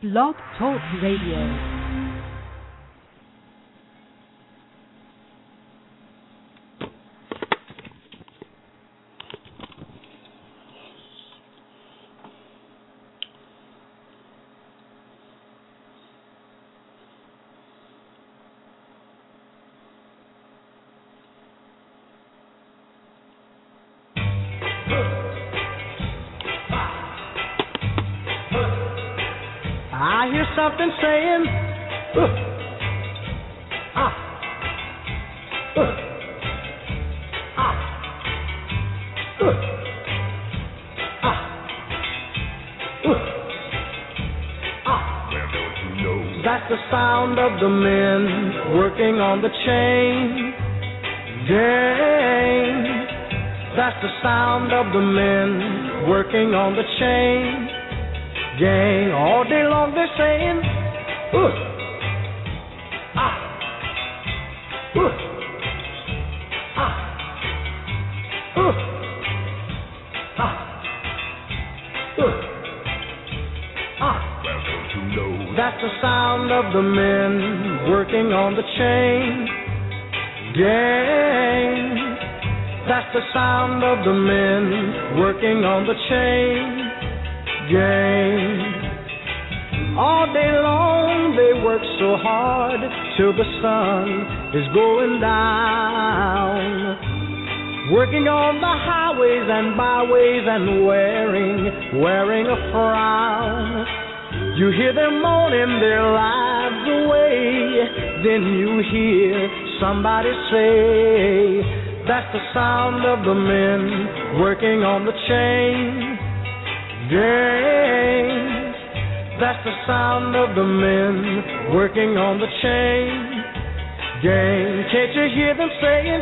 Blog Talk Radio. I hear something saying, That's the sound of the men working on the chain gang. That's the sound of the men working on the chain gang. All day long they're saying, That's the sound of the men working on the chain gang. That's the sound of the men working on the chain gang. All day long they work so hard till the sun is going down, working on the highways and byways and wearing a frown. You hear them moaning their lives away, then you hear somebody say, that's the sound of the men working on the chain gang. That's the sound of the men working on the chain gang. Can't you hear them saying,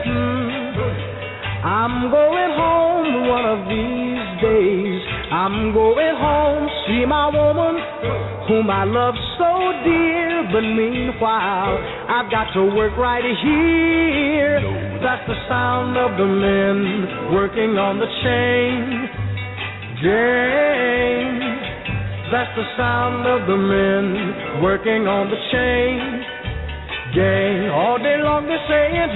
I'm going home one of these days. I'm going home, see my woman, whom I love so dear. But meanwhile, I've got to work right here. That's the sound of the men working on the chain gang. That's the sound of the men working on the chain gang. All day long they're saying,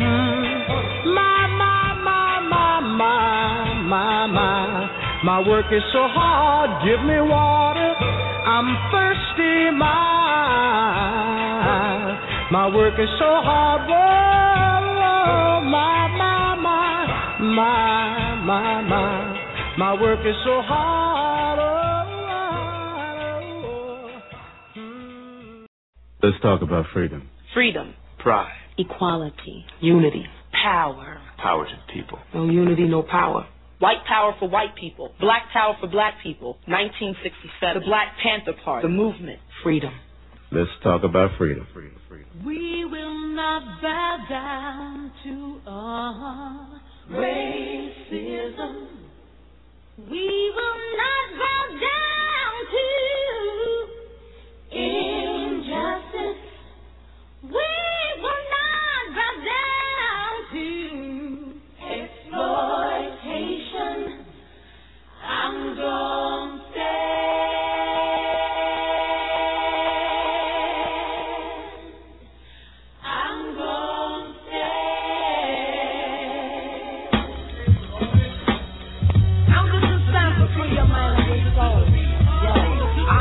my work is so hard, give me water, I'm thirsty, my work is so hard, whoa, my work is so hard, Let's talk about freedom. Freedom. Pride. Equality. Unity. Power. Power to the people. No unity, no power. White power for white people. Black power for black people. 1967. The Black Panther Party. The movement. Freedom. Let's talk about freedom. We will not bow down to racism. We will not bow down to injustice. We will not bow down to exploitation. I'm gonna stand. I'm gonna stand. Now this is time for free your mind and your soul. Yeah. I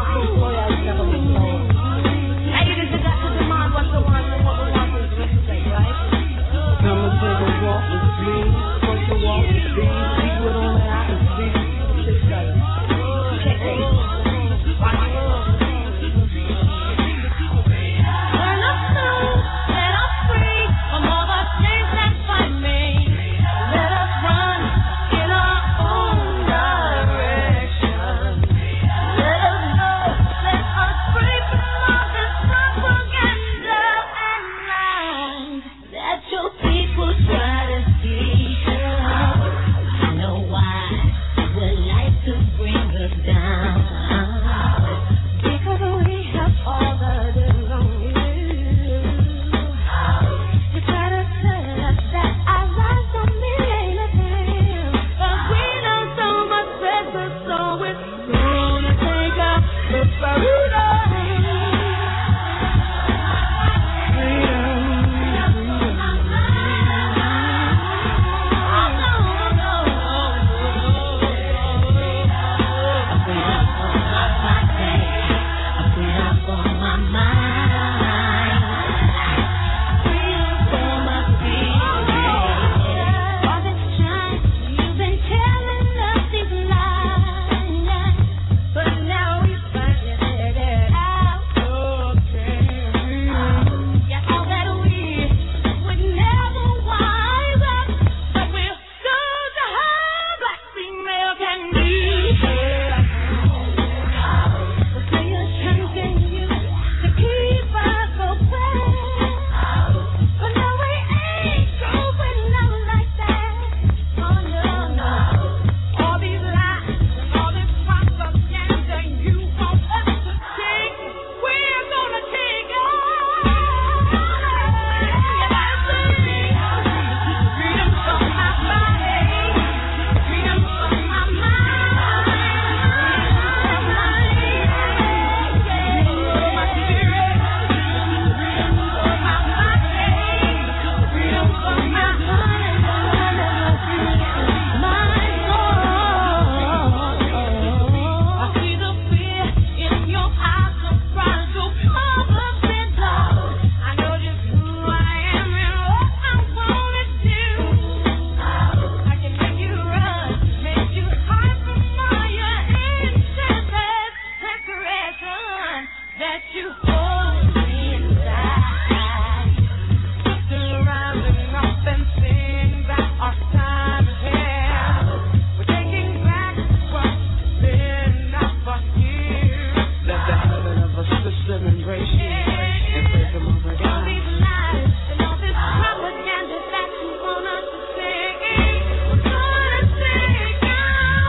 you hold me inside. Surrounding up and sing that our time is here. We're taking back what's been not for years. Let the heaven of a system embrace you and take a moment All out. these lies and all this propaganda that you want us to sing. We're gonna sing now.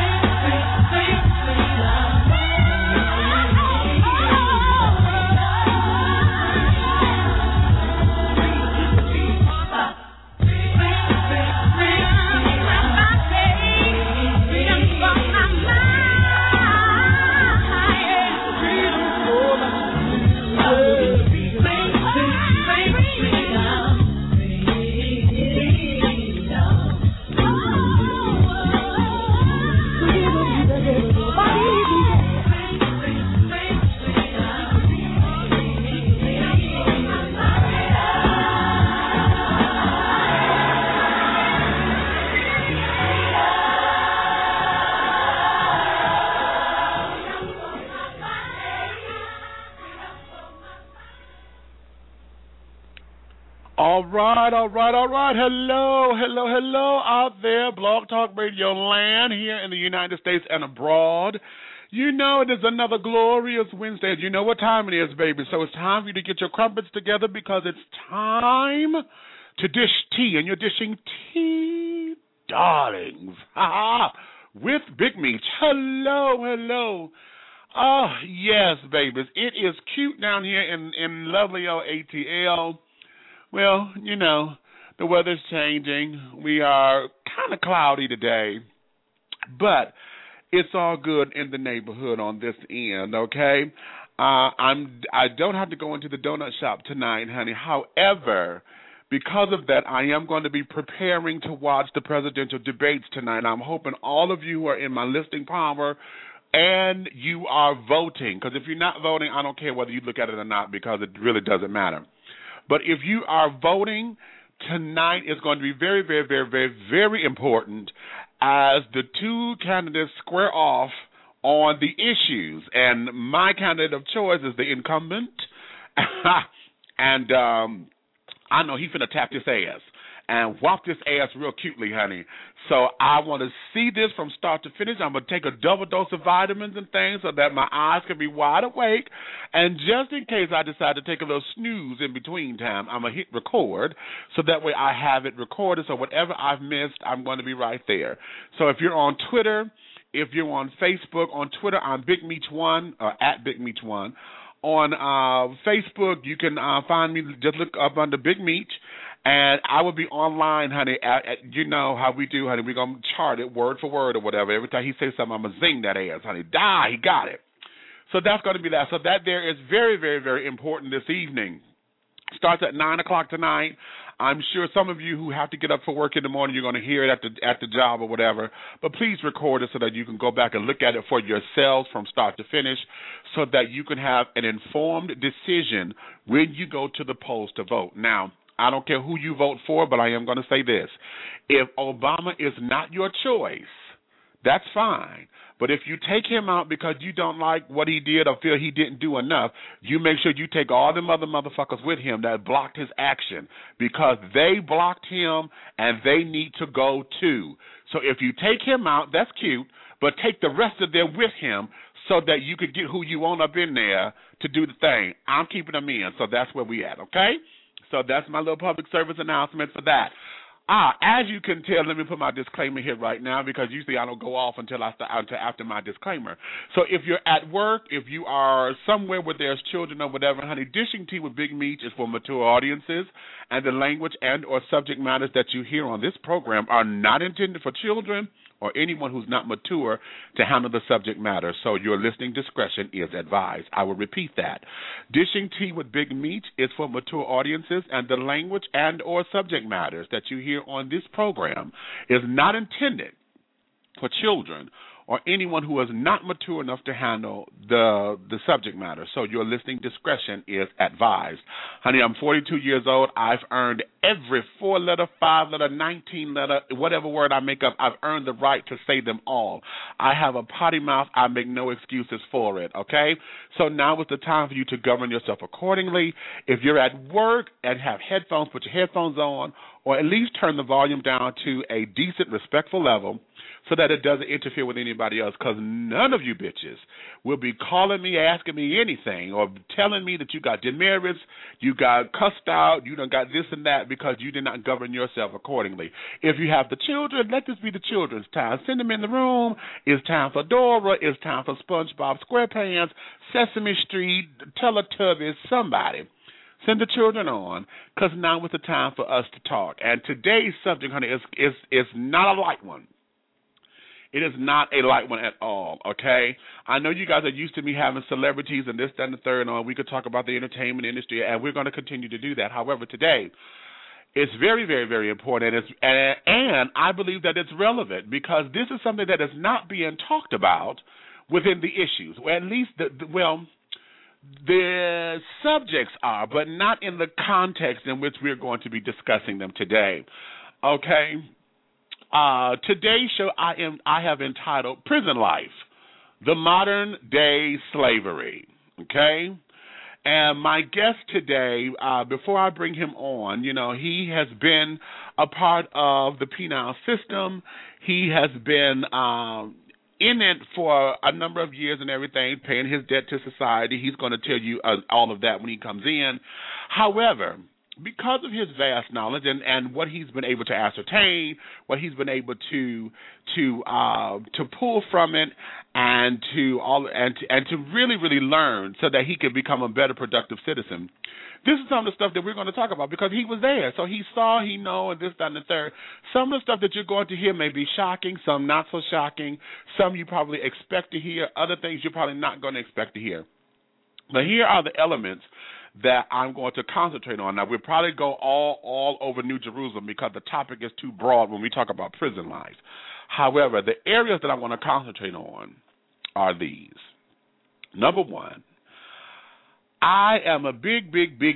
All right. Hello out there, Blog Talk Radio land here in the United States and abroad. You know it is another glorious Wednesday. You know what time it is, baby. So it's time for you to get your crumpets together because it's time to dish tea. And you're dishing tea, darlings, with Big Meech. Hello. Oh, yes, babies. It is cute down here in lovely old ATL. Well, you know, the weather's changing. We are kind of cloudy today, but it's all good in the neighborhood on this end, okay? I don't have to go into the donut shop tonight, honey. However, because of that, I am going to be preparing to watch the presidential debates tonight. I'm hoping all of you are in my listening power and you are voting, because if you're not voting, I don't care whether you look at it or not because it really doesn't matter. But if you are voting, tonight is going to be very, very, very, very, very important as the two candidates square off on the issues. And my candidate of choice is the incumbent. And I know he's finna tap this ass and whop this ass real cutely, honey. So I want to see this from start to finish. I'm going to take a double dose of vitamins and things so that my eyes can be wide awake. And just in case I decide to take a little snooze in between time, I'm going to hit record so that way I have it recorded. So whatever I've missed, I'm going to be right there. So if you're on Twitter, if you're on Facebook, on Twitter, I'm Big Meech1, or at Big Meech1. On Facebook, you can find me, just look up under Big Meech. And I will be online, honey, you know how we do, honey. We're going to chart it word for word or whatever. Every time he says something, I'm going to zing that ass, honey. He got it. So that's going to be that. So that there is very, very, very important this evening. Starts at 9 o'clock tonight. I'm sure some of you who have to get up for work in the morning, you're going to hear it at the job or whatever. But please record it so that you can go back and look at it for yourselves from start to finish so that you can have an informed decision when you go to the polls to vote. Now, I don't care who you vote for, but I am going to say this. If Obama is not your choice, that's fine. But if you take him out because you don't like what he did or feel he didn't do enough, you make sure you take all them other motherfuckers with him that blocked his action because they blocked him and they need to go too. So if you take him out, that's cute, but take the rest of them with him so that you could get who you want up in there to do the thing. I'm keeping them in, so that's where we at, okay? So that's my little public service announcement for that. As you can tell, let me put my disclaimer here right now because usually I don't go off until after my disclaimer. So if you're at work, if you are somewhere where there's children or whatever, honey, dishing tea with Big Meech is for mature audiences, and the language and or subject matters that you hear on this program are not intended for children or anyone who's not mature to handle the subject matter. So your listening discretion is advised. I will repeat that. Dishing tea with Big Meech is for mature audiences, and the language and or subject matters that you hear on this program is not intended for children or anyone who is not mature enough to handle the subject matter. So your listening discretion is advised. Honey, I'm 42 years old. I've earned every 4-letter, 5-letter, 19-letter, whatever word I make up, I've earned the right to say them all. I have a potty mouth. I make no excuses for it, okay? So now is the time for you to govern yourself accordingly. If you're at work and have headphones, put your headphones on, or at least turn the volume down to a decent, respectful level so that it doesn't interfere with anybody else, because none of you bitches will be calling me, asking me anything, or telling me that you got demerits, you got cussed out, you done got this and that because you did not govern yourself accordingly. If you have the children, let this be the children's time. Send them in the room. It's time for Dora. It's time for SpongeBob SquarePants, Sesame Street, Teletubbies, somebody. Send the children on, because now is the time for us to talk. And today's subject, honey, is not a light one. It is not a light one at all, okay? I know you guys are used to me having celebrities and this, that, and the third, and we could talk about the entertainment industry, and we're going to continue to do that. However, today, it's very, very, very important, and I believe that it's relevant because this is something that is not being talked about within the issues, or at least, the subjects are, but not in the context in which we're going to be discussing them today. Okay? Today's show I have entitled Prison Life, the Modern Day Slavery. Okay? And my guest today, before I bring him on, he has been a part of the penal system. He has been in it for a number of years and everything, paying his debt to society. He's going to tell you all of that when he comes in. However, because of his vast knowledge and what he's been able to ascertain, what he's been able to pull from it, and to really, really learn so that he can become a better, productive citizen. This is some of the stuff that we're going to talk about because he was there. So he saw, he know, and this, that, and the third. Some of the stuff that you're going to hear may be shocking, some not so shocking. Some you probably expect to hear. Other things you're probably not going to expect to hear. But here are the elements that I'm going to concentrate on. Now, we'll probably go all over New Jerusalem because the topic is too broad when we talk about prison life. However, the areas that I want to concentrate on are these. Number one, I am a big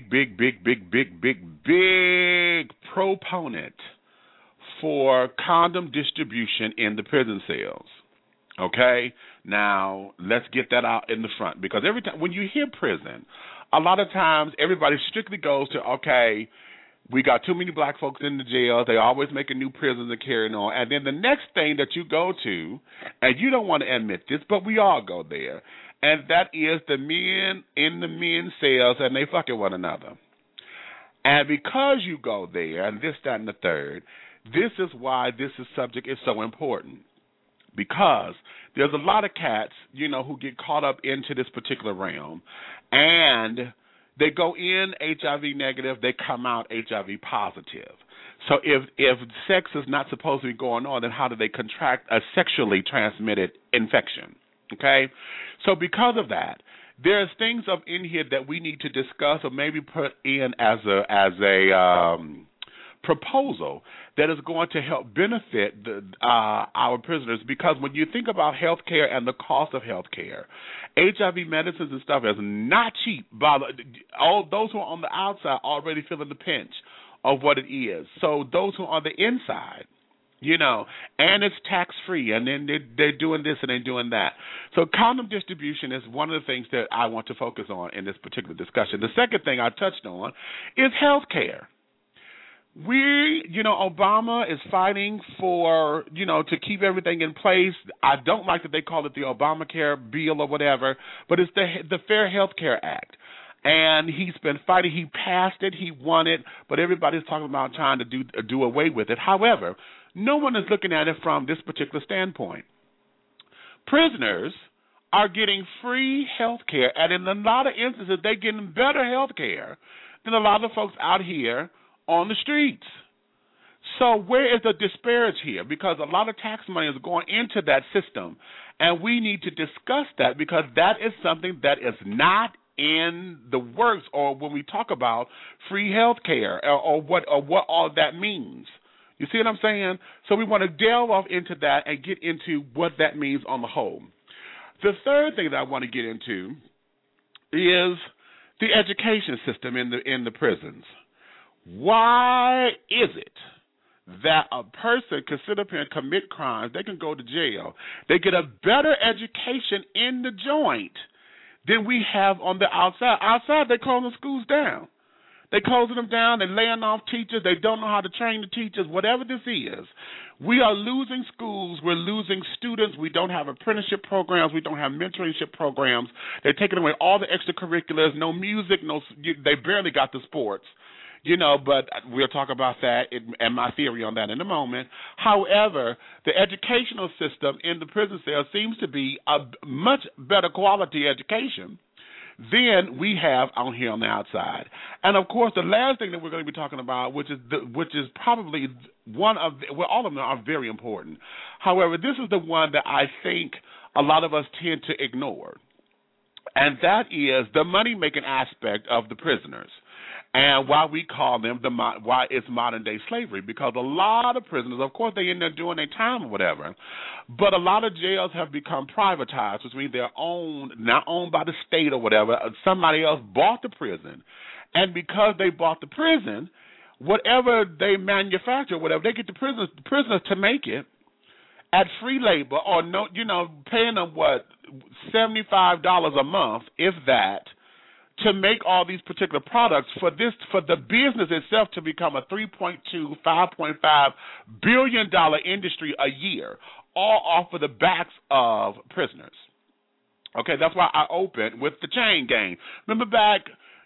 proponent for condom distribution in the prison cells. Okay? Now, let's get that out in the front because every time when you hear prison, a lot of times everybody strictly goes to, okay, we got too many black folks in the jail. They always making new prisons and carrying on. And then the next thing that you go to, and you don't want to admit this, but we all go there, and that is the men in the men's cells and they fucking one another. And because you go there and this, that, and the third, this is why this subject is so important. Because there's a lot of cats, who get caught up into this particular realm, and they go in HIV negative, they come out HIV positive. So if sex is not supposed to be going on, then how do they contract a sexually transmitted infection? Okay? So because of that, there's things up in here that we need to discuss or maybe put in as a proposal that is going to help benefit our prisoners, because when you think about health care and the cost of health care, HIV medicines and stuff is not cheap. All those who are on the outside already feeling the pinch of what it is. So those who are on the inside, and it's tax-free, and then they're doing this and they're doing that. So condom distribution is one of the things that I want to focus on in this particular discussion. The second thing I touched on is health care. Obama is fighting for, to keep everything in place. I don't like that they call it the Obamacare bill or whatever, but it's the Fair Health Care Act. And he's been fighting. He passed it. He won it. But everybody's talking about trying to do away with it. However, no one is looking at it from this particular standpoint. Prisoners are getting free health care, and in a lot of instances, they're getting better health care than a lot of folks out here on the streets. So where is the disparity here? Because a lot of tax money is going into that system, and we need to discuss that because that is something that is not in the works, or when we talk about free health care or what all that means. You see what I'm saying? So we want to delve off into that and get into what that means on the whole. The third thing that I want to get into is the education system in the prisons. Why is it that a person can sit up here and commit crimes, they can go to jail, they get a better education in the joint than we have on the outside? Outside, they're closing schools down. They're closing them down. They're laying off teachers. They don't know how to train the teachers. Whatever this is, we are losing schools. We're losing students. We don't have apprenticeship programs. We don't have mentorship programs. They're taking away all the extracurriculars. No music. They barely got the sports. But we'll talk about that and my theory on that in a moment. However, the educational system in the prison cell seems to be a much better quality education than we have out here on the outside. And of course, the last thing that we're going to be talking about, which is probably one of all of them are very important. However, this is the one that I think a lot of us tend to ignore, and that is the money-making aspect of the prisoners. And why we call them why it's modern-day slavery, because a lot of prisoners, of course, they end up doing their time or whatever, but a lot of jails have become privatized, which means they're not owned by the state or whatever. Somebody else bought the prison, and because they bought the prison, whatever they manufacture, whatever, they get the prisoners to make it at free labor or paying them $75 a month, if that, to make all these particular products for the business itself to become a $5.5 billion industry a year, all off of the backs of prisoners. Okay, that's why I opened with the chain gang. Remember back,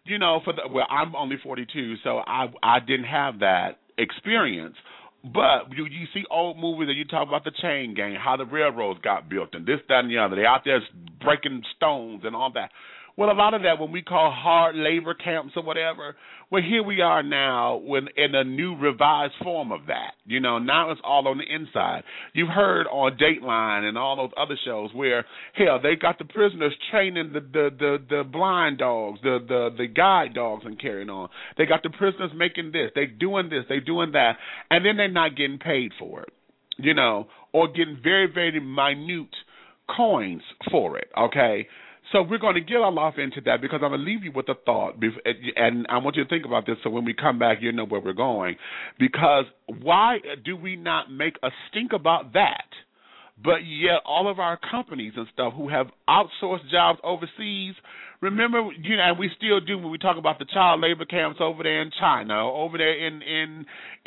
I'm only 42, so I didn't have that experience. But you see old movies and you talk about the chain gang, how the railroads got built and this, that, and the other. They out there breaking stones and all that. Well, a lot of that, when we call hard labor camps or whatever, well, here we are now in a new revised form of that. Now it's all on the inside. You've heard on Dateline and all those other shows where, hell, they got the prisoners training the blind dogs, the guide dogs and carrying on. They got the prisoners making this, they doing that, and then they're not getting paid for it, or getting very, very minute coins for it, okay? So we're going to get all off into that because I'm going to leave you with a thought, and I want you to think about this so when we come back, you know where we're going. Because why do we not make a stink about that? But yet all of our companies and stuff who have outsourced jobs overseas, remember, and we still do when we talk about the child labor camps over there in China, over there in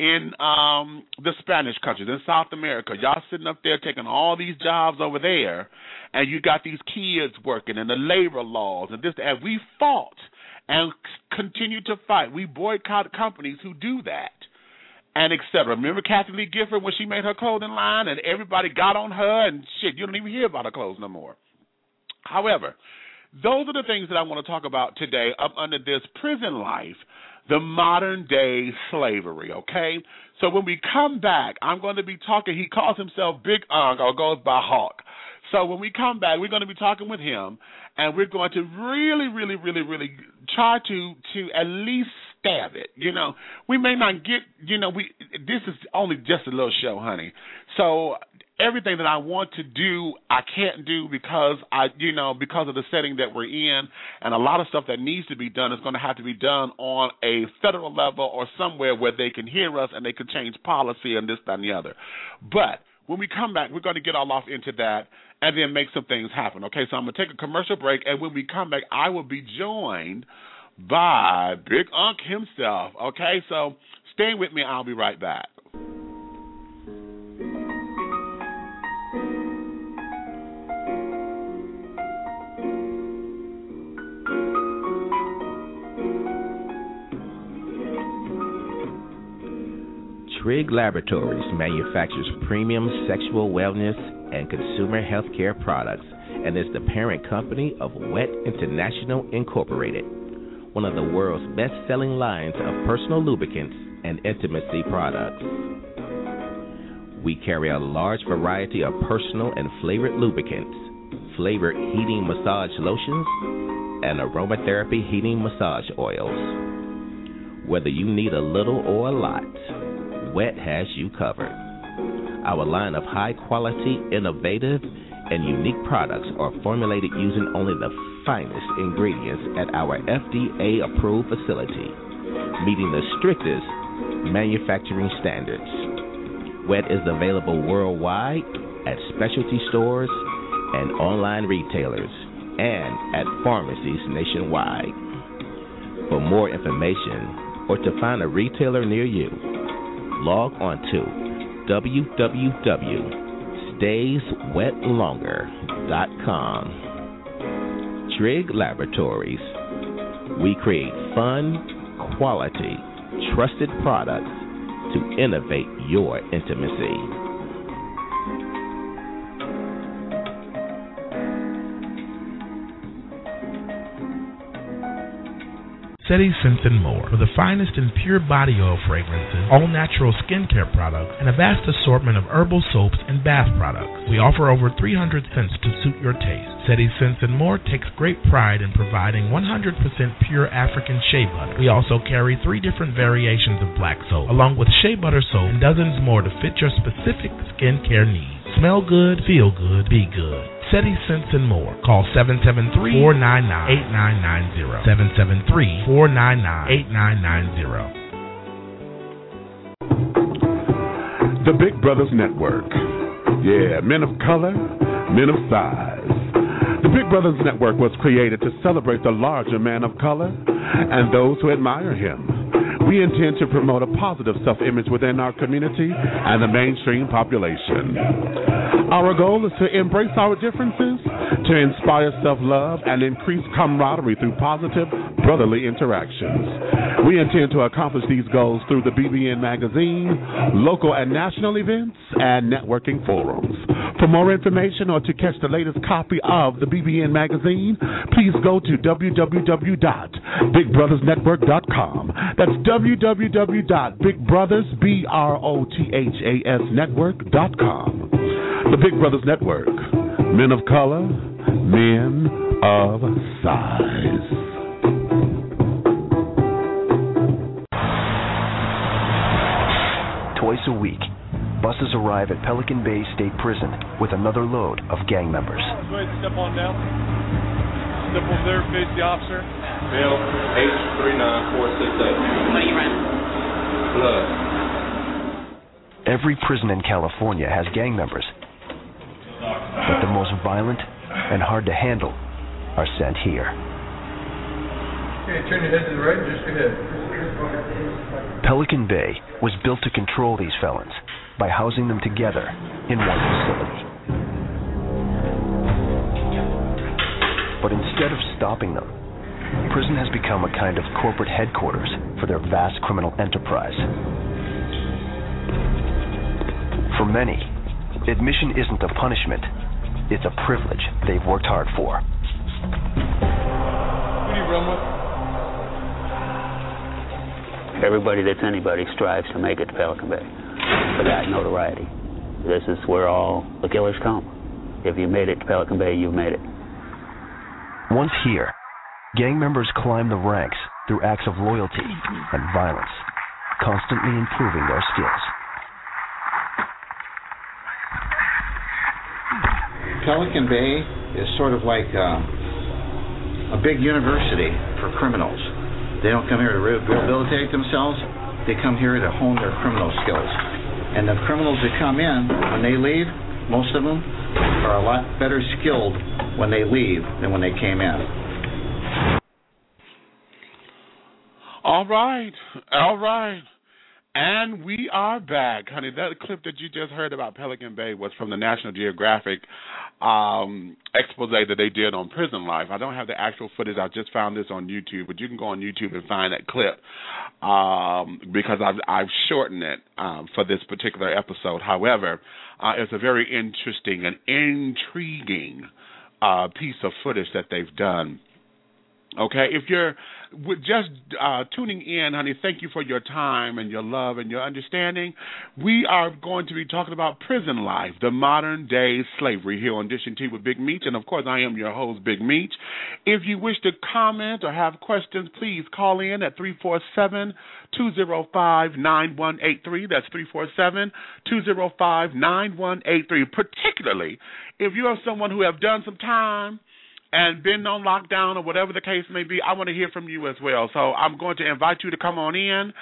the Spanish countries, in South America. Y'all sitting up there taking all these jobs over there, and you got these kids working and the labor laws and this, and we fought and continue to fight. We boycott companies who do that. And et cetera. Remember Kathy Lee Gifford when she made her clothing line and everybody got on her and shit, you don't even hear about her clothes no more. However, those are the things that I want to talk about today up under this prison life, the modern day slavery, okay? So when we come back, I'm going to be talking, he calls himself Big Unc or goes by Hawk. So when we come back, we're going to be talking with him, and we're going to really, really, really, really try to at least stab it. We may not get, this is only just a little show, honey. So everything that I want to do, I can't do because because of the setting that we're in, and a lot of stuff that needs to be done is going to have to be done on a federal level or somewhere where they can hear us and they can change policy and this, that, and the other. But when we come back, we're going to get all off into that and then make some things happen. Okay, so I'm going to take a commercial break, and when we come back, I will be joined by Big Unc himself. Okay, so stay with me. I'll be right back. Trigg Laboratories manufactures premium sexual wellness and consumer healthcare products and is the parent company of Wet International Incorporated, one of the world's best-selling lines of personal lubricants and intimacy products. We carry a large variety of personal and flavored lubricants, flavored heating massage lotions, and aromatherapy heating massage oils. Whether you need a little or a lot, Wet has you covered. Our line of high-quality, innovative, and unique products are formulated using only the finest ingredients at our FDA-approved facility. meeting the strictest manufacturing standards. Wet is available worldwide at specialty stores and online retailers and at pharmacies nationwide. For more information or to find a retailer near you, log on to www.stayswetlonger.com. Trigg Laboratories. We create fun, quality, trusted products to innovate your intimacy. SETI Scents & More for the finest in pure body oil fragrances, all-natural skincare products, and a vast assortment of herbal soaps and bath products. We offer over 300 scents to suit your taste. SETI Scents & More takes great pride in providing 100% pure African shea butter. We also carry 3 different variations of black soap, along with shea butter soap and dozens more to fit your specific skincare needs. Smell good, feel good, be good. SETI Scents & More. Call 773-499-8990. 773-499-8990. The Big Brothers Network. Yeah, men of color, men of size. The Big Brothers Network was created to celebrate the larger man of color and those who admire him. We intend to promote a positive self-image within our community and the mainstream population. Our goal is to embrace our differences, to inspire self-love, and increase camaraderie through positive, brotherly interactions. We intend to accomplish these goals through the BBN Magazine, local and national events, and networking forums. For more information or to catch the latest copy of the BBN Magazine, please go to www.bigbrothersnetwork.com. That's www.bigbrothersnetwork.com. The Big Brothers Network. Men of color, men of size. Twice a week, buses arrive at Pelican Bay State Prison with another load of gang members. Go ahead and step on down. Step over there, face the officer. Male, H39468. What are you running? Blood. Every prison in California has gang members, but the most violent and hard to handle are sent here. Okay, turn your head to the right and just go ahead. Pelican Bay was built to control these felons by housing them together in one facility. But instead of stopping them, prison has become a kind of corporate headquarters for their vast criminal enterprise. For many, admission isn't a punishment, it's a privilege they've worked hard for. Who do you run with? Everybody that's anybody strives to make it to Pelican Bay for that notoriety. This is where all the killers come. If you made it to Pelican Bay, you've made it. Once here, gang members climb the ranks through acts of loyalty and violence, constantly improving their skills. Pelican Bay is sort of like a big university for criminals. They don't come here to rehabilitate themselves. They come here to hone their criminal skills. And the criminals that come in, when they leave, most of them are a lot better skilled when they leave than when they came in. All right. And we are back, honey. That clip that you just heard about Pelican Bay was from the National Geographic expose that they did on prison life. I don't have the actual footage. I just found this on YouTube, but you can go on YouTube and find that clip because I've shortened it for this particular episode. However, it's a very interesting and intriguing piece of footage that they've done. Okay, if you're just tuning in, honey, thank you for your time and your love and your understanding. We are going to be talking about prison life, the modern day slavery here on Dish and Tea with Big Meech. And, of course, I am your host, Big Meech. If you wish to comment or have questions, please call in at 347-205-9183. That's 347-205-9183, particularly if you are someone who have done some time and been on lockdown or whatever the case may be, I want to hear from you as well. So I'm going to invite you to come on in,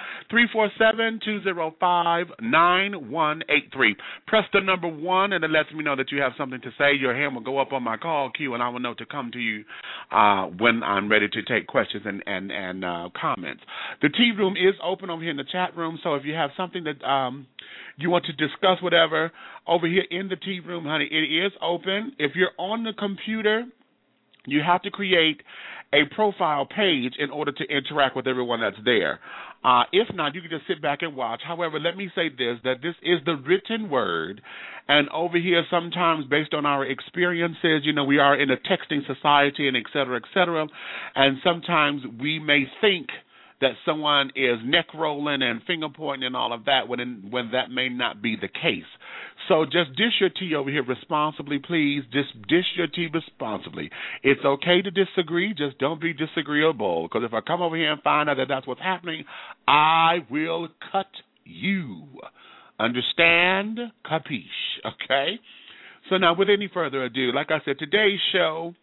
347-205-9183. Press the number 1, and it lets me know that you have something to say. Your hand will go up on my call queue, and I will know to come to you when I'm ready to take questions and comments. The tea room is open over here in the chat room, so if you have something that you want to discuss, whatever, over here in the tea room, honey, it is open. If you're on the computer, you have to create a profile page in order to interact with everyone that's there. If not, you can just sit back and watch. However, let me say this, that this is the written word, and over here sometimes based on our experiences, we are in a texting society and et cetera, and sometimes we may think that someone is neck rolling and finger pointing and all of that when that may not be the case. So just dish your tea over here responsibly, please. Just dish your tea responsibly. It's okay to disagree, just don't be disagreeable, because if I come over here and find out that that's what's happening, I will cut you. Understand? Capiche? Okay? So now, with any further ado, like I said, today's show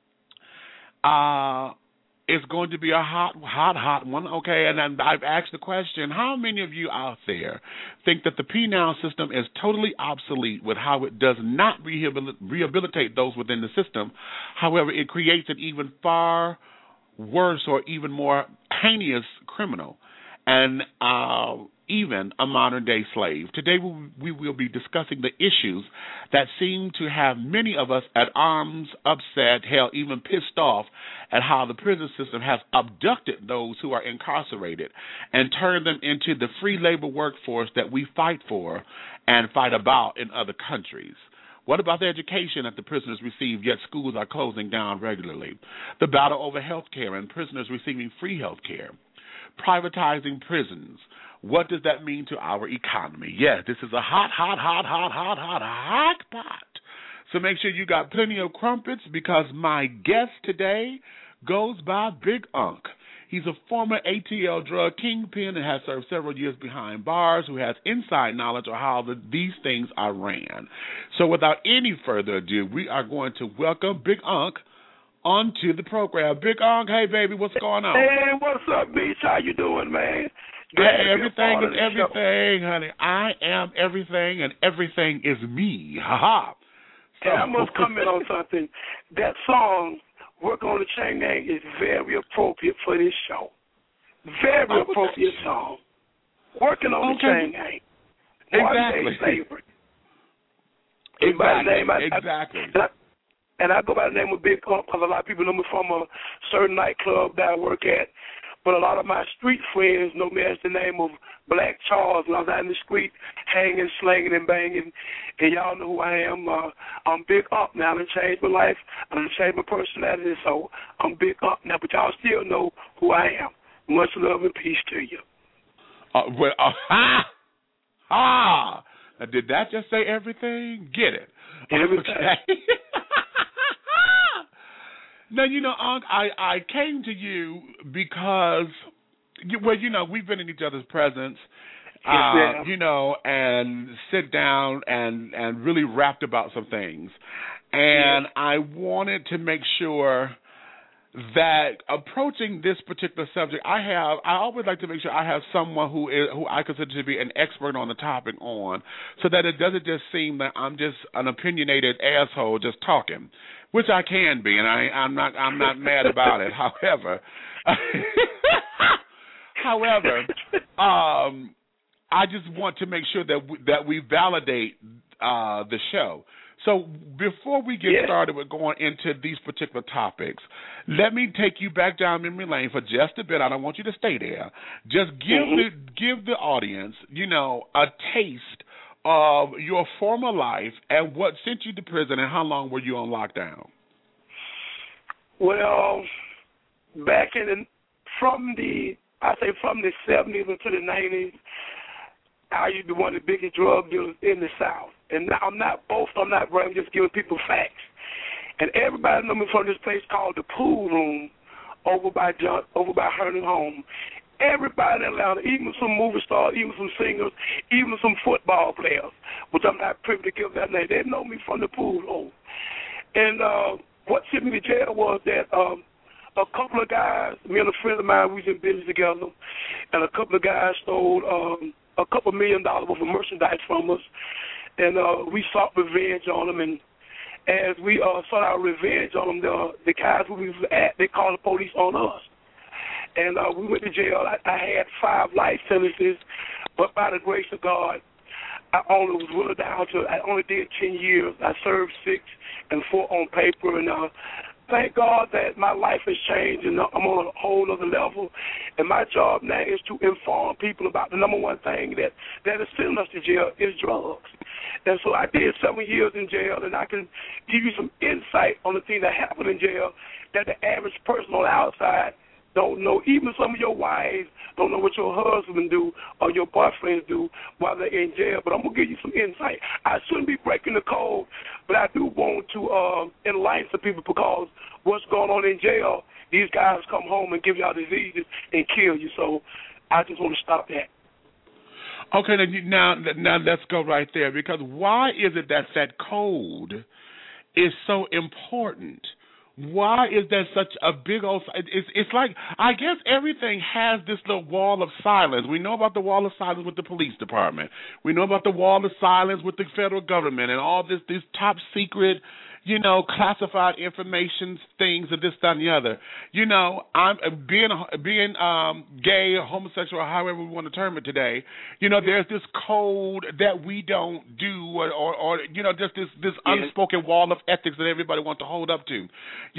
it's going to be a hot one, okay? And I've asked the question, how many of you out there think that the P-Now system is totally obsolete with how it does not rehabilitate those within the system? However, it creates an even far worse or even more heinous criminal and even a modern-day slave. Today we will be discussing the issues that seem to have many of us at arms, upset, hell, even pissed off at how the prison system has abducted those who are incarcerated and turned them into the free labor workforce that we fight for and fight about in other countries. What about the education that the prisoners receive, yet schools are closing down regularly? The battle over health care and prisoners receiving free health care. Privatizing prisons. What does that mean to our economy? Yes, this is a hot pot. So make sure you got plenty of crumpets, because my guest today goes by Big Unc. He's a former ATL drug kingpin and has served several years behind bars, who has inside knowledge of how these things are ran. So without any further ado, we are going to welcome Big Unc onto the program. Big Unc, hey baby, what's going on? Hey, what's up, Beach? How you doing, man? Hey, everything is everything, honey. I am everything, and everything is me. Ha-ha. So, and I must comment on something. That song, Work on the Chain Gang, is very appropriate for this show. Very appropriate song. Working on the Chain Gang. Exactly. Slavery. Exactly. And I go by the name of Big Unc, because a lot of people know me from a certain nightclub that I work at. But a lot of my street friends know me as the name of Black Charles when I was out in the street hanging, slanging, and banging. And y'all know who I am. I'm Big Unc now. I done changed my life. I done changed my personality. So I'm Big Unc now. But y'all still know who I am. Much love and peace to you. Now, did that just say everything? Get it. Everything. Okay. Now, Unc, I came to you because, we've been in each other's presence, and sit down and really rapped about some things. And I wanted to make sure that approaching this particular subject, I always like to make sure I have someone who I consider to be an expert on the topic on, so that it doesn't just seem that I'm just an opinionated asshole just talking, which I can be, and I'm not mad about it. However, I just want to make sure that we validate the show. So before we get started with going into these particular topics, let me take you back down memory lane for just a bit. I don't want you to stay there. Just give the audience, a taste of your former life and what sent you to prison and how long were you on lockdown? Well, from the 70s until the 90s, I used to be one of the biggest drug dealers in the South. And I'm not bragging, I'm just giving people facts. And everybody know me from this place called the Pool Room over by Herndon Home. Everybody in Atlanta, even some movie stars, even some singers, even some football players, which I'm not privy to give that name, they know me from the Pool Room. And what sent me to jail was that a couple of guys, me and a friend of mine, we was in business together, and a couple of guys stole a couple $1 million worth of merchandise from us, and we sought revenge on them. And as we sought our revenge on them, the guys who we was at, they called the police on us. And we went to jail. I had 5 life sentences, but by the grace of God, I only was whittled down to, I only did 10 years. I served 6 and 4 on paper, and thank God that my life has changed, and I'm on a whole other level. And my job now is to inform people about the number one thing that is sending us to jail is drugs. And so I did 7 years in jail, and I can give you some insight on the things that happen in jail that the average person on the outside don't know. Even some of your wives don't know what your husband do or your boyfriends do while they're in jail. But I'm going to give you some insight. I shouldn't be breaking the code, but I do want to enlighten some people, because what's going on in jail, these guys come home and give y'all diseases and kill you. So I just want to stop that. Okay, now let's go right there, because why is it that code is so important? Why is there such a big old... It's like, I guess everything has this little wall of silence. We know about the wall of silence with the police department. We know about the wall of silence with the federal government and all these top secret, classified information things of this, that, and the other. I'm being gay or homosexual or however we want to term it today, there's this code that we don't do or just this unspoken wall of ethics that everybody wants to hold up to.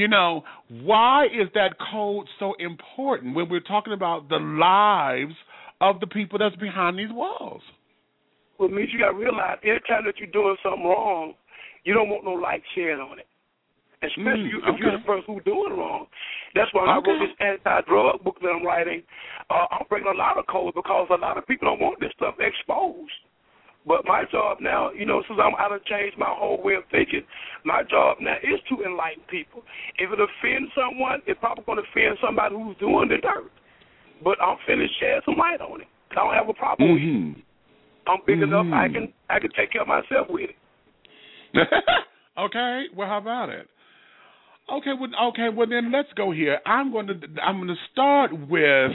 Why is that code so important when we're talking about the lives of the people that's behind these walls? Well, Mitch, you got to realize anytime that you're doing something wrong, you don't want no light shed on it, especially if you're the person who's doing wrong. That's why I wrote this anti-drug book that I'm writing. I'm breaking a lot of codes because a lot of people don't want this stuff exposed. But my job now, since I done changed my whole way of thinking, my job now is to enlighten people. If it offends someone, it's probably going to offend somebody who's doing the dirt. But I'm finna shed some light on it. I don't have a problem with it. I'm big enough. I can take care of myself with it. Okay, well, how about it? Okay, well then let's go here. I'm going to start with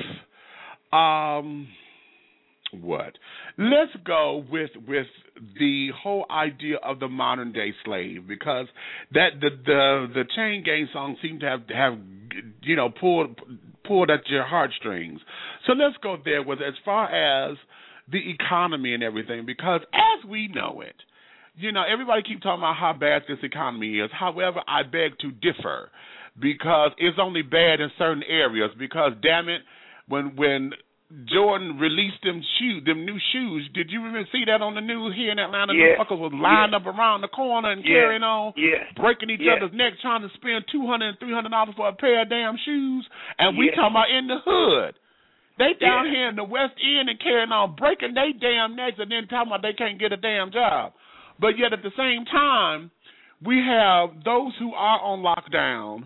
what? Let's go with the whole idea of the modern day slave, because that the Chain Gang song seemed to have pulled at your heartstrings. So let's go there with as far as the economy and everything, because as we know it, everybody keep talking about how bad this economy is. However, I beg to differ, because it's only bad in certain areas. Because damn it, when Jordan released them new shoes, did you even see that on the news here in Atlanta? The fuckers was lined up around the corner and carrying on, breaking each other's neck, trying to spend $200 and $300 for a pair of damn shoes. And we talking about in the hood. They down here in the West End and carrying on, breaking their damn necks, and then talking about they can't get a damn job. But yet at the same time, we have those who are on lockdown,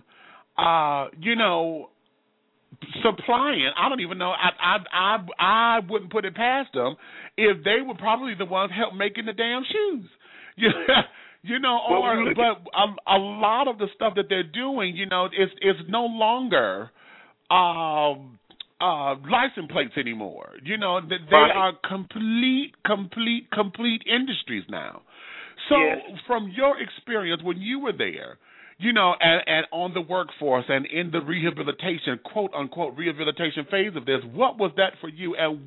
supplying. I don't even know. I wouldn't put it past them if they were probably the ones help making the damn shoes. But a lot of the stuff that they're doing, is no longer license plates anymore. They are complete industries now. So from your experience when you were there, and on the workforce and in the rehabilitation, quote unquote, rehabilitation phase of this, what was that for you, and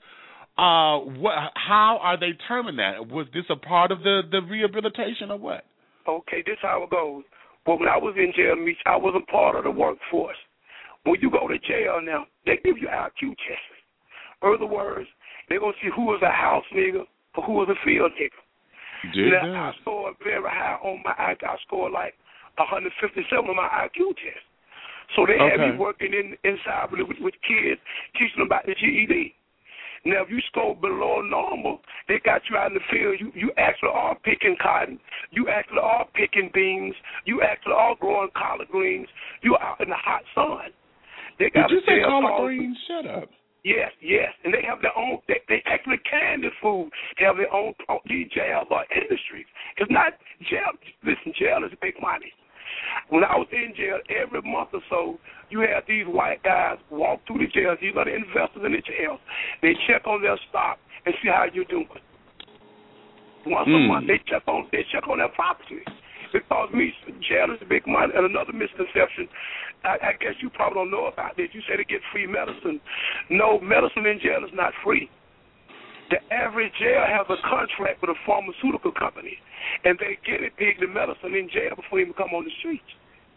how are they terming that? Was this a part of the rehabilitation or what? Okay, this is how it goes. Well, when I was in jail, Mitch, I wasn't part of the workforce. When you go to jail now, they give you IQ tests. In other words, they're going to see who was a house nigga or who was a field nigga. Now, I scored very high on my IQ. I scored like 157 on my IQ test. So they have me working inside with kids, teaching them about the GED. Now, if you score below normal, they got you out in the field. You actually are picking cotton. You actually are picking beans. You actually are growing collard greens. You're out in the hot sun. They got Did you say collard greens? Shut up. Yes, and they have their own. They actually can this food. They have their own. These jails are industries. It's not jail. Listen, jail is big money. When I was in jail, every month or so, you had these white guys walk through the jails. These are the investors in the jails. They check on their stock and see how you're doing. Once a month, they check on their property. Because jail is big money. And another misconception, I guess you probably don't know about this. You say to get free medicine. No, medicine in jail is not free. The average jail has a contract with a pharmaceutical company, and they guinea pig the medicine in jail before they even come on the streets.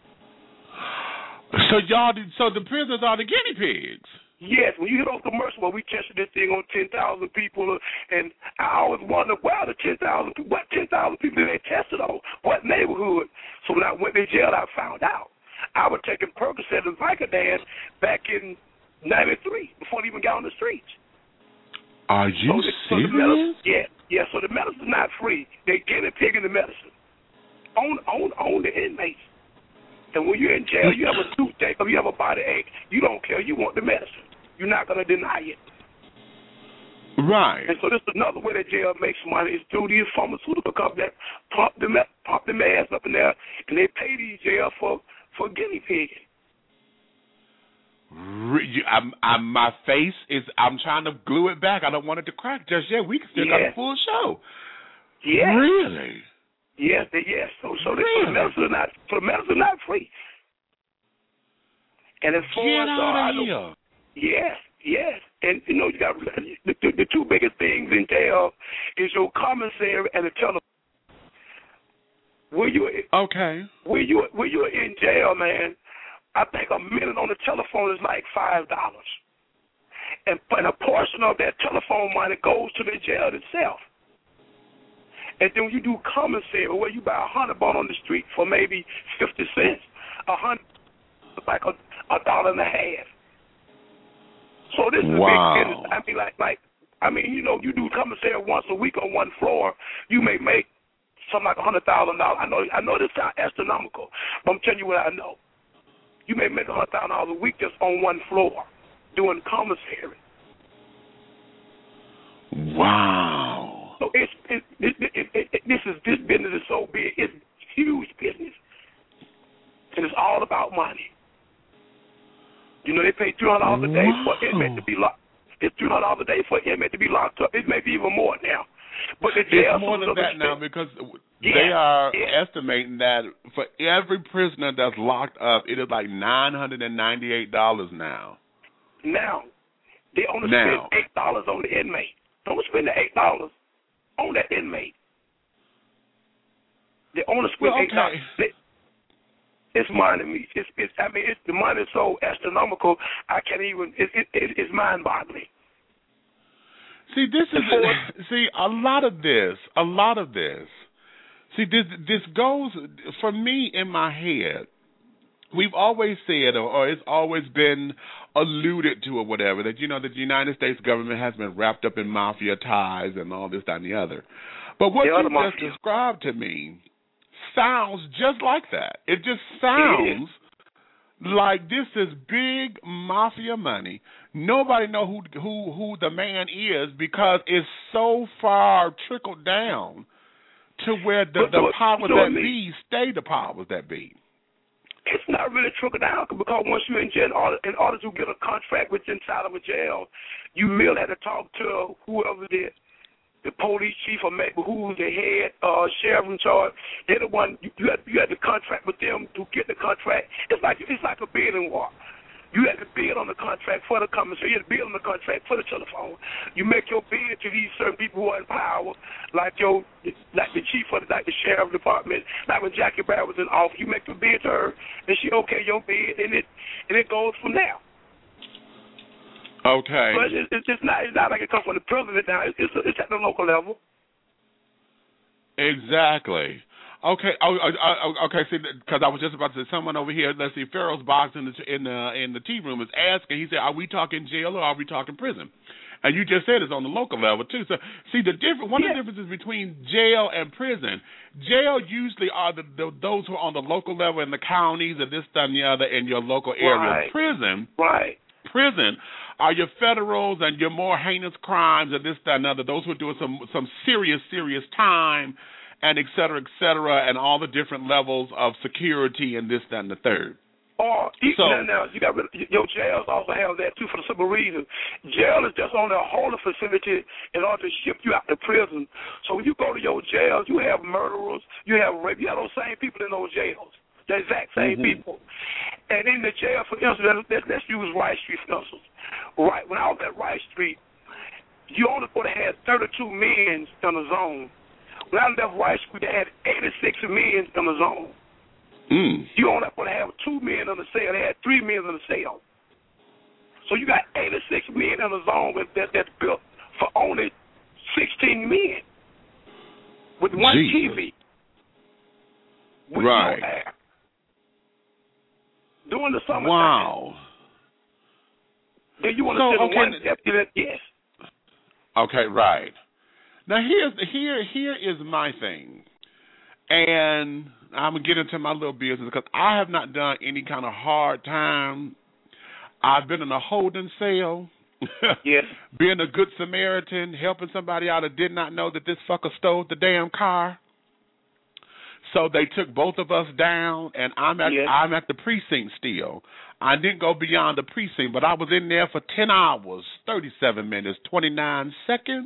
So the prisoners are the guinea pigs. Yes, when you hear those commercials, well, we tested this thing on 10,000 people, and I always wonder, wow, the 10,000 people, what 10,000 people did they test it on? What neighborhood? So when I went to jail, I found out. I was taking Percocet and Vicodin back in 93 before they even got on the streets. Are you serious? Yeah, so the medicine's not free. They guinea pigging the medicine on the inmates. And when you're in jail, you have a toothache or you have a body ache, you don't care. You want the medicine. You're not going to deny it. Right. And so this is another way that jail makes money is through these pharmaceutical companies that pump them ass up in there, and they pay these jail for guinea pigging. My face is, I'm trying to glue it back. I don't want it to crack just yet. We still got a full show. Yeah. Really? Yes. So the medicine is not free. And as far as yes. And you know, you got the two biggest things in jail is your commissary and the telephone. When you're in jail, man, I think a minute on the telephone is like $5, and a portion of that telephone money goes to the jail itself. And then when you do commissary, where you buy 100 bought on the street for maybe 50 cents, 100 like $1.50. So this is a big business. I mean, you know, you do commissary once a week on one floor, you may make something like $100,000. I know this sounds astronomical, but I'm telling you what I know. You may make $100,000 a week just on one floor doing commissary. Wow. So this business is so big. It's huge business, and it's all about money. You know, they pay $300 a day for an inmate to be locked. It's $300 a day for an inmate to be locked up. It may be even more now. But the jail it's more than that now because they are estimating that for every prisoner that's locked up, it is like $998 now. Now, they only spend $8 on the inmate. Don't spend the $8 on that inmate. They only spend $8. It's money. The money is so astronomical. I can't even. It's mind-boggling. See, a lot of this. See, this goes for me in my head. We've always said, or it's always been alluded to, or whatever, that the United States government has been wrapped up in mafia ties and all this, that, and the other. But what you just described to me sounds just like that. It just sounds like this is big mafia money. Nobody know who the man is because it's so far trickled down to where the powers that be stay the powers that be. It's not really trickled down because once you're in jail, in order to get a contract with inside of a jail, you merely have to talk to whoever the police chief or maybe who's the head sheriff in charge. They're the one you have to contract with them to get the contract. It's like a bidding war. You have to bid on the contract for the commissary. You have to bid on the contract for the telephone. You make your bid to these certain people who are in power, like the chief of the sheriff department. Like when Jackie Brown was in office, you make your bid to her, and she okay your bid, and it goes from there. Okay. But it's not like it comes from the president now. It's at the local level. Exactly. Okay. Okay. See, because I was just about to say, someone over here. Let's see, Pharaoh's box in the tea room is asking. He said, "Are we talking jail or are we talking prison?" And you just said it's on the local level too. So, see, one of the differences between jail and prison. Jail usually are those who are on the local level in the counties and this, that, and the other in your local area. Right. Prison are your federals and your more heinous crimes and this, that, and other. Those who are doing some serious time. and et cetera, and all the different levels of security and this, that, and the third. Or now you got your jails also have that too for the simple reason. Jail is just only a holding facility in order to ship you out to prison. So when you go to your jails, you have murderers, you have rape, you have those same people in those jails, the exact same people. And in the jail, for instance, let's use Rice Street for instance. Right, when I was at Rice Street, you only would have had 32 men in the zone. When I left Rice Street, they had 86 men in the zone. You only want to have 2 men in the cell. They had 3 men in the cell. So you got 86 men in the zone that's built for only 16 men with one TV. With no air. During the summertime. Wow. Then you want to sit in one deputy? Yes. Okay, right. Now here is my thing. And I'm going to get into my little business because I have not done any kind of hard time. I've been in a holding cell. Yes. Being a good Samaritan, helping somebody out that did not know that this fucker stole the damn car. So they took both of us down, and I'm at the precinct still. I didn't go beyond the precinct, but I was in there for 10 hours, 37 minutes, 29 seconds.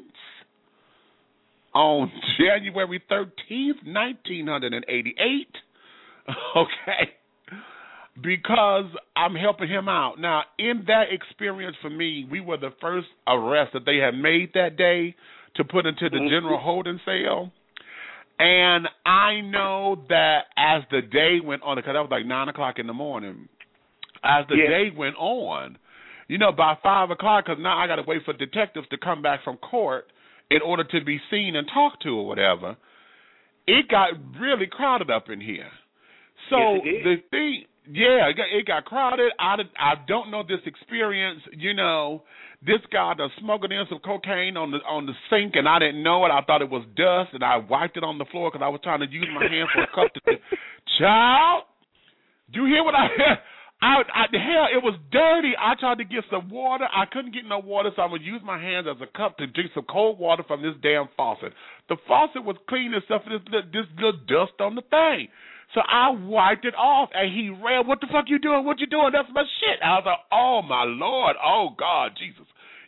On January 13th, 1988, okay, because I'm helping him out. Now, in that experience for me, we were the first arrest that they had made that day to put into the general holding cell. And I know that as the day went on, because that was like 9 o'clock in the morning, as the day went on, by 5 o'clock, because now I got to wait for detectives to come back from court in order to be seen and talked to or whatever, it got really crowded up in here. So the thing, it got crowded. I don't know this experience. This guy done smuggled in some cocaine on the sink, and I didn't know it. I thought it was dust, and I wiped it on the floor because I was trying to use my hand for a cup to. Child, do you hear what I hear? Hell, it was dirty. I tried to get some water. I couldn't get no water, so I'm going to use my hands as a cup to drink some cold water from this damn faucet. The faucet was clean except for this little dust on the thing. So I wiped it off, and he ran, "What the fuck you doing? What you doing? That's my shit." I was like, "Oh, my Lord. Oh, God, Jesus."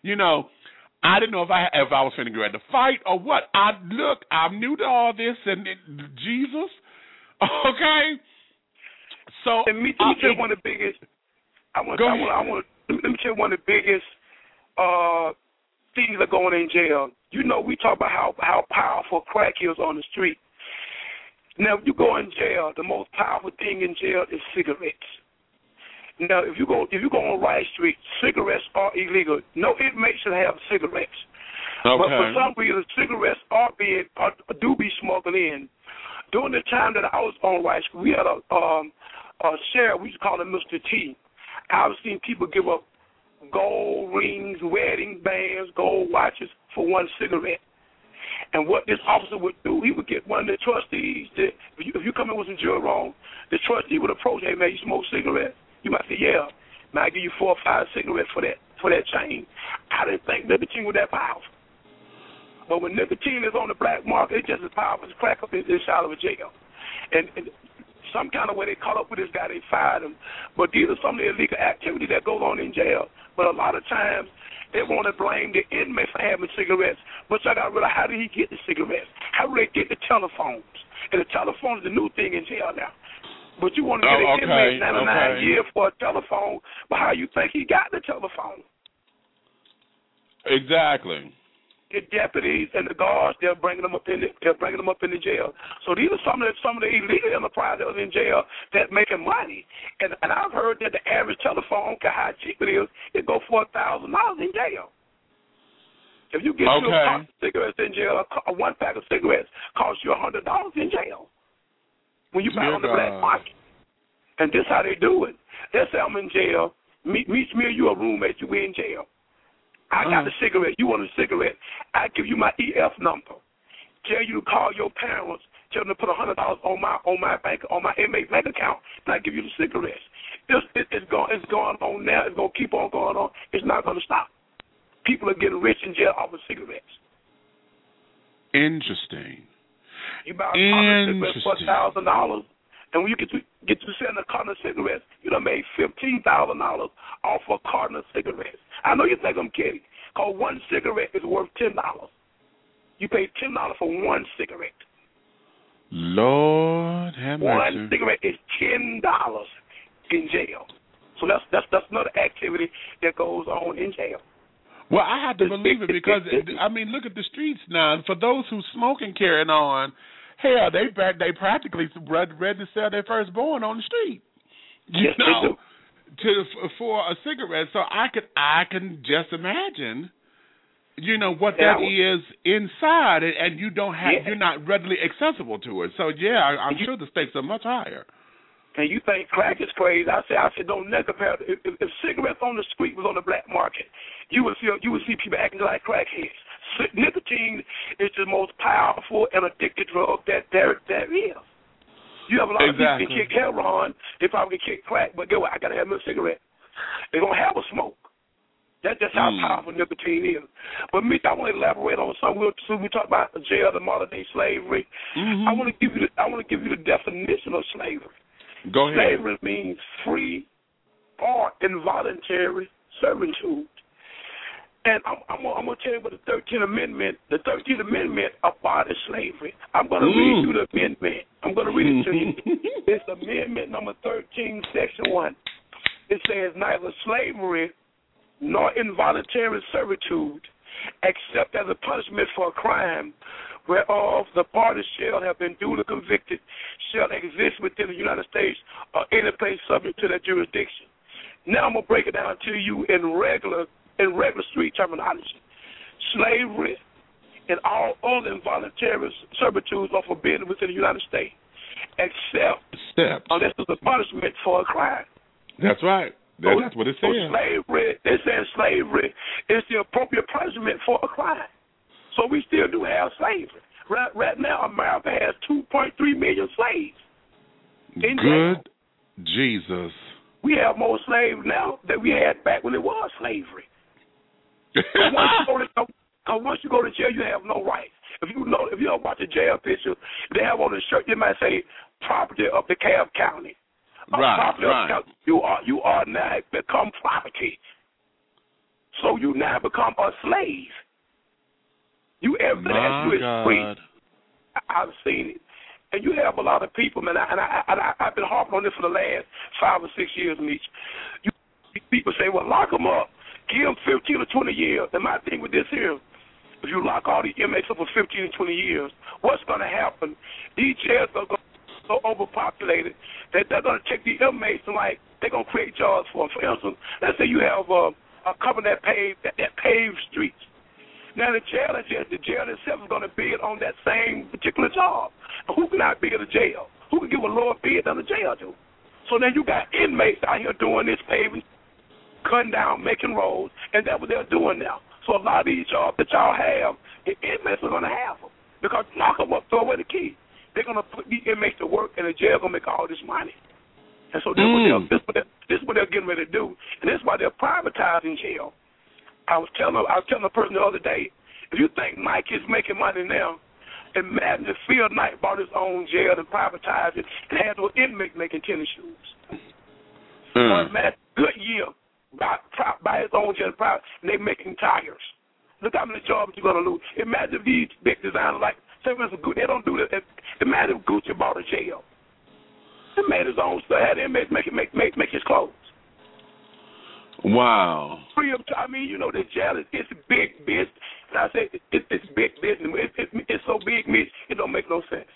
I didn't know if I was finna go at the fight or what. I'm new to all this, and Jesus. Okay. So let me tell you one of the biggest. Let me tell you one of the biggest things that are going in jail. We talk about how powerful crack is on the street. Now, if you go in jail, the most powerful thing in jail is cigarettes. Now, if you go on Rice Street, cigarettes are illegal. No inmate should have cigarettes. Okay. But for some reason, cigarettes do be smuggled in. During the time that I was on Rice Street, we had a sheriff, we used to call him Mr. T. I've seen people give up gold rings, wedding bands, gold watches for one cigarette. And what this officer would do, he would get one of the trustees. If you come in with some jewelry wrong, the trustee would approach, "Hey, man, you smoke cigarettes?" You might say, "Yeah." "Man, I give you 4 or 5 cigarettes for that chain." I didn't think nicotine was that powerful. But when nicotine is on the black market, it's just as powerful as crack up inside of a jail. And some kind of way they caught up with this guy, they fired him. But these are some of the illegal activity that goes on in jail. But a lot of times they want to blame the inmate for having cigarettes. But y'all got to realize, how did he get the cigarettes? How did they get the telephones? And the telephone is the new thing in jail now. But you want to get an inmate 99 years for a telephone, but how you think he got the telephone? Exactly. The deputies and the guards, they're bringing them up in the jail. So these are some of the illegal enterprises that are in jail that making money. And I've heard that the average telephone, how cheap it is, it go for $1,000 in jail. If you get you a pack of cigarettes in jail, one pack of cigarettes costs you $100 in jail when you buy on the black market. And this how they do it. They say, "I'm in jail. Meet me or you a roommate. You in jail. I got a cigarette. You want a cigarette? I give you my EF number. Tell you to call your parents. Tell them to put $100 on my inmate bank account, and I give you the cigarettes." It's going on now. It's going to keep on going on. It's not going to stop. People are getting rich in jail off of cigarettes. Interesting. You buy a carton of cigarettes for $1,000, and when you get to selling a carton of cigarettes, you done made $15,000 off a carton of cigarettes. I know you think I'm kidding, because one cigarette is worth $10. You pay $10 for one cigarette. Lord have mercy. One cigarette is $10 in jail. So that's another activity that goes on in jail. Well, I have to believe it because, I mean, look at the streets now. For those who smoke and carrying on, hell, they practically ready to sell their firstborn on the street. You know, for a cigarette. So I can just imagine, you know, what that is inside, and you don't have, you're not readily accessible to it. So I'm sure the stakes are much higher. And you think crack is crazy? I said, don't never compare. If cigarettes on the street was on the black market, you would see people acting like crackheads. Nicotine is the most powerful and addictive drug that there is. You have a lot of people that kick heroin, they probably kick crack, but get what? I got to have a cigarette. They're going to have a smoke. That's just how powerful nicotine is. But Mitch, I want to elaborate on something. We talk about the jail, the modern day slavery. I want to give you the definition of slavery. Go ahead. Slavery means free or involuntary servitude. And I'm going to tell you about the 13th Amendment. The 13th Amendment abolished slavery. I'm going to read you the amendment. I'm going to read it to you. It's Amendment number 13, Section 1. It says, neither slavery nor involuntary servitude, except as a punishment for a crime whereof the parties shall have been duly convicted, shall exist within the United States or any place subject to their jurisdiction. Now I'm going to break it down to you in regular street terminology. Slavery and all other involuntary servitudes are forbidden within the United States, except unless it's a punishment for a crime. That's right. That's what it says. So slavery, it says slavery is the appropriate punishment for a crime. So we still do have slavery. Right now, America has 2.3 million slaves. Good Jesus. We have more slaves now than we had back when it was slavery. Once you go to jail, you have no rights. If you don't watch a jail picture, they have on the shirt, they might say property of the DeKalb County. Right. You are now become property. So you now become a slave. Everything that you is free. I've seen it. And you have a lot of people, man, and I've been harping on this for the last 5 or 6 years, Mitch. People say, well, lock them up. Give them 15 or 20 years. And my thing with this here, if you lock all these inmates up for 15 or 20 years, what's going to happen? These jails are going to be so overpopulated that they're going to take the inmates and, like, they're going to create jobs for them. For instance, let's say you have a company that paves streets. Now, the jail itself is going to bid on that same particular job. Who can not bid a jail? Who can give a lower bid than the jail do? So then you got inmates out here doing this paving, cutting down, making roads, and that's what they're doing now. So a lot of these jobs that y'all have, the inmates are going to have them. Because lock them up, throw away the key. They're going to put these inmates to work, and the jail going to make all this money. And so this is what they're getting ready to do. And this is why they're privatizing jail. I was telling a person the other day, if you think Nike is making money now, imagine if Phil Knight bought his own jail and privatized it and had no inmate making tennis shoes. Or imagine Goodyear buy his own jail and they making tires. Look how many jobs you're going to lose. Imagine if these big designers like, say for instance, they don't do that. Imagine if Gucci bought a jail. He made his own stuff, had inmates make his clothes. Wow. I mean, you know, the jail it's big business. And I say it's big business. It's so big, Mitch, it don't make no sense.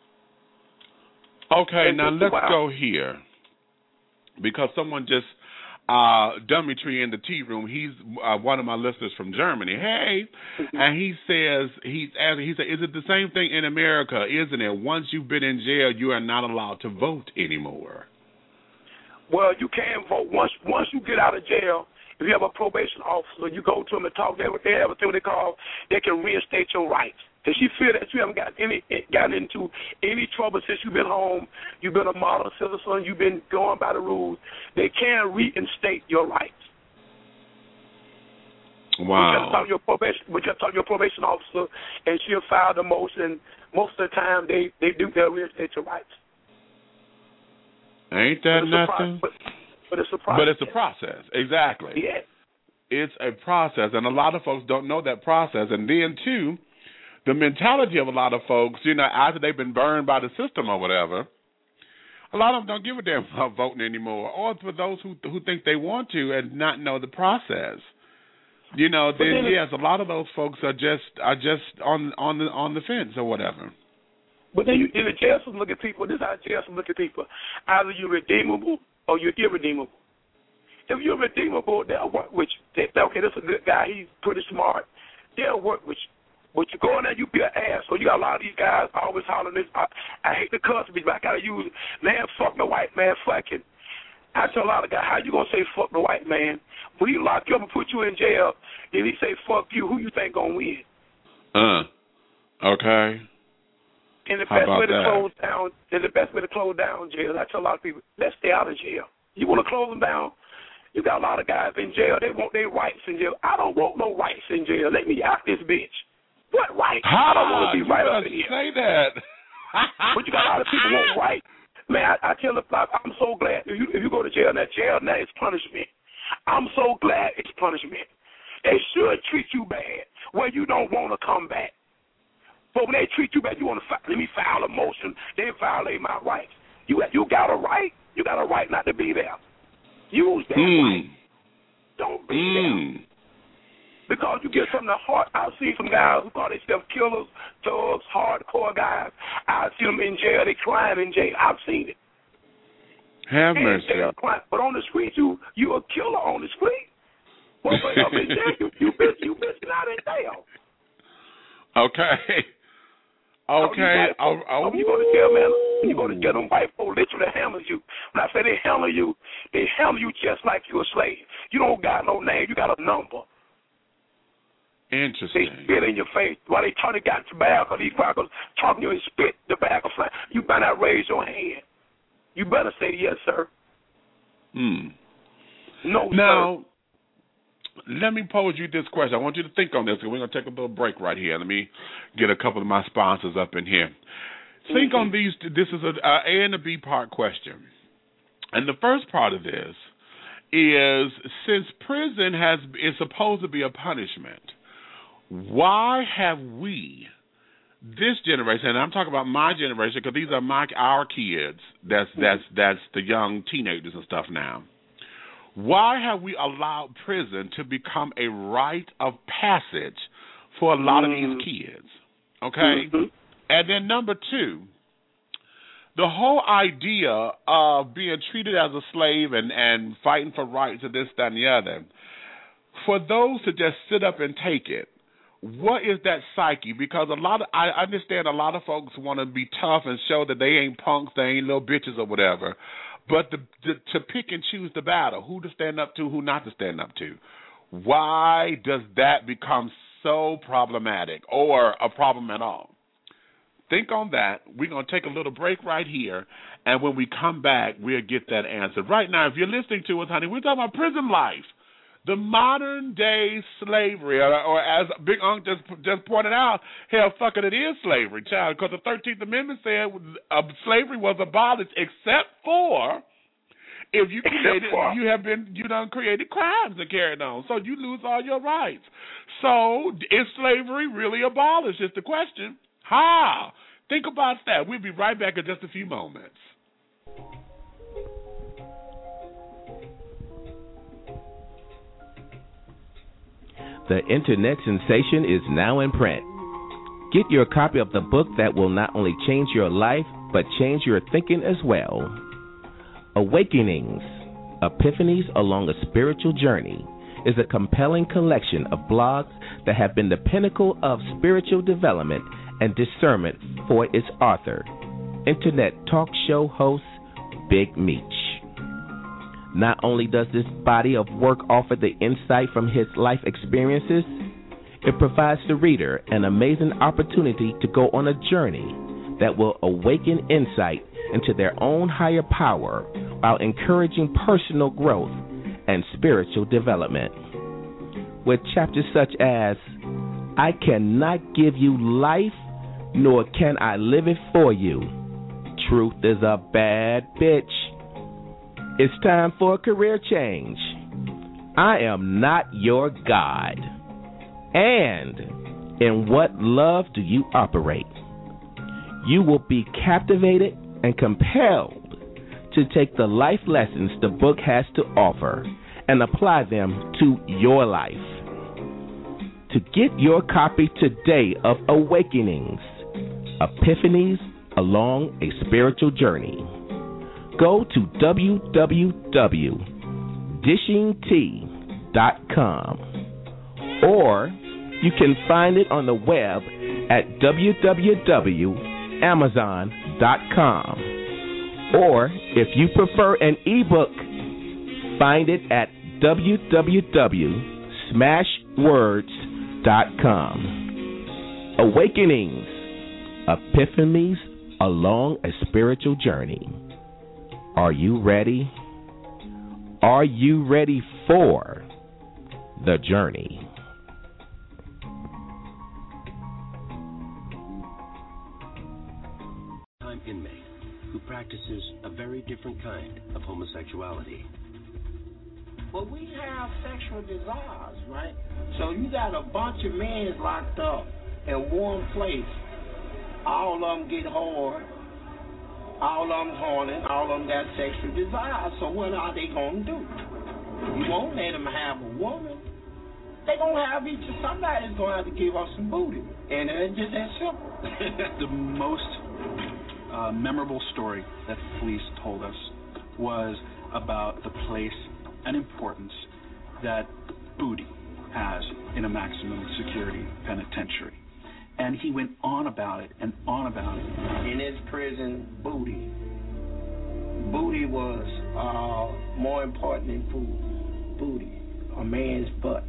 Okay, now let's go here. Because someone just Dummy in the tea room, he's one of my listeners from Germany. Hey, and he says, he said, is it the same thing in America, isn't it? Once you've been in jail, you are not allowed to vote anymore. Well, you can vote. Once you get out of jail, if you have a probation officer, you go to them and talk. They have a thing they call, they can reinstate your rights. If you feel that you haven't gotten into any trouble since you've been home, you've been a model citizen, you've been going by the rules, they can reinstate your rights. Wow. We just talk to your probation officer, and she'll file the motion. Most of the time, they do their reinstate your rights. Ain't that nothing? But it's a process. But it's a process. Exactly. Yeah. It's a process, and a lot of folks don't know that process. And then, too, the mentality of a lot of folks, after they've been burned by the system or whatever, a lot of them don't give a damn about voting anymore. Or for those who think they want to and not know the process. Yes, a lot of those folks are just on the fence or whatever. But then in the jail system, look at people. This is how jail system look at people. Either you're redeemable or you're irredeemable. If you're redeemable, they'll work with you. They say, okay, this is a good guy. He's pretty smart. They'll work with you. But you go in there, you be an ass. So you got a lot of these guys always hollering this. I hate the cuss, but I got to use it. Man, fuck the white man, fuck it. I tell a lot of guys, how you going to say fuck the white man? When he lock you up and put you in jail, if he say fuck you, who you think going to win? Okay. And the best way to close down jail, I tell a lot of people, let's stay out of jail. You want to close them down? You got a lot of guys in jail. They want their rights in jail. I don't want no rights in jail. Let me out this bitch. What rights? I don't want to be right up in here. Say that. But you got a lot of people want rights. Man, I tell the flock, I'm so glad. If you go to jail now it's punishment. I'm so glad it's punishment. They should treat you bad where you don't want to come back. But when they treat you bad, you want to let me file a motion. They violate my rights. You got a right. You got a right not to be there. Use that right. Don't be there. Because you get some of the heart. I've seen some guys who call themselves killers, thugs, hardcore guys. I've seen them in jail. They crying in jail. I've seen it. Have mercy. But on the street, you a killer on the street. But up in jail, you missing out in jail. Okay. Okay. When you go to jail, man, when you go to jail, them white folks literally handle you. When I say they handle you just like you're a slave. You don't got no name. You got a number. Interesting. They spit in your face. While they trying to get tobacco, these crackers talking to you and spit tobacco fly. You better not raise your hand. You better say yes, sir. No, now, sir. Let me pose you this question. I want you to think on this, because we're going to take a little break right here. Let me get a couple of my sponsors up in here. Think on these. This is an A and a B part question. And the first part of this is, since prison is supposed to be a punishment, why have we, this generation, and I'm talking about my generation because these are our kids, that's the young teenagers and stuff now, why have we allowed prison to become a rite of passage for a lot of these kids? Okay? And then number two, the whole idea of being treated as a slave and fighting for rights and this, that, and the other, for those to just sit up and take it, what is that psyche? Because I understand a lot of folks want to be tough and show that they ain't punks, they ain't little bitches or whatever. But to pick and choose the battle, who to stand up to, who not to stand up to. Why does that become so problematic or a problem at all? Think on that. We're going to take a little break right here, and when we come back, we'll get that answer. Right now, if you're listening to us, honey, we're talking about prison life. The modern-day slavery, or as Big Unc just pointed out, hell, fuck it is slavery, child, because the 13th Amendment said slavery was abolished except for if you done created crimes and carried on, so you lose all your rights. So is slavery really abolished is the question. How? Think about that. We'll be right back in just a few moments. The internet sensation is now in print. Get your copy of the book that will not only change your life, but change your thinking as well. Awakenings, Epiphanies Along a Spiritual Journey is a compelling collection of blogs that have been the pinnacle of spiritual development and discernment for its author, internet talk show host Big Meech. Not only does this body of work offer the insight from his life experiences, it provides the reader an amazing opportunity to go on a journey that will awaken insight into their own higher power while encouraging personal growth and spiritual development. with chapters such as, I cannot give you life, nor can I live it for you. Truth is a bad bitch. It's time for a career change. I am not your God. And in what love do you operate? You will be captivated and compelled to take the life lessons the book has to offer and apply them to your life. To get your copy today of Awakenings, Epiphanies Along a Spiritual Journey, go to www.dishingtea.com, or you can find it on the web at www.amazon.com, or if you prefer an ebook, find it at www.smashwords.com. Awakenings, Epiphanies Along a Spiritual Journey. Are you ready? Are you ready for the journey? Inmate who practices a very different kind of homosexuality. But we have sexual desires, right? So you got a bunch of men locked up in one place. All of them get hard. All of them horny. All of them got sexual desires. So what are they going to do? You won't let them have a woman. They're going to have each of somebody's going to have to give us some booty. And it's just that simple. The most memorable story that the police told us was about the place and importance that booty has in a maximum security penitentiary. And he went on about it and on about it. In his prison, booty was more important than food. Booty, a man's butt.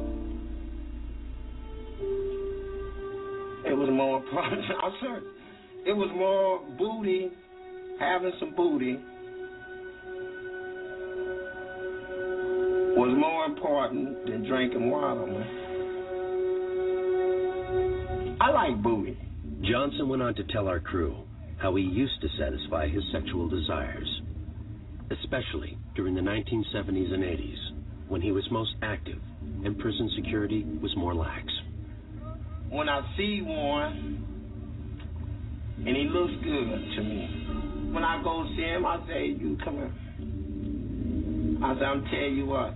It was more important. I'm sorry. It was more booty, having some booty was more important than drinking water, man. I like booty. Johnson went on to tell our crew how he used to satisfy his sexual desires, especially during the 1970s and 80s, when he was most active and prison security was more lax. When I see one, and he looks good to me. When I go see him, I say, you come here. I say, I'm telling you what,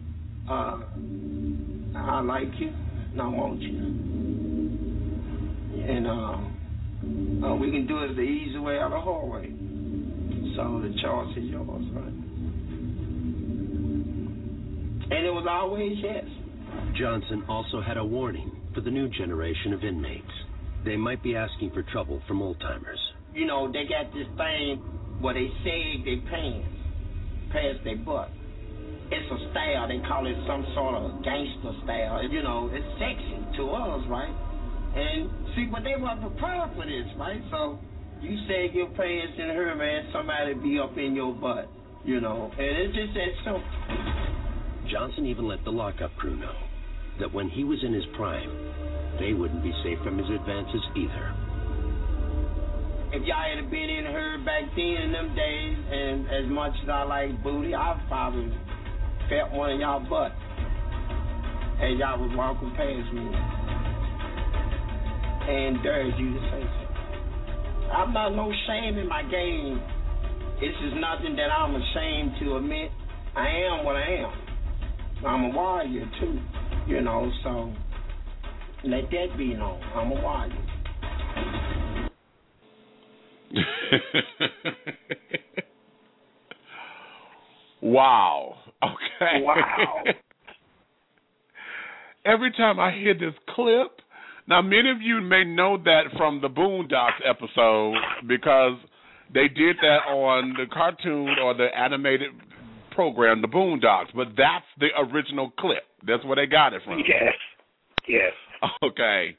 I like you, and I want you. And we can do it the easy way or the hard way. So the choice is yours, right? And it was always yes. Johnson also had a warning for the new generation of inmates. They might be asking for trouble from old-timers. You know, they got this thing where they sag their pants past their butt. It's a style. They call it some sort of gangster style. You know, it's sexy to us, right? And see, but they weren't prepared for this, right? So you sag your pants in her, man, somebody be up in your butt, you know. And it's just that simple. Johnson even let the lockup crew know that when he was in his prime, they wouldn't be safe from his advances either. If y'all had been in her back then in them days, and as much as I like booty, I probably felt one of y'all butt as y'all was walking past me and dared you to say so. I'm not no shame in my game. This is nothing that I'm ashamed to admit. I am what I am. I'm a warrior too, you know, so let that be known. I'm a warrior. Wow. Okay. Wow. Every time I hear this clip, now many of you may know that from the Boondocks episode because they did that on the cartoon or the animated program, the Boondocks, but that's the original clip. That's where they got it from. Yes. Yes. Okay.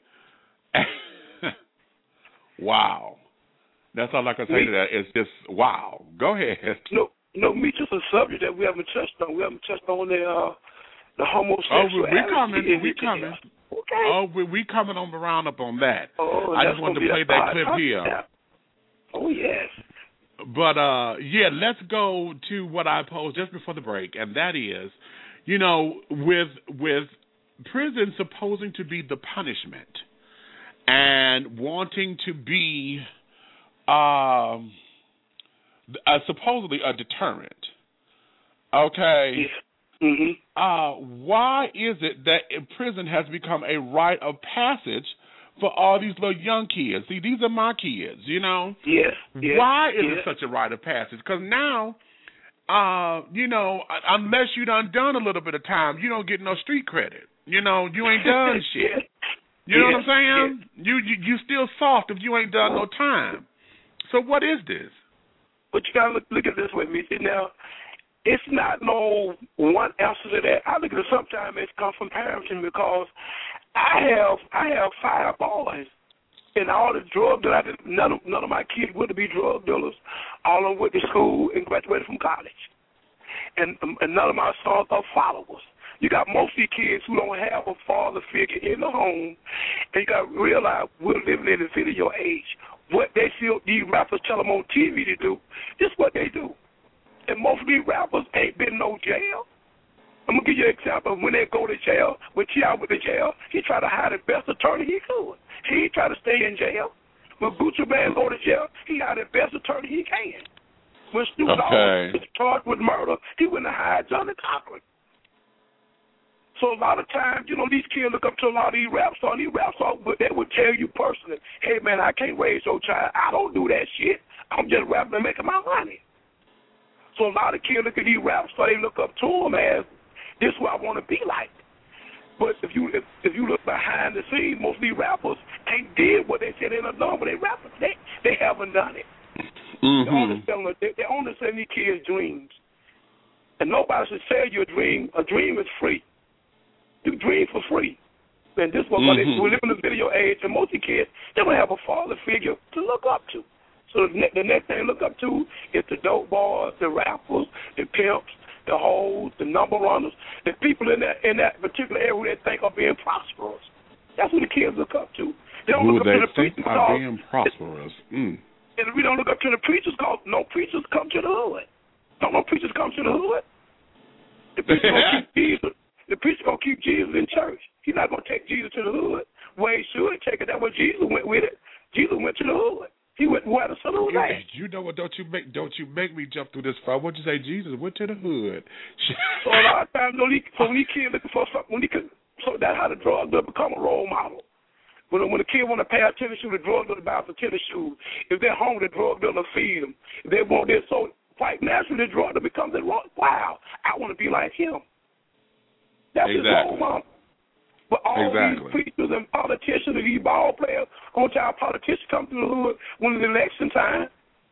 Wow. That's all I can say to that. It's just wow. Go ahead. No, me just a subject that we haven't touched on. We haven't touched on the homosexuality. We coming. Okay. Oh, we coming on the roundup on that. Oh, I just wanted to play that clip here. Oh, yes. But, let's go to what I posed just before the break, and that is, with prison supposing to be the punishment and wanting to be supposedly a deterrent, okay? Yes. Mm-hmm. Why is it that prison has become a rite of passage for all these little young kids? See, these are my kids, Yes. Why is it such a rite of passage? Because now, unless you done a little bit of time, you don't get no street credit. You ain't done shit. You know what I'm saying? You still soft if you ain't done no time. So what is this? But you gotta look at this with me. See, now, it's not no one answer to that. I look at it sometimes it's come from parenting, because I have 5 boys, and all the drug that I did, none of my kids would be drug dealers. All of them went to school and graduated from college, and none of my sons are followers. You got most of these kids who don't have a father figure in the home, and you got to realize we're living in the video age. What they feel these rappers tell them on TV to do, this is what they do. And most of these rappers ain't been no jail. I'm going to give you an example. When they go to jail, when T.I. went to jail, he tried to hire the best attorney he could. He ain't try to stay in jail. When Gucci Mane go to jail, he hired the best attorney he can. When Snoop Dogg was charged with murder, he went and hired Johnny Cochran. So a lot of times, these kids look up to a lot of these rap stars. But they would tell you personally, hey, man, I can't raise your child. I don't do that shit. I'm just rapping and making my money. So a lot of kids look at these rap stars, they look up to them as, this is what I want to be like. But if you look behind the scenes, most of these rappers ain't did what they said they done done, but they rappers. They haven't done it. Mm-hmm. They're only selling these kids dreams. And nobody should sell you a dream. A dream is free. You dream for free. And this is what we live in the video age, and most of the kids, they don't have a father figure to look up to. So the next thing to look up to is the dope boys, the rappers, the pimps, the hoes, the number runners, the people in that particular area who they think are being prosperous. That's who the kids look up to. They don't look up to the preachers are being prosperous. And we don't look up to the preachers because no preachers come to the hood. Don't no preachers come to the hood. The preacher gonna keep Jesus. The preacher gonna keep Jesus in church. He's not gonna take Jesus to the hood. Well, he should take it. That way Jesus went with it. Jesus went to the hood. He went where the saloon at. You know what? Don't you make me jump through this far. What'd you say? Jesus went to the hood. So a lot of times, when these kids looking for something, so that's how the drug dealer become a role model. When a kid want to pay a tennis shoe, the drug dealer buys a tennis shoe. If they're hungry, the drug dealer feed them. If they want this, so quite naturally, the drug dealer becomes wow, I want to be like him. That's his role model. But all these preachers and politicians and these ball players, all our politicians come through the hood when it's election time.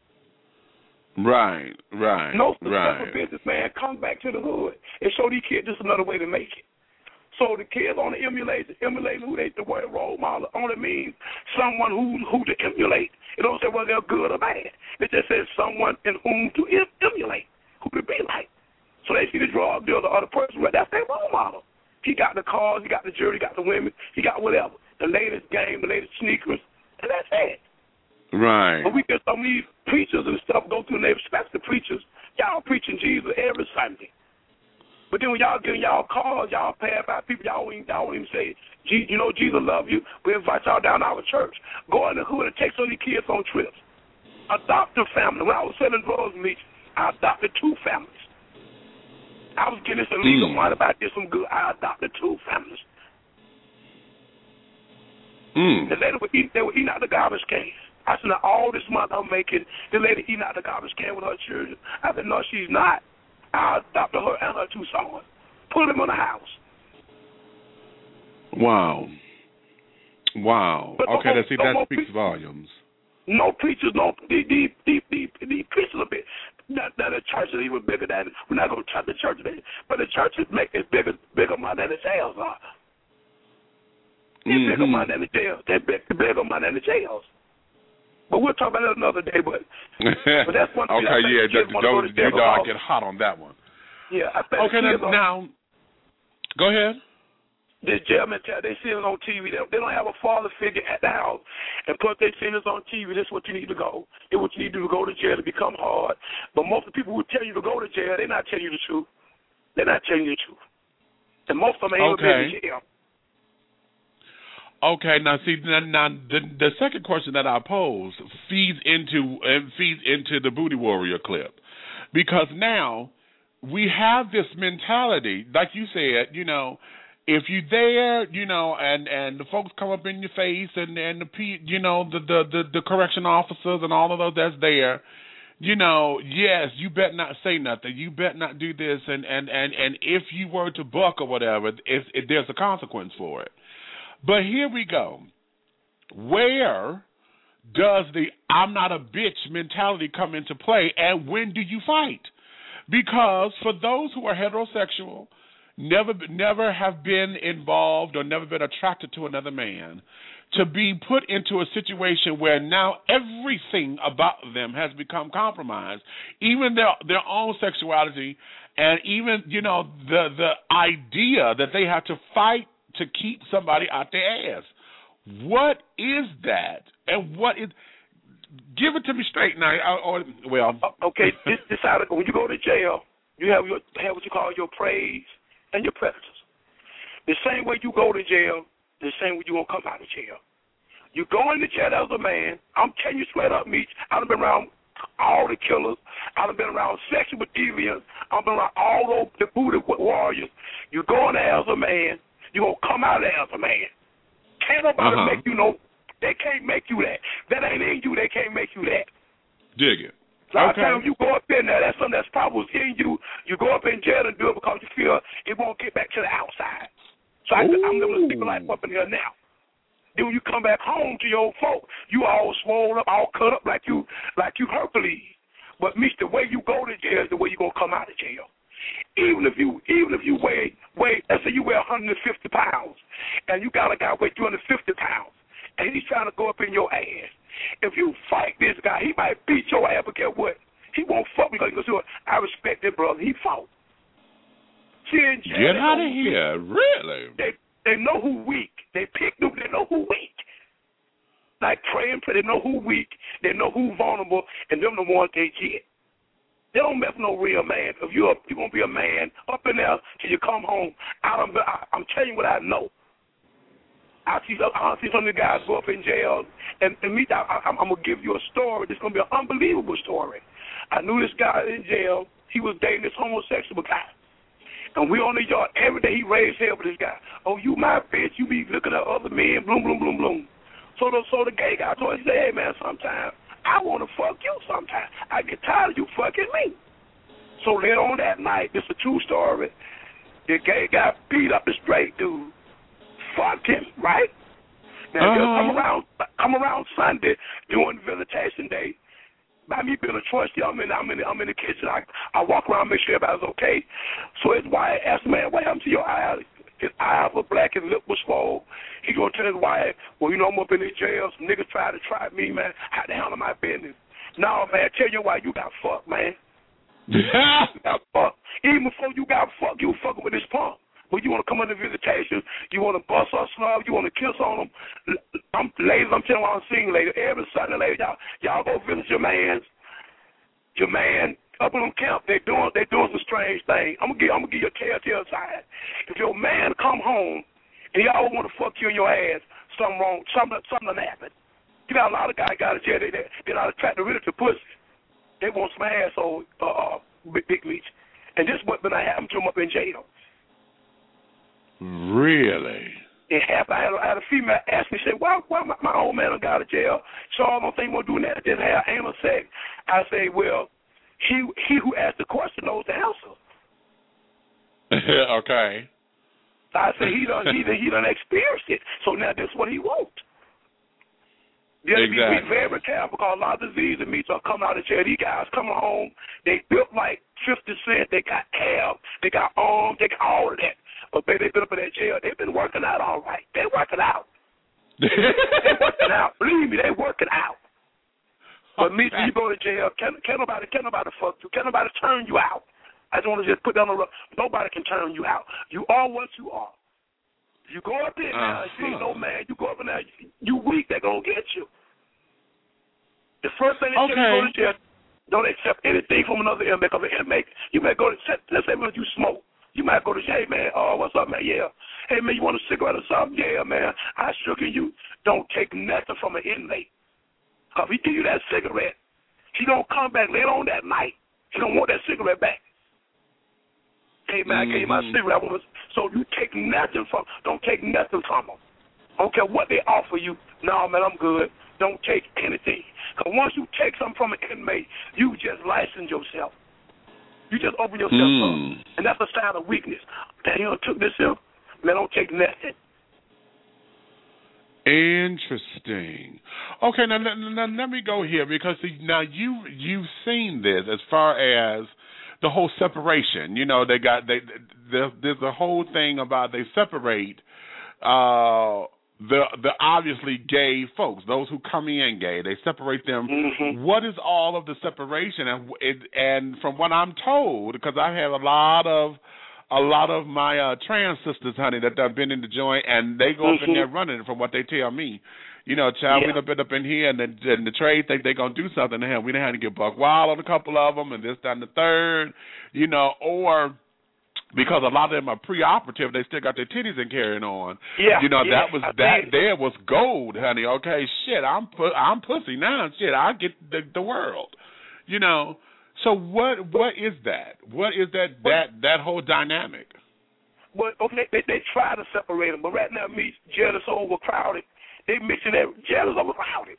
Right. No successful businessman comes back to the hood and show these kids just another way to make it. So the kids only emulate who they the word role model only means someone who to emulate. It don't say whether they're good or bad. It just says someone in whom to emulate, who to be like. So they see the drug dealer or the person, that's their role model. He got the cars, he got the jewelry, he got the women, he got whatever. The latest game, the latest sneakers, and that's it. Right. But we get some of these preachers and stuff go through and they respect the preachers. Y'all preaching Jesus every Sunday. But then when y'all get in y'all cars, y'all pass by people, y'all won't even say, Jesus love you. We invite y'all down to our church. Go in the hood and take some of these kids on trips. Adopt a family. When I was selling drugs meat, I adopted 2 families. I was getting some legal money, but I did some good. I adopted 2 families. The lady they were eating out the garbage can. I said, now all this money I'm making, the lady eating out the garbage can with her children. I said, no, she's not. I adopted her and her 2 sons. Put them in the house. Wow. But okay, that speaks volumes. No preachers, these preachers a bit. Now the church is even bigger than it. We're not going to touch the church, but the churches make it bigger money than the jails are. They're bigger money than the jails. They're bigger money than the jails. But we'll talk about that another day. But that's one thing. Okay, yeah, you know I get hot on that one. Yeah, I think. Okay, now Go ahead. This jail mentality, they see us on TV. They don't have a father figure at the house. And plus, they see us on TV. This is what you need to go. This is what you need to do to go to jail to become hard. But most of the people who tell you to go to jail, they're not telling you the truth. They're not telling you the truth. And most of them ain't even been to jail. Okay, now see, the second question that I pose feeds into the Booty Warrior clip, because now we have this mentality, like you said, you know. If you're there, you know, and the folks come up in your face, and the correction officers and all of those that's there, you know, yes, you better not say nothing. You better not do this, and if you were to buck or whatever, there's a consequence for it. But here we go. Where does the "I'm not a bitch" mentality come into play, and when do you fight? Because for those who are heterosexual, never have been involved or never been attracted to another man, to be put into a situation where now everything about them has become compromised, even their own sexuality, and even, you know, the idea that they have to fight to keep somebody out their ass. What is that? And what is? Give it to me straight now. Okay, this how when you go to jail, you have what you call your praise and your predators. The same way you go to jail, the same way you gonna come out of jail. You go into jail as a man. I'm telling you straight up, Meech. I've been around all the killers. I've been around sexual deviants. I've been around all those the booty warriors. You go in there as a man. You gonna come out there as a man. Can't nobody make you know. They can't make you that. That ain't in you. They can't make you that. Dig it. A lot of times you go up in there, that's something that's probably in you. You go up in jail and do it because you feel it won't get back to the outside. So I'm living a secret life up in here now. Then when you come back home to your old folk, you all swollen up, all cut up like you Hercules. But Mitch, the way you go to jail is the way you gonna come out of jail. Even if you weigh, let's say you weigh 150 pounds, and you got a guy weigh 250 pounds, and he's trying to go up in your ass. If you fight this guy, he might beat your ass, but guess what? He won't fuck me because he goes, I respect that brother. He fought. See, in jail, get out of here, really? They know who weak. They pick them. They know who weak. Like praying, they know who weak. They know who vulnerable, and them the ones they get. They don't mess with no real man. If you're going to be a man up in there till you come home, I'm telling you what I know. I see some of the guys go up in jail, and me, I'm going to give you a story. It's going to be an unbelievable story. I knew this guy in jail. He was dating this homosexual guy. And we on the yard every day. He raised hell with this guy. Oh, you my bitch. You be looking at other men, bloom, bloom, bloom, bloom. So the gay guy told him, he said, hey, man, sometimes I want to fuck you sometimes. I get tired of you fucking me. So later on that night, this is a true story, the gay guy beat up the straight dude. Fucked him, right? Now, come around Sunday doing visitation day. By me being a trustee, I'm in the kitchen. I walk around, make sure everybody's okay. So his wife asked, man, what happened to your eye? His eye was black, his lip was swollen. He gonna tell his wife, well, you know, I'm up in this jail. Some niggas try to try me, man. How the hell am I business? No, man, tell your wife you got fucked, man. You got fucked. Even before you got fucked, you were fucking with this punk. When you want to come under visitation, you want to bust or snub, you want to kiss on them. Ladies, I'm telling you what I'm seeing, ladies. Every Sunday, ladies, y'all go visit your man up in them camp. They doing some strange things. I'm gonna give you a telltale sign. If your man come home and he always want to fuck you in your ass, something wrong, something done happened. You got a lot of guys got to jail. They're not attracted really to pussy. They want some asshole, big leech. And this is what been happening to them up in jail. Really? It happened. I had a female ask me, say, why my old man got out of jail? So I don't think we're doing that. Just have anal sex. I say, well, he who asked the question knows the answer. Okay. So I say he done experienced it. So now this is what he wants. Exactly. Be very careful because a lot of disease and meats are coming out of jail. These guys coming home, they built like 50 Cent. They got abs, they got arms, they got all of that. But baby, they've been up in that jail. They've been working out all right. They're working out. They're working out. Believe me, they're working out. But me, you go to jail, can't nobody fuck you. Can't nobody turn you out. I just want to just put that on the road. Nobody can turn you out. You are what you are. You go up there now and see no man. You go up there, you weak. They're gonna get you. The first thing they say, go to jail. Don't accept anything from another inmate. Because an inmate, you may go to, let's say when you smoke, you might go to, hey man, what's up, man? Yeah. Hey man, you want a cigarette or something? Yeah, man. I sugar you. Don't take nothing from an inmate. Because if he give you that cigarette, he don't come back later on that night. He don't want that cigarette back. Hey man, I gave you my cigarette. So you take nothing from, don't take nothing from them. I don't care what they offer you. No, man, I'm good. Don't take anything. Because once you take something from an inmate, you just license yourself. You just open yourself up. And that's a sign of weakness. Man, you took this here, man, don't take nothing. Interesting. Okay, now let me go here because now you've seen this as far as the whole separation. You know, there's a whole thing about they separate the obviously gay folks, those who come in gay. They separate them. Mm-hmm. What is all of the separation? And from what I'm told, because I have a lot of my trans sisters, honey, that have been in the joint, and they go up in there running from what they tell me. You know, child, we done been up in here, and the trade think they going to do something to him. We done had to get buck wild on a couple of them, and this, that, and the third, you know, or because a lot of them are preoperative, they still got their titties and carrying on. Yeah, you know, that there was gold, honey. Okay, shit, I'm pussy now. Shit, I get the world. You know, so what is that? What is that whole dynamic? Well, okay, they try to separate them, but right now, jail is so overcrowded. They mixing that jail is overcrowded.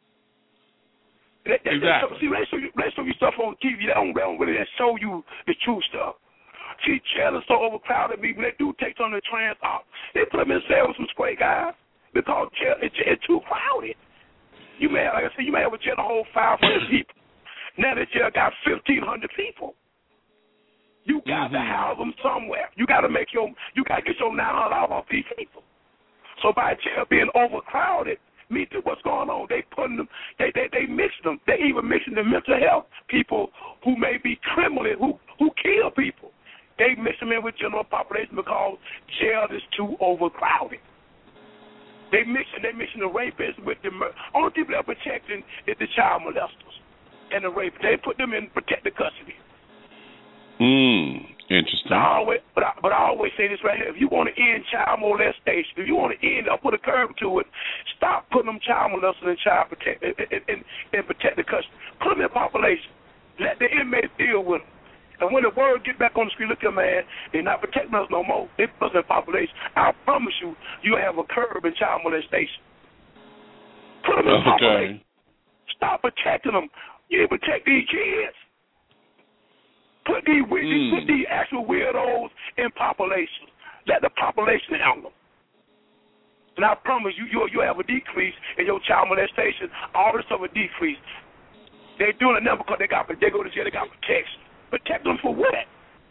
Exactly. See, they show you stuff on TV. They don't really show you the true stuff. See, jail is so overcrowded. When they do take some of the trans off, they put them in cells with some square guys because jail it's too crowded. You may have a jail to hold 500 people. Now the jail got 1,500 people. You got to house them somewhere. You got to get your $900 off these people. So by jail being overcrowded, what's going on? They putting them. They mix them. They even mixing the mental health people who may be criminal, who kill people. They mix them in with general population because jail is too overcrowded. They mixing the rapists with the only people that are protecting is the child molesters and the rapists. They put them in protected custody. Interesting. But I always say this right here. If you want to end child molestation, if you want to end or put a curb to it, stop putting them child molesters in protected custody. Put them in population. Let the inmates deal with them. And when the word get back on the street, look at man, they're not protecting us no more. They put us in population. I promise you, you'll have a curb in child molestation. Put them in population. Stop protecting them. You didn't protect these kids. Put these actual weirdos in population. Let the population handle them. And I promise you, you'll have a decrease in your child molestation. All this stuff will decrease. They're doing it now because they go to jail, they got protection. Protect them for what?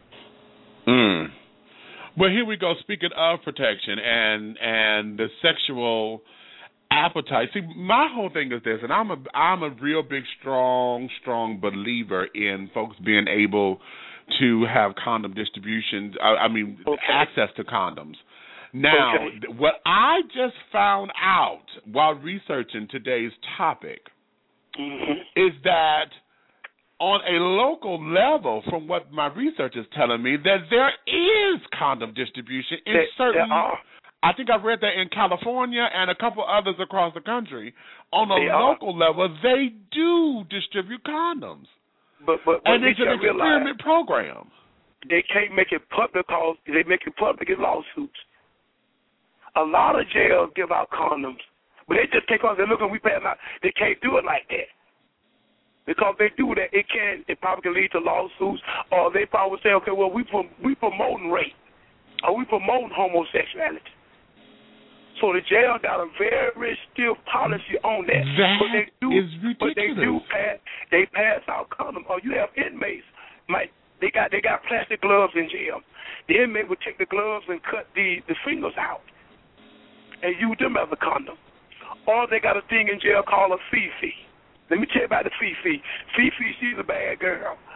Well, here we go. Speaking of protection and the sexual appetite. See, my whole thing is this, and I'm a real big, strong believer in folks being able to have condom distribution. Access to condoms. Now, what I just found out while researching today's topic is that on a local level, from what my research is telling me, that there is condom distribution in certain. I think I read that in California and a couple others across the country. On a local level, they do distribute condoms. But and it's an experiment program. They can't make it public because they make it public in lawsuits. A lot of jails give out condoms, but they just take off. They're looking, we pay them out. They can't do it like that. Because they do that, it probably can lead to lawsuits, or they probably say, okay, well, we promoting rape, or we promoting homosexuality. So the jail got a very stiff policy on that. Is ridiculous. But they pass out condoms. Or you have inmates, they got plastic gloves in jail. The inmate would take the gloves and cut the fingers out and use them as a condom. Or they got a thing in jail called a Fifi. Let me tell you about the Fifi. Fifi, she's a bad girl.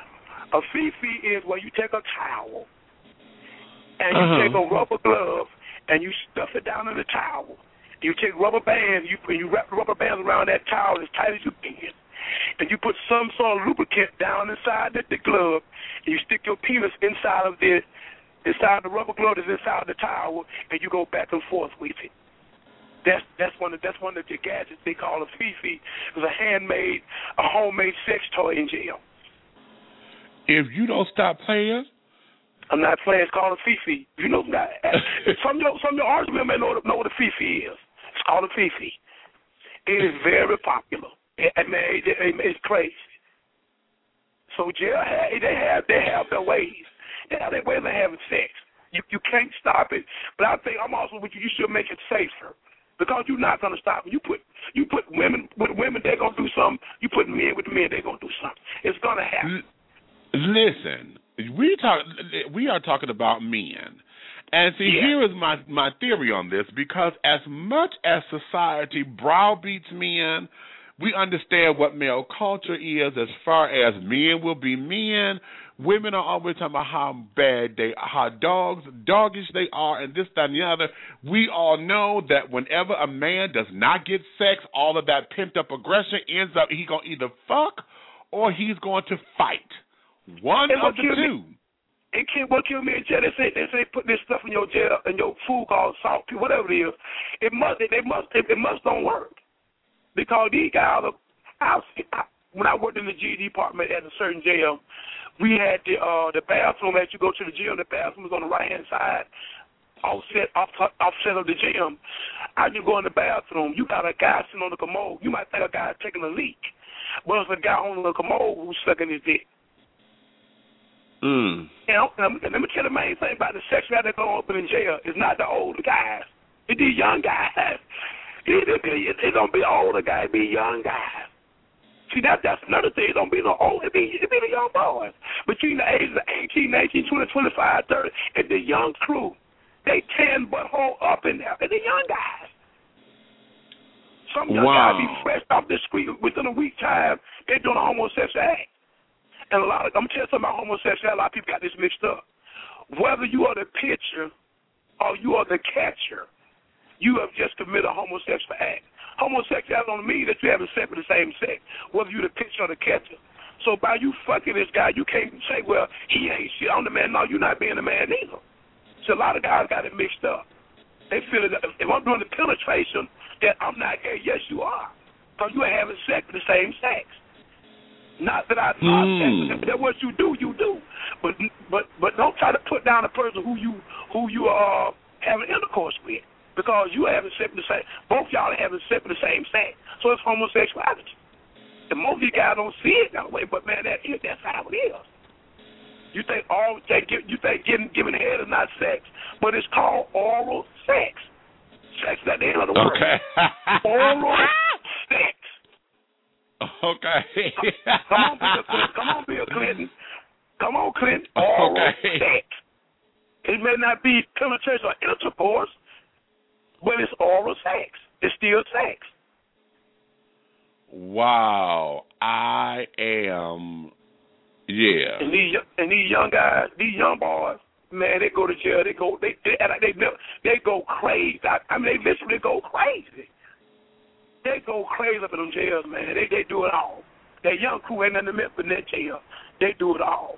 A fifi is where you take a towel and you take a rubber glove and you stuff it down in the towel. You take rubber bands, you wrap the rubber bands around that towel as tight as you can, and you put some sort of lubricant down inside the glove, and you stick your penis inside the rubber glove that's inside the towel, and you go back and forth with it. That's one of the gadgets they call a fifi. It was a homemade sex toy in jail. If you don't stop playing, I'm not playing. It's called a fifi. You know that. Some of your argument may know what a fifi is. It's called a fifi. It is very popular. It's crazy. So jail, they have their ways. They have their ways of having sex. You can't stop it. But I think I'm also with you. You should make it safer. Because you're not gonna stop it. You put women with women, they're gonna do something. You put men with men, they're gonna do something. It's gonna happen. Listen, we are talking about men. And see, here is my theory on this, because as much as society browbeats men, we understand what male culture is as far as men will be men. Women are always talking about how bad how doggish they are, and this, that, and the other. We all know that whenever a man does not get sex, all of that pent-up aggression ends up, he's going to either fuck or he's going to fight. One of the two. What killed me in jail? They say put this stuff in your jail and your food called salt, whatever it is. It must don't work, because these guys. When I worked in the GED department at a certain jail, we had the bathroom as you go to the gym. The bathroom was on the right hand side, offset of the gym. As you go in the bathroom, you got a guy sitting on the commode. You might think a guy's taking a leak, but it's a guy on the commode who's sucking his dick. You know, let me tell you the main thing about the sexuality that go open in jail is not the older guys. It's these young guys. It don't be older guys, it be young guys. See, that's another thing. It don't be no old. It be the young boys. Between the ages of 18, 19, 20, 25, 30, and the young crew, they 10 but hold up in there. And the young guys. Some young guys be fresh off the street within a week time. They're doing a homosexual act. And I'm going to tell you something about homosexuality. A lot of people got this mixed up. Whether you are the pitcher or you are the catcher, you have just committed a homosexual act. Homosexuality don't mean that you having sex with the same sex, whether you're the pitcher or the catcher. So by you fucking this guy, you can't say, well, he ain't shit. I'm the man. No, you're not being the man either. So a lot of guys got it mixed up. They feel that if I'm doing the penetration, that I'm not gay. Yes, you are. Because you ain't having sex with the same sex. Not that that's what you do. But don't try to put down a person who you are having intercourse with, because you having sex with the same. Both y'all are having sex with the same sex. So it's homosexuality. And most of you guys don't see it that way, but man, that's how it is. You think giving head is not sex, but it's called oral sex. Sex at the end of the word. Okay. Oral sex. Okay. Come on, Bill Clinton. Come on, Clinton. Oral sex. It may not be penetration or intercourse, but it's oral sex. It's still sex. Wow. I am. Yeah. And these young guys, these young boys, man, they go to jail. They go crazy. I mean, they literally go crazy. They go crazy up in them jails, man. They do it all. That young crew ain't nothing meant for that jail. They do it all.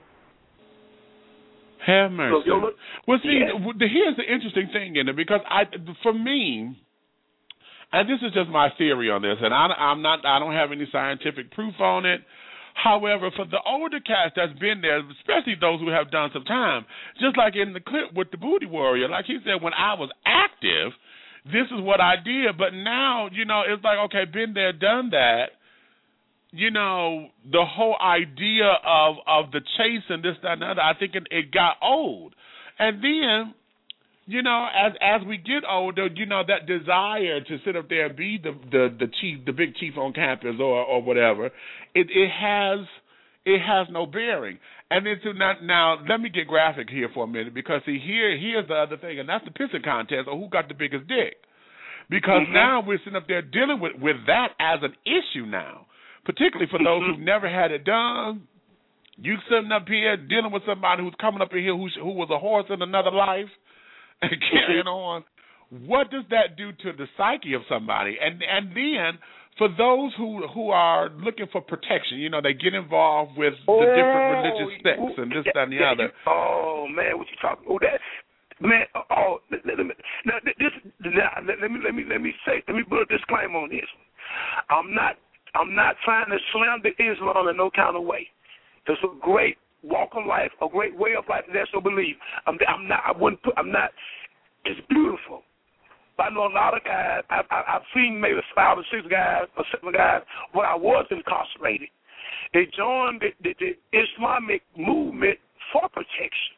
Have mercy. Well, see, here's the interesting thing in it, because for me, and this is just my theory on this, and I don't have any scientific proof on it. However, for the older cast that's been there, especially those who have done some time, just like in the clip with the Booty Warrior, like he said, when I was active, this is what I did. But now, it's like, okay, been there, done that. The whole idea of the chase and this, that, and the other, I think it got old. And then, as we get older, that desire to sit up there and be the chief, the big chief on campus or whatever, it has no bearing. And then now let me get graphic here for a minute, because see, here's the other thing, and that's the pissing contest, or who got the biggest dick. Because now we're sitting up there dealing with that as an issue now, particularly for those who've never had it done. You sitting up here dealing with somebody who's coming up in here who was a horse in another life and carrying on. What does that do to the psyche of somebody? And then for those who are looking for protection, you know, they get involved with the different religious sects and this, that, and the other. Oh man, what you talking about? That man. Oh, let me put a disclaimer on this. I'm not trying to slander Islam in no kind of way. It's a great walk of life, a great way of life. That's your belief. I'm not. It's beautiful. But I know a lot of guys. I've seen maybe 5 or 6 guys or 7 guys when I was incarcerated. They joined the Islamic movement for protection.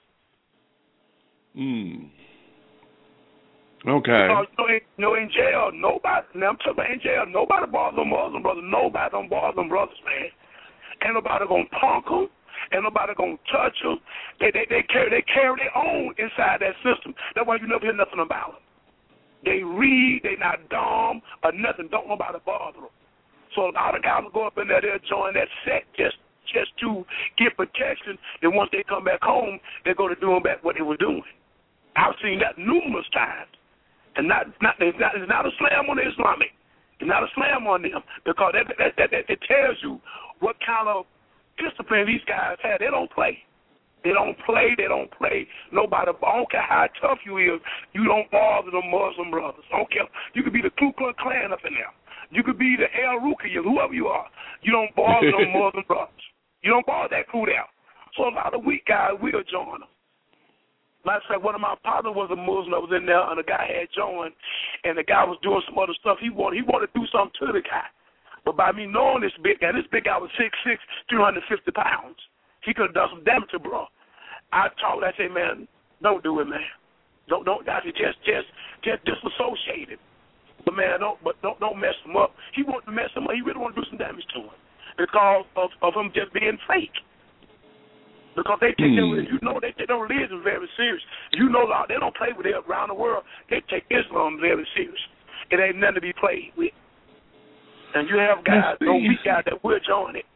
Okay. Because, in jail, nobody. Now I'm talking about in jail, nobody bothers them Muslim brothers. Nobody don't bother them brothers, man. Ain't nobody gonna punk them. Ain't nobody gonna touch them. They carry their own inside that system. That's why you never hear nothing about them. They read. They not dumb or nothing. Don't nobody bother them. So a lot of guys will go up in there. They'll join that sect just to get protection. Then once they come back home, they go to doing back what they were doing. I've seen that numerous times. And it's not a slam on the Islamic. It's not a slam on them because that it tells you what kind of discipline these guys have. They don't play. They don't play. Nobody. I don't care how tough you is. You don't bother the Muslim brothers. I don't care. You could be the Ku Klux Klan up in there. You could be the El Ruqayyah, whoever you are. You don't bother the Muslim brothers. You don't bother that crew there. So a lot of weak guys will join them. Like I said, one of my partners was a Muslim that was in there, and the guy had joined, and the guy was doing some other stuff. He wanted to do something to the guy. But by me knowing this big guy was 6'6", 350 pounds. He could have done some damage to bro. I told him, I said, man, don't do it, man. Don't. I said, just disassociate him. But man, don't mess him up. He wanted to mess him up. He really wanted to do some damage to him because of him just being fake. Because they take their religion very serious. You know, they don't play with it around the world. They take Islam very serious. It ain't nothing to be played with. And you have guys, those weak guys that will join it.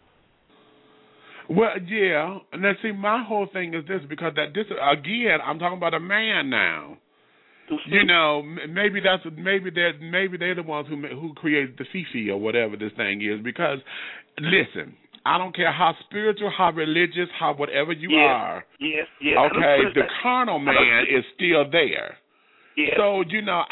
Well, yeah. And then see, my whole thing is this because again, I'm talking about a man now. Mm-hmm. You know, maybe they're the ones who created the Fifi or whatever this thing is. Because listen. I don't care how spiritual, how religious, how whatever you are. Yes. Okay, the carnal man is still there. Yes. So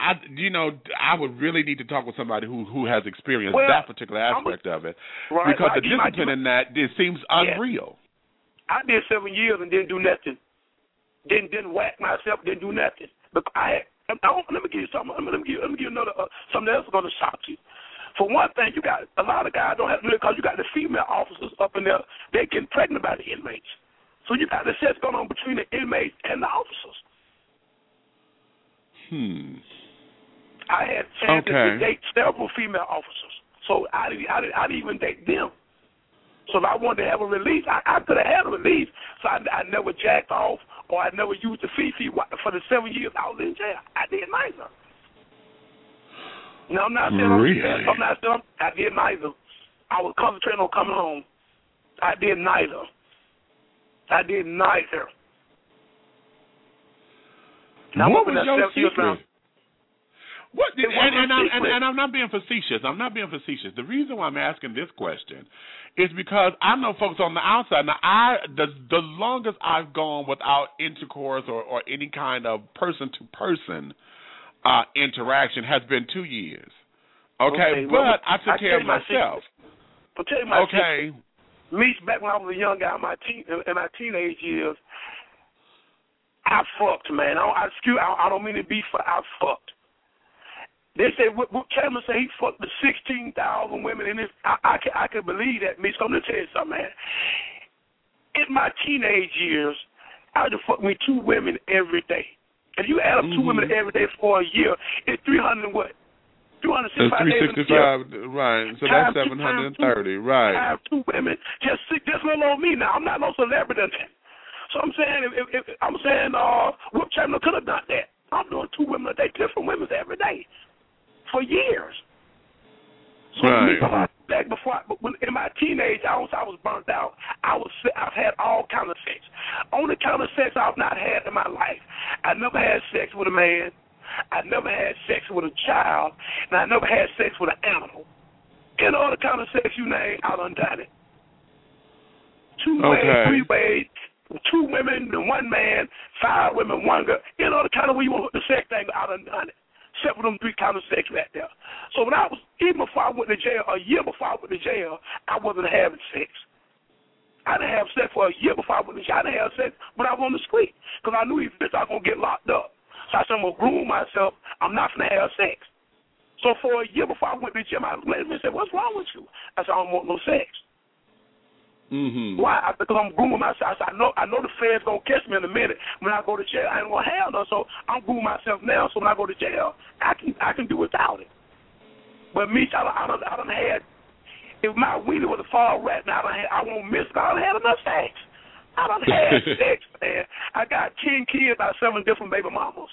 I would really need to talk with somebody who has experienced that particular aspect of it, right, because the discipline in that it seems unreal. I did 7 years and didn't do nothing. Didn't whack myself. Didn't do nothing. But let me give you something. Let me give you another something else going to shock you. For one thing, you got a lot of guys don't have to do it because you got the female officers up in there. They getting pregnant by the inmates. So you got the sex going on between the inmates and the officers. I had chances to date several female officers. So I didn't even date them. So if I wanted to have a release, I could have had a release. So I never jacked off or I never used the Fifi for the 7 years I was in jail. I did neither. No, I'm not saying I did neither. I was concentrating on coming home. I did neither. Now, what was your secret? And I'm not being facetious. The reason why I'm asking this question is because I know folks on the outside. Now, the longest I've gone without intercourse or any kind of person-to-person interaction has been 2 years. Okay, but I took care of myself. I'll tell you my secret. Me, back when I was a young guy in my teenage years, I fucked, man. I don't mean to be I fucked. They say, what Cameron say he fucked the 16,000 women in this. I can believe that, Mitch. I'm going to tell you something, man. In my teenage years, I would have fucked me 2 women every day. If you add up 2 women every day for a year, it's 300 and what? 365 days. Right. So that's 730, right. I have 2 women. Just little on me now. I'm not no celebrity. So I'm saying, Whoop Chamberlain could have done that. I'm doing 2 women a day, different women every day, for years. So right. back in my teenage hours, I was burnt out. I've had all kinds of sex. Only kind of sex I've not had in my life. I never had sex with a man. I never had sex with a child, and I never had sex with an animal. Any other kind of sex you name, I done done it. 2 ways, 3 ways, 2 women and 1 man, 5 women, 1 girl. Any other kind of way you want to hook the sex thing, I done done it. Except for them 3 kinds of sex right there. So when even before I went to jail, a year before I went to jail, I wasn't having sex. I didn't have sex for a year before I went to jail. I didn't have sex when I was on the street because I knew eventually I was going to get locked up. So I said, I'm going to groom myself. I'm not going to have sex. So for a year before I went to jail, my lady said, what's wrong with you? I said, I don't want no sex. Mm-hmm. Why? Because I'm grooming myself. I said, I know the feds going to catch me in a minute. When I go to jail, I ain't going to have no. So I'm grooming myself now. So when I go to jail, I can do without it. But me, I done had, if my weenie was a fall rat now, I won't miss it. I done had enough sex. I done had sex, man. I got 10 kids by 7 different baby mamas.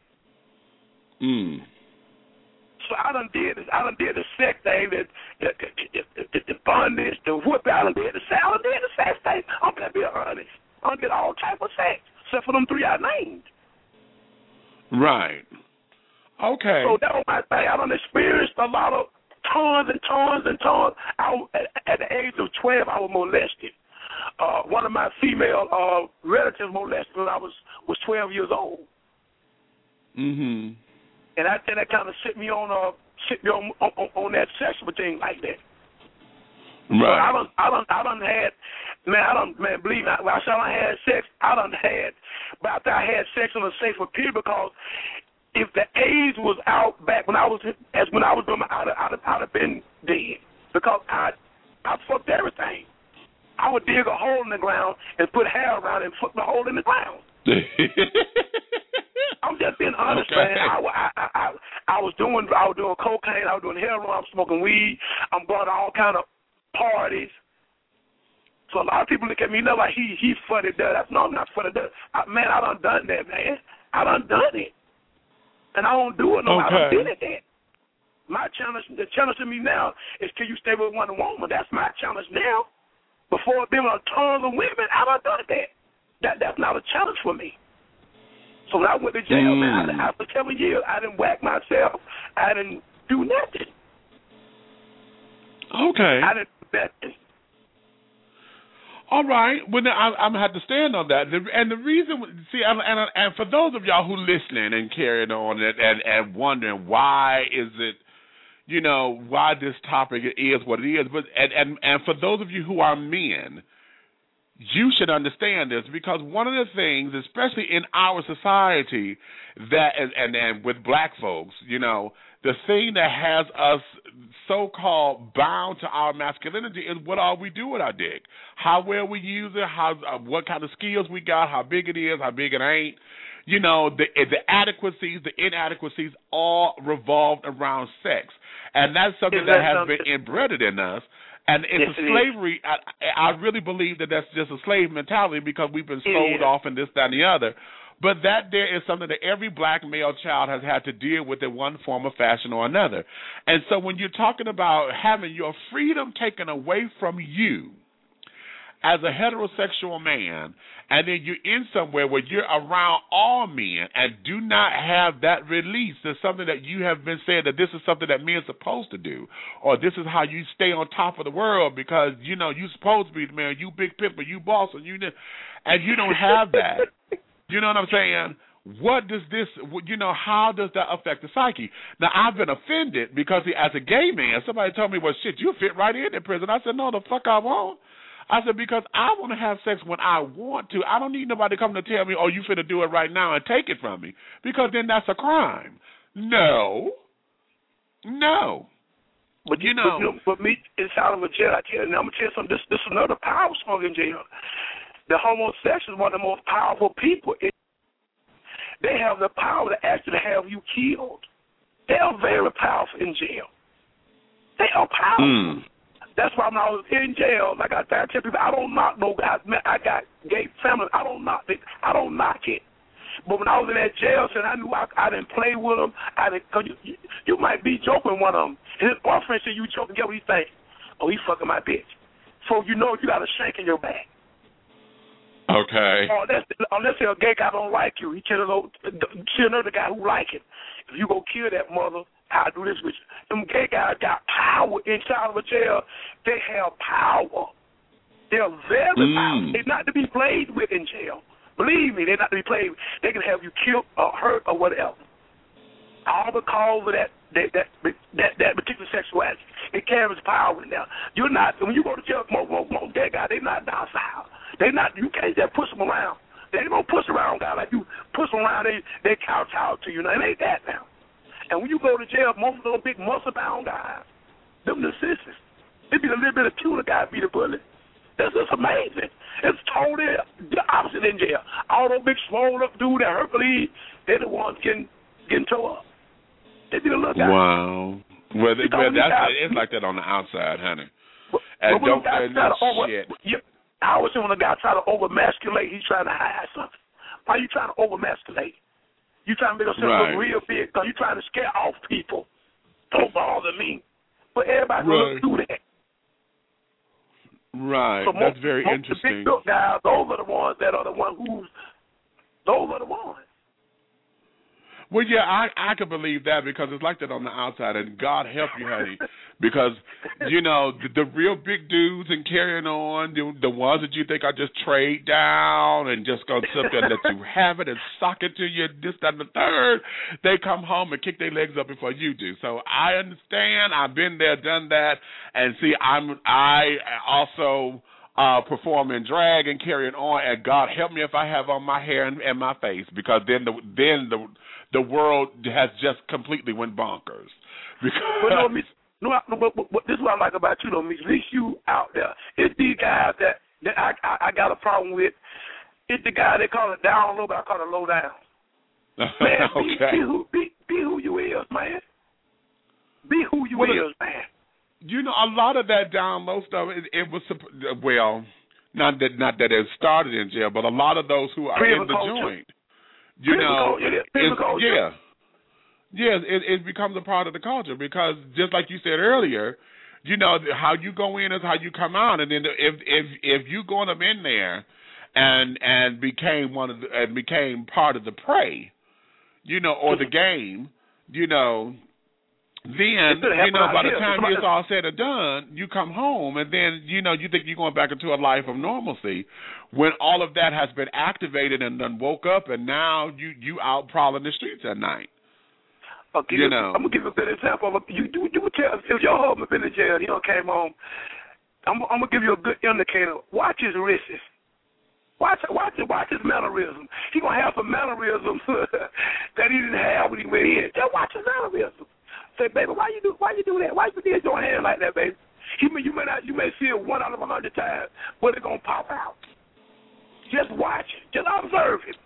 So I done did the sex thing, the bondage, the whooping. I done did the sex thing. I'm gonna be honest. I done did all type of sex, except for them 3 I named. Right. Okay. So that was my thing. I done experienced a lot of tons and tons and tons. At the age of 12, I was molested. One of my female relatives molested when I was 12 years old. Mm-hmm. And I think that kind of set me on that sexual thing like that. Right. So I done had, believe me, when I said I had sex, but after I had sex on a safer period, because if the AIDS was out back when I was doing it, I'd have been dead. Because I fucked everything. I would dig a hole in the ground and put hair around it and fuck the hole in the ground. I'm just being honest, man. I was doing cocaine, I was doing heroin, I was smoking weed, I'm going to all kind of parties. So a lot of people look at me now like he funny does. No, I'm not funny does. I done done that, man. I done it, and I don't do it no more. I done did it. That. The challenge to me now is can you stay with one woman? That's my challenge now. Before being with tons of women, I done done that. That's not a challenge for me. So when I went to jail, man, after 7 years, I didn't whack myself. I didn't do nothing. Okay. I didn't do nothing. All right. Well, I'm going to have to stand on that. And the reason, and for those of y'all who listening and carrying on and wondering why is it, why this topic is what it is, but and for those of you who are men, you should understand this, because one of the things, especially in our society, that and with black folks, the thing that has us so-called bound to our masculinity is what all we do with our dick, how well we use it, what kind of skills we got, how big it is, how big it ain't. The adequacies, the inadequacies, all revolved around sex, and that's something that has been inbred in us. And it's a slavery. I really believe that that's just a slave mentality because we've been sold off and this, that, and the other. But that there is something that every black male child has had to deal with in one form of fashion or another. And so when you're talking about having your freedom taken away from you as a heterosexual man, and then you're in somewhere where you're around all men and do not have that release, there's something that you have been saying that this is something that men are supposed to do, or this is how you stay on top of the world because, you're supposed to be the man, you big pimp, you boss, and you don't have that. You know what I'm saying? What does this, how does that affect the psyche? Now, I've been offended because as a gay man, somebody told me, well, shit, you fit right in prison. I said, no, the fuck I won't. I said, because I want to have sex when I want to. I don't need nobody coming to tell me, oh, you finna do it right now and take it from me, because then that's a crime. No. But but me inside of a jail, I'm gonna tell you something. This is another power strong in jail. The homosexuals are one of the most powerful people. They have the power to actually have you killed. They are very powerful in jail. They are powerful. That's why when I was in jail, like I tell people, I don't knock no guys. I got gay family. I don't knock it. But when I was in that jail, I knew I didn't play with them. Cause you might be joking with one of them. And his boyfriend said you joking. Get what he think? oh, he fucking my bitch. So you know you got a shank in your back. Okay. Or unless a gay guy don't like you, he kill another guy who like him. If you go kill that mother, I'll do this with you. Them gay guys got power inside of a jail. They have power. They're very powerful. They're not to be played with in jail. Believe me, they're not to be played with. They can have you killed or hurt or whatever. All because of that particular sexuality. It carries power in there. You're not, when you go to jail, most gay guys, they're not docile. They not, you can't just push them around. They ain't gonna push around guys like you push them around, they kowtow to you. Now, it ain't that now. And when you go to jail, most of those big muscle-bound guys, them the sisters, they be a little bit of tuna guy beat a bullet. That's just amazing. It's totally the opposite in jail. All those big, swole-up dudes that Hercules, they're the ones getting tore up. They be the little guys. Wow. Well, it's like that on the outside, honey. And don't shit. I always say when a guy try to over-masculate, he's trying to hide something. Why are you trying to over-masculate? You trying to make yourself look real big because you're trying to scare off people. Don't bother me. But everybody going to do that. Right. So that's very interesting. The big built guys, those are the ones those are the ones. Well, yeah, I can believe that because it's like that on the outside, and God help you, honey, because, you know, the real big dudes and carrying on, the ones that you think are just trade down and just going to sit there and let you have it and sock it to you, this, that, and the third, they come home and kick their legs up before you do. So I understand. I've been there, done that, and see, I also perform in drag and carrying on, and God help me if I have on my hair and my face, because then the world has just completely went bonkers. But this is what I like about you, though, Miss. At least you out there. It's these guys that I got a problem with. It's the guy they call it down low, but I call it low down. Man, okay. Be who you is, man. Be who you is, man. You know, a lot of that down low stuff, it was, well, not that it started in jail, but a lot of those who are in the joint. You know, it becomes a part of the culture because just like you said earlier, you know, how you go in is how you come out, and then if you going up in there and became part of the prey, you know, or the game, you know, then, you know, by the time it's all said and done, you come home, and then, you know, you think you're going back into a life of normalcy when all of that has been activated and then woke up, and now you out prowling the streets at night. I'm going to give you a good example. You would tell if your husband been in jail, he came home, I'm going to give you a good indicator. Watch his wrists. Watch his mannerisms. He going to have some mannerisms that he didn't have when he went in. Just watch his mannerisms. Say, baby, why you do that? Why you did your hand like that, baby? You may see it 1 out of 100 times, but it's gonna pop out. Just watch it. Just observe it.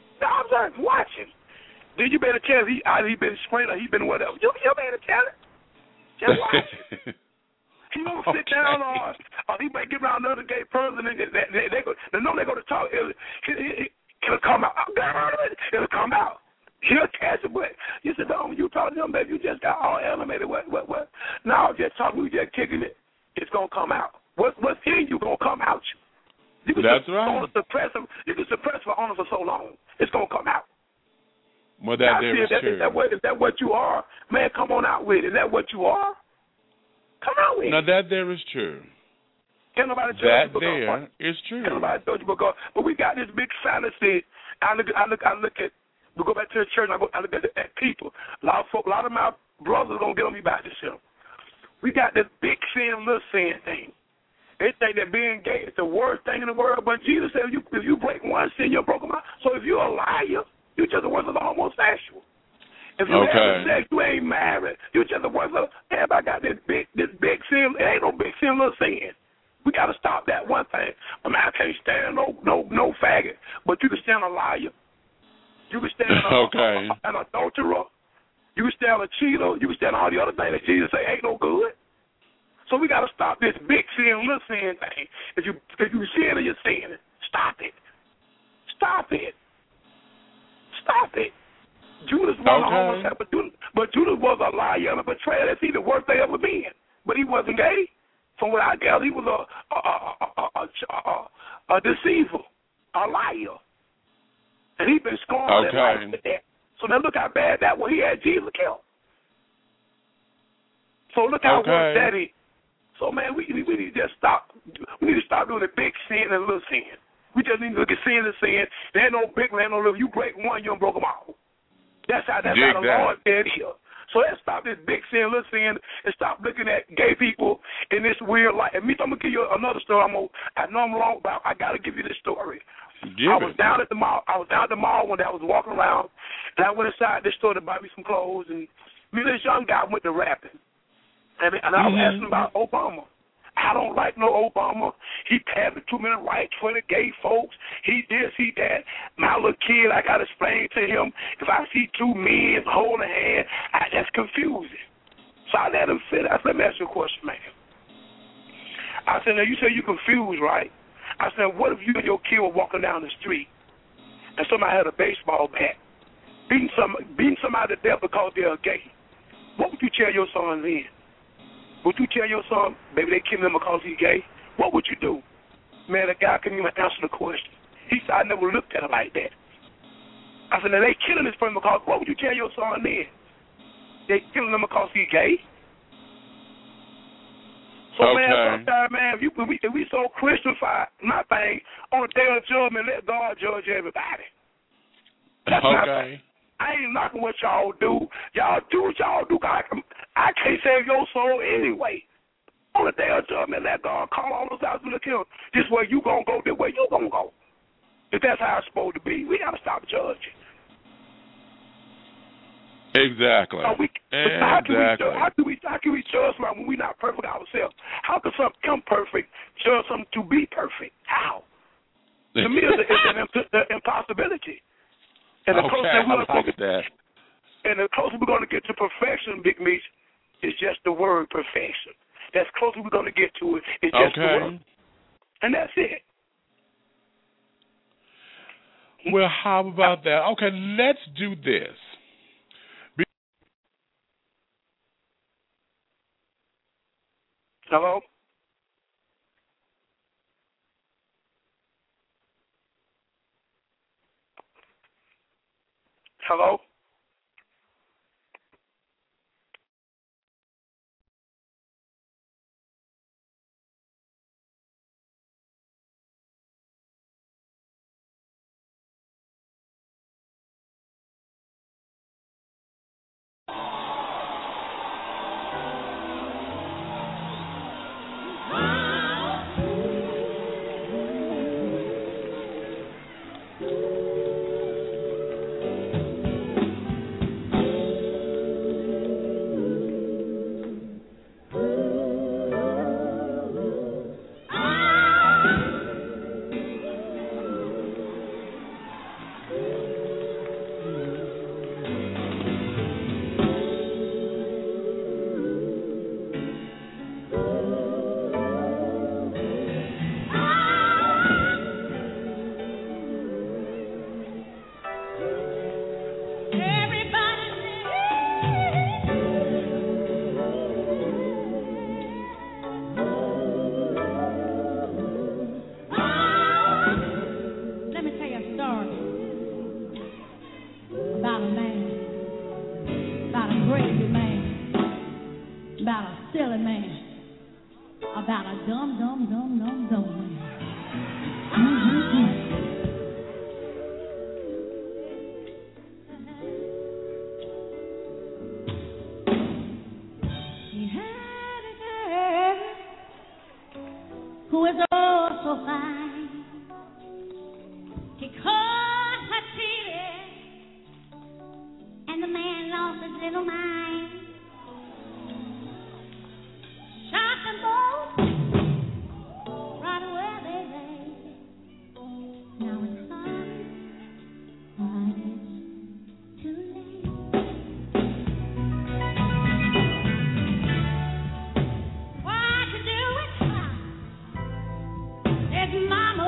Watch it. Then you better tell he been straight or he been whatever. You better tell it. Just watch it. He won't sit down or he may get around another gay person and they know they're gonna talk. It'll come out. It'll come out. He'll catch it, but you said, when you talk to him, baby, you just got all animated. What? Now, just talking, we just kicking it. It's going to come out. What's in you going to come out. That's right. You can suppress for honor for so long. It's going to come out. Well, that there is true. Is that what you are? Man, come on out with it. Is that what you are? Come out with it. Now, that there is true. Can't nobody tell you there is true. Can't nobody tell you because, but we got this big fantasy. I look at. We go back to the church and I look at people. A lot of my brothers are going to get on me about this shit. We got this big sin, little sin thing. They think that being gay is the worst thing in the world, but Jesus said if you break one sin, you're broken. So if you're a liar, you're just the worst of the homosexual. If you have sex, you ain't married. You're just the worst of everybody got this big sin. It ain't no big sin, little sin. We got to stop that one thing. I mean, I can't stand no faggot, but you can stand a liar. You can stand an adulterer. You can stand a cheater. You can stand all the other things that Jesus say ain't no good. So we got to stop this big sin, little sin thing. If you sin or you're sinning, stop it. Judas was a homosexual, but Judas was a liar and a betrayer. That's the worst they ever been. But he wasn't gay. From what I gather, he was a deceiver, a liar. And he's been scorned in life with that. So now look how bad that was. He had Jesus killed. So look how worse that is. So, man, we need to just stop. We need to stop doing the big sin and little sin. We just need to look at sin and sin. There ain't no big, there ain't no little. You break one, you done broke them all. That's how the Lord said here. So let's stop this big sin, little sin, and stop looking at gay people in this weird light. And I'm going to give you another story. I know I'm wrong, but I got to give you this story. I was down at the mall. I was down at the mall one day. I was walking around, and I went inside this store to buy me some clothes. And me and this young guy went to rapping. And I was asking about Obama. I don't like no Obama. He passed the 2-minute rights for the gay folks. He this, he that. My little kid, I got to explain to him, if I see two men holding hands, that's confusing. So I let him sit. I said, let me ask you a question, man. I said, now you say you confused, right? I said, what if you and your kid were walking down the street and somebody had a baseball bat, beating somebody to death because they're gay? What would you tell your son then? Would you tell your son, baby, they killed him because he's gay? What would you do? Man, the guy couldn't even answer the question. He said, I never looked at it like that. I said, now they killing this person because, what would you tell your son then? They killing him because he's gay? So, man, sometimes, man, if we so Christianified, my thing, on the day of judgment, let God judge everybody. That's my thing. I ain't knocking what y'all do. Y'all do what y'all do. I can't save your soul anyway. On the day of judgment, let God call all those out to the kingdom. This way you going to go, this way you going to go. If that's how it's supposed to be, we got to stop judging. Exactly. How can we judge something when we're not perfect ourselves? How can something come perfect, judge something to be perfect? How? To me, it's an impossibility. And the closer we're going to get to perfection, Big Meech, is just the word perfection. That's closer we're going to get to it. It's just the word. And that's it. Well, how about that? Okay, let's do this. Hello? Hello? Who is oh so fine? He caught her cheating, and the man lost his little mind. Shot them both right where they lay. Now it's hard, but it's too late. Why'd you do it? His mama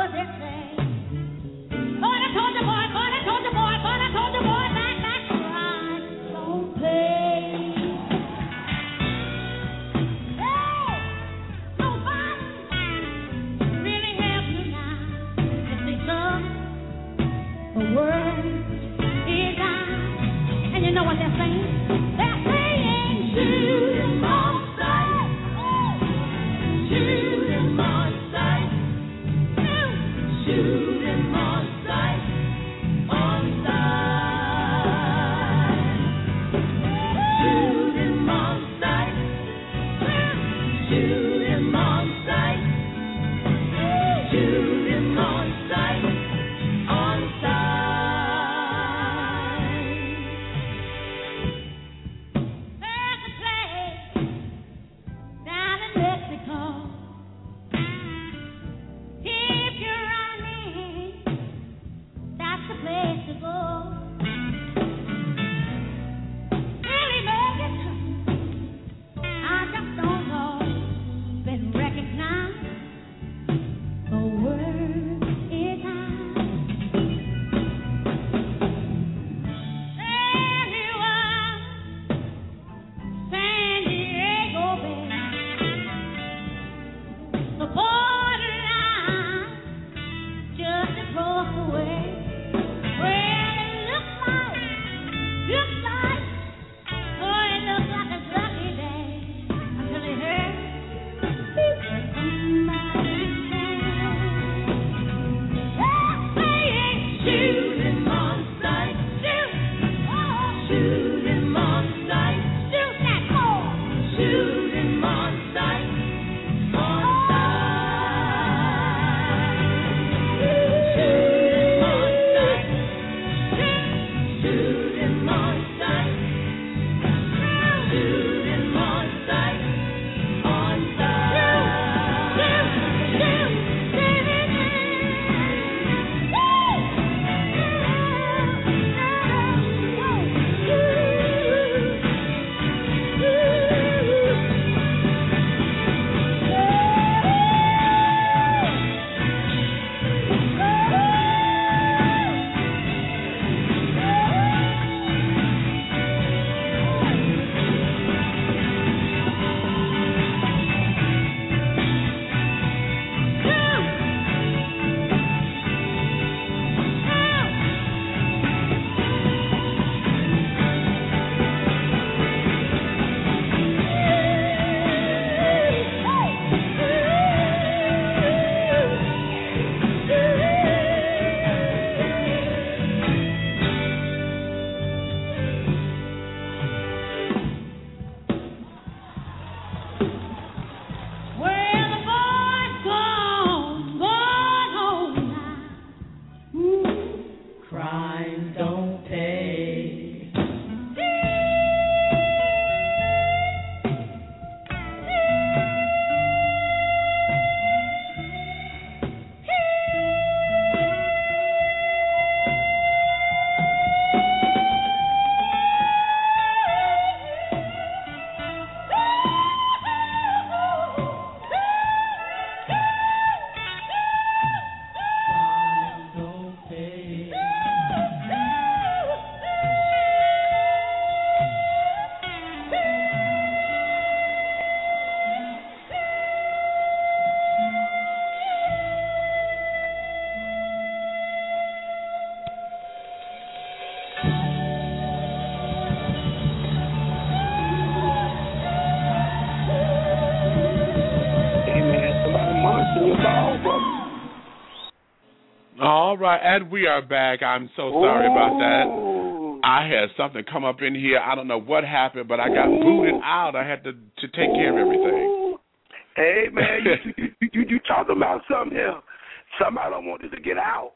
All right, and we are back. I'm so sorry about that. I had something come up in here. I don't know what happened, but I got booted out. I had to take care of everything. Hey, man, you talking about something here. Somebody don't want this to get out.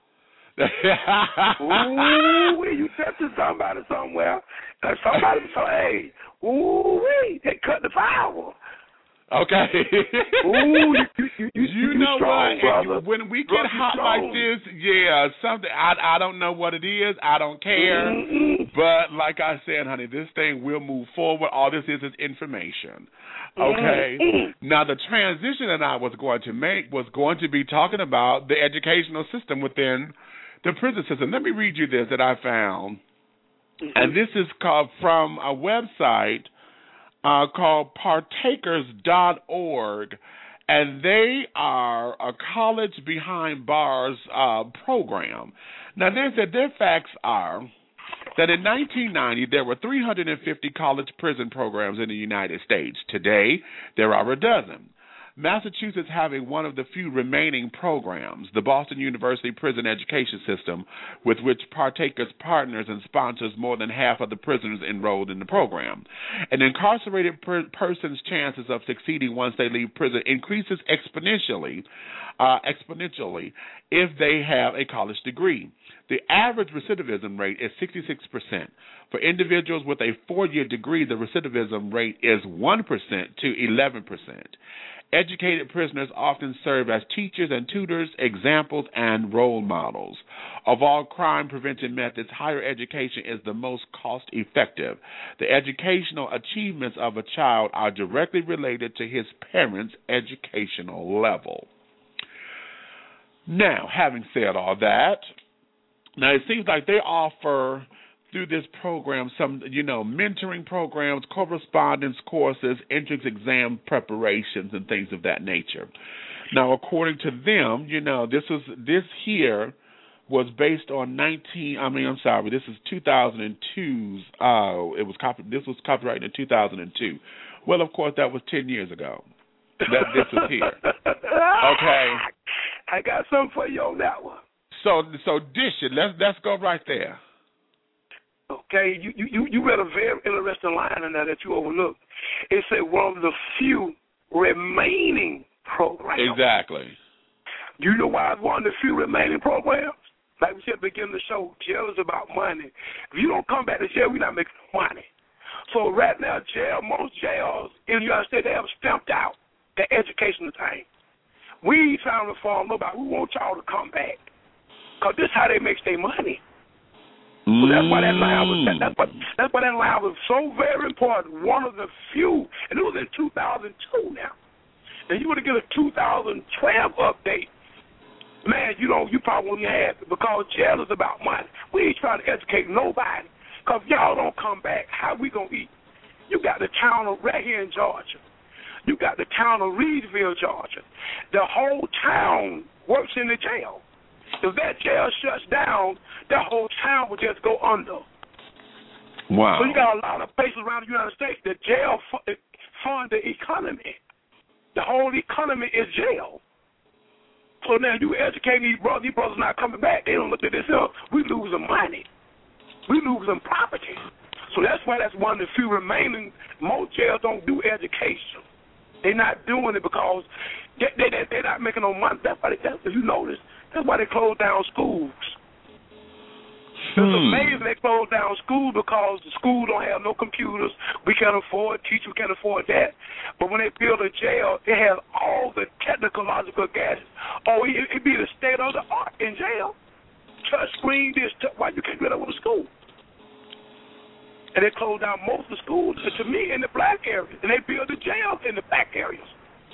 You touching somebody somewhere. Somebody say, hey, they cut the power. Okay. You know strong, what? When we get hot like this, something I don't know what it is. I don't care. But like I said, honey, this thing will move forward. All this is information. Okay. Now the transition that I was going to make was going to be talking about the educational system within the prison system. Let me read you this that I found. And this is called from a website called partakers.org, and they are a college behind bars program. Now, they said their facts are that in 1990, there were 350 college prison programs in the United States. Today, there are a dozen. Massachusetts having one of the few remaining programs, the Boston University Prison Education System, with which Partakers partners and sponsors more than half of the prisoners enrolled in the program. An incarcerated person's chances of succeeding once they leave prison increases exponentially if they have a college degree. The average recidivism rate is 66%. For individuals with a 4-year degree, the recidivism rate is 1% to 11%. Educated prisoners often serve as teachers and tutors, examples, and role models. Of all crime prevention methods, higher education is the most cost-effective. The educational achievements of a child are directly related to his parents' educational level. Now, having said all that, now it seems like they offer through this program some, mentoring programs, correspondence courses, entrance exam preparations, and things of that nature. Now, according to them, this here was based on 2002's. This was copyrighted in 2002. Well, of course, that was 10 years ago that this was here. Okay. I got something for you on that one. So dish it. Let's go right there. Okay, you read a very interesting line in there that you overlooked. It said one of the few remaining programs. Exactly. Do you know why it's one of the few remaining programs? Like we said at the beginning of the show, jail is about money. If you don't come back to jail, we're not making money. So right now, most jails in the United States, they have stamped out the educational thing. We ain't trying to reform nobody. We want y'all to come back. Because this is how they make their money. So that's why that line was that's why that line was so very important. One of the few, and it was in 2002 now. And you would have get a 2012 update, man, you probably wouldn't have it because jail is about money. We ain't trying to educate nobody. Because if y'all don't come back, how we gonna eat? You got the town of right here in Georgia. You got the town of Reedsville, Georgia. The whole town works in the jail. If that jail shuts down, that whole town will just go under. Wow. So you got a lot of places around the United States that jail fund the economy. The whole economy is jail. So now you educate these brothers not coming back. They don't look at this up. We losing money. We losing property. So that's why that's one of the few remaining. Most jails don't do education. They're not doing it because they're not making no money. That's why if you notice, that's why they close down schools. It's amazing they close down schools because the schools don't have no computers. We can't afford teachers, we can't afford that. But when they build a jail, it has all the technological gadgets. Oh, it'd be the state of the art in jail. Touch screen, why you can't do that with a school? And they close down most of the schools, to me, in the black areas. And they build the jails in the black areas.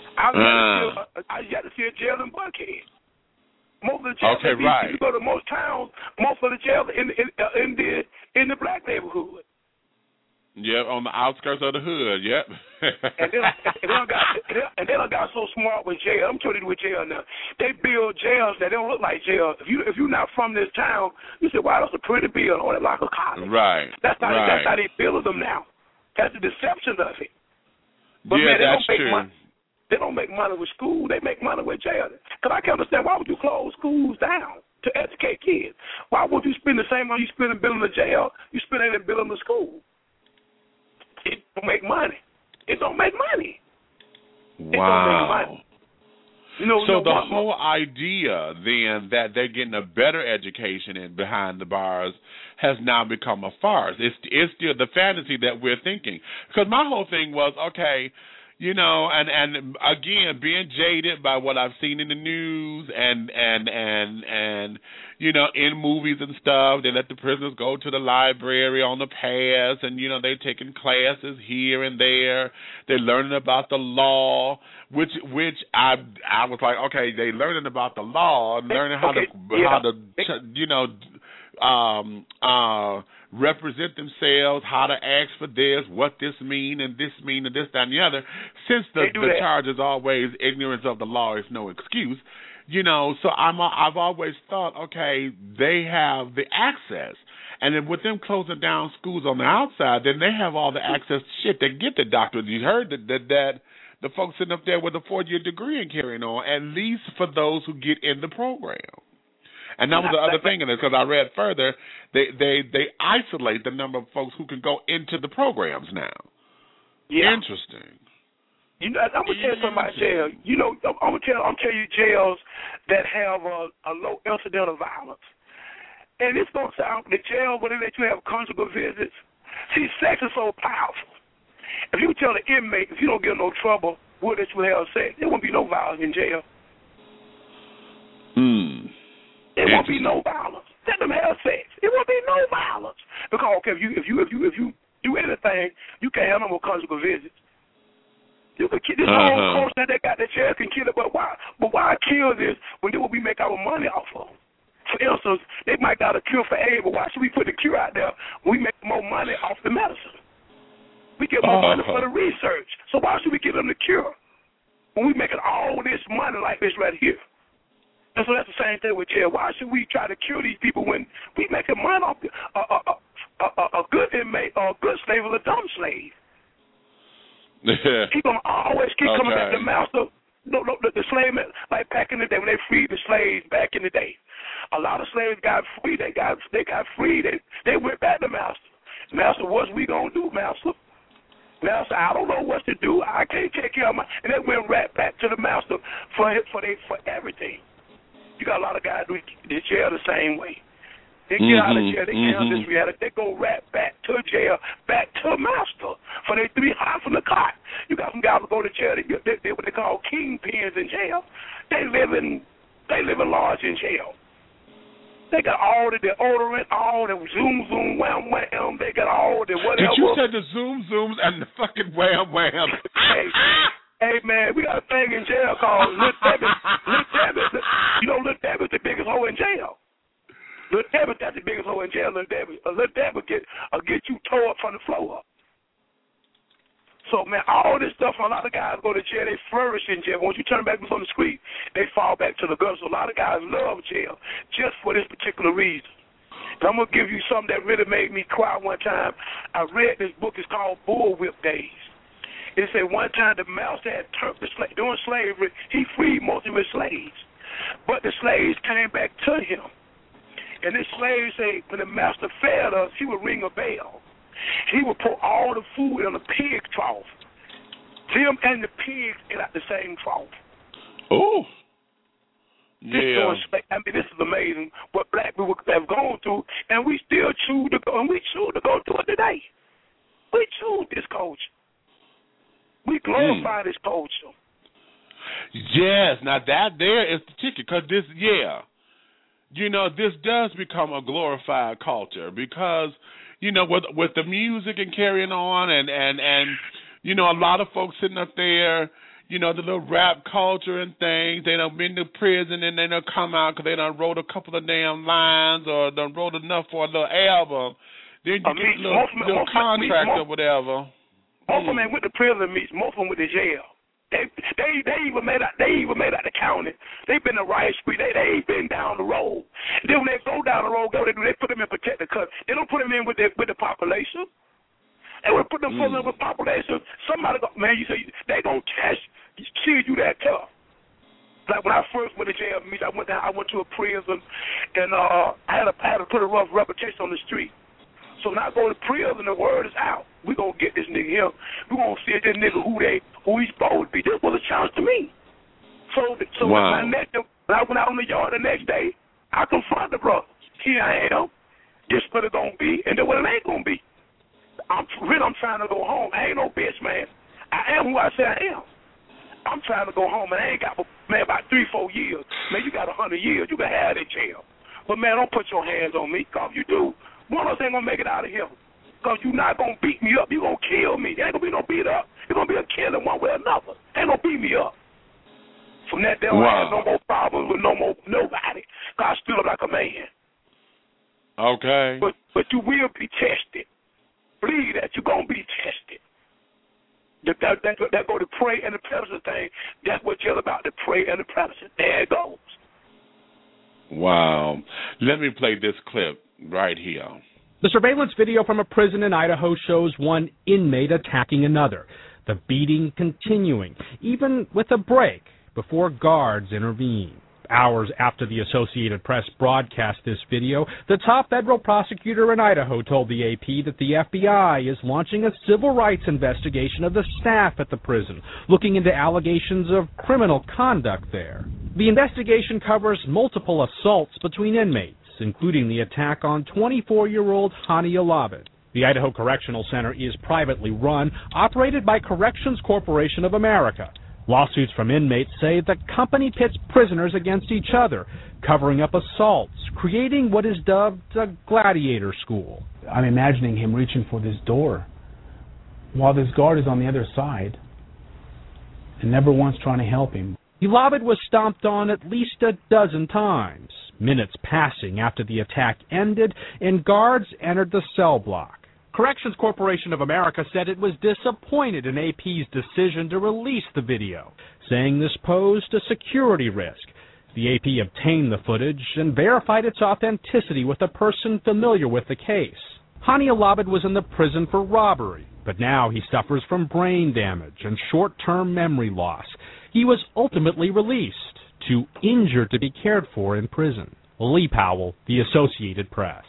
I yet to see a jail in Buckhead. Most of the jails, okay, right. If you go to most towns, most of the jails in the black neighborhood. Yep, on the outskirts of the hood. Yep. and they done got so smart with jail. I'm telling you with jail now. They build jails that don't look like jails. If you're not from this town, you say, "Wow, that's a pretty building." Or like a college. Right. That's how they build them now. That's the deception of it. But yeah, man, that's true. They don't make money with school. They make money with jail. Because I can't understand, why would you close schools down? to educate kids. Why would you spend the same money you spend in building a jail, you spend it in building a school? It don't make money. It don't make money. Wow. It don't make money. So the whole idea then that they're getting a better education in behind the bars has now become a farce. It's still the fantasy that we're thinking. Because my whole thing was, okay, and again, being jaded by what I've seen in the news and in movies and stuff, they let the prisoners go to the library on the pass, and they're taking classes here and there. They're learning about the law, which I was like, okay, they learning about the law and learning how to represent themselves, how to ask for this, what this mean, and this mean, and this, that, and the other. Since the charge is always ignorance of the law is no excuse, so I've always thought, okay, they have the access. And then with them closing down schools on the outside, then they have all the access to shit. They get the doctorate. You heard that the folks sitting up there with a 4-year degree and carrying on, at least for those who get in the program. And that was the other thing in it, because I read further, they isolate the number of folks who can go into the programs now. Yeah. Interesting. I'm gonna tell you something about jail. I'm gonna tell you jails that have a low incident of violence. And it's gonna sound the jail where they let you have conjugal visits. See, sex is so powerful. If you tell the inmate if you don't get no trouble, we'll let you have sex. There won't be no violence in jail. There won't be no violence. Let them have sex. There won't be no violence. Because if you do anything, you can't have no more conjugal visits. You can kill this whole coach that they got the jail can kill it, but why? But why kill this when they will be make our money off of? For instance, they might got a cure for AIDS, but why should we put the cure out there when we make more money off the medicine? We get more money for the research. So why should we give them the cure when we making all this money like this right here? And so that's the same thing with jail. Why should we try to cure these people when we making money off a good inmate or a good slave or a dumb slave? He's gonna always keep coming back to master. The slave, like back in the day when they freed the slaves back in the day, a lot of slaves got free. They got free. They went back to master. Master, what's we gonna do, master? Master, I don't know what to do. I can't take care of my. And they went right back to the master for everything. You got a lot of guys who get jail the same way. They get out of jail, they get out of this reality, they go right back to jail, back to master for their 3 high from the clock. You got some guys who go to jail, they what they call kingpins in jail. They living large in jail. They got all the deodorant, all the zoom, wham, wham. They got all the whatever. Did you say the zooms and the fucking wham, wham? Hey, man, we got a thing in jail called Lil Debbie. Lil Debbie's the biggest hoe in jail. Lil Debbie, that's the biggest hoe in jail. Lil Debbie will get you tore up from the floor up. So, man, all this stuff, a lot of guys go to jail, they flourish in jail. Once you turn back from the street, they fall back to the gutter. So a lot of guys love jail just for this particular reason. And I'm going to give you something that really made me cry one time. I read this book. It's called Bullwhip Days. It said one time the master had turned during slavery, he freed most of his slaves. But the slaves came back to him. And this slave said, when the master fed us, he would ring a bell. He would put all the food in a pig trough. Them and the pigs get out the same trough. Oh. Yeah. This is amazing what black people have gone through, and we still choose to go, and we choose to go through it today. We choose this culture. We glorify this culture. Yes, now that there is the ticket, because this does become a glorified culture because, with the music and carrying on and a lot of folks sitting up there, the little rap culture and things, they done been to prison and they done come out because they done wrote a couple of damn lines or done wrote enough for a little album. Then you get a little contract or whatever. Most of them went to prison meets, most of them went to jail. They even made out the county. They've been to Riot Street. They ain't been down the road. Then when they go down the road, they put them in protected custody. They don't put them in with the population. They would put them in with population. Somebody go, man, you say they gonna kill you that tough. Like when I first went to jail, I went to a prison, and I had a pretty rough reputation on the street. So now I go to prison, the word is out. We gonna get this nigga here. We gonna see this nigga who he's supposed to be. This was a challenge to me. So wow. when I went out in the yard the next day, I confronted the brother. Here I am. This what it's gonna be, and then what it ain't gonna be. I'm trying to go home. I ain't no bitch, man. I am who I say I am. I'm trying to go home, and I ain't got, man, about 3-4 years. Man, you got 100 years. You can have it in jail. But, man, don't put your hands on me, because you do, one of us ain't going to make it out of here. Because you're not going to beat me up. You're going to kill me. There ain't going to be no beat up. You're going to be a killer one way or another. Ain't going to beat me up. From that day on, I have no more problems with nobody, because I stood up like a man. Okay. But you will be tested. Believe that you're going to be tested. That go to prey and the predator thing. That's what you're about, the prey and the predator. There it goes. Wow. Let me play this clip right here. The surveillance video from a prison in Idaho shows one inmate attacking another. The beating continuing, even with a break, before guards intervene. Hours after the Associated Press broadcast this video, the top federal prosecutor in Idaho told the AP that the FBI is launching a civil rights investigation of the staff at the prison, looking into allegations of criminal conduct there. The investigation covers multiple assaults between inmates, including the attack on 24-year-old Hani Alabed. The Idaho Correctional Center is privately run, operated by Corrections Corporation of America. Lawsuits from inmates say the company pits prisoners against each other, covering up assaults, creating what is dubbed a gladiator school. I'm imagining him reaching for this door while this guard is on the other side and never once trying to help him. Alabed was stomped on at least a dozen times, minutes passing after the attack ended, and guards entered the cell block. Corrections Corporation of America said it was disappointed in AP's decision to release the video, saying this posed a security risk. The AP obtained the footage and verified its authenticity with a person familiar with the case. Hani Alabed was in the prison for robbery, but now he suffers from brain damage and short-term memory loss. He was ultimately released, too injured to be cared for in prison. Lee Powell, The Associated Press.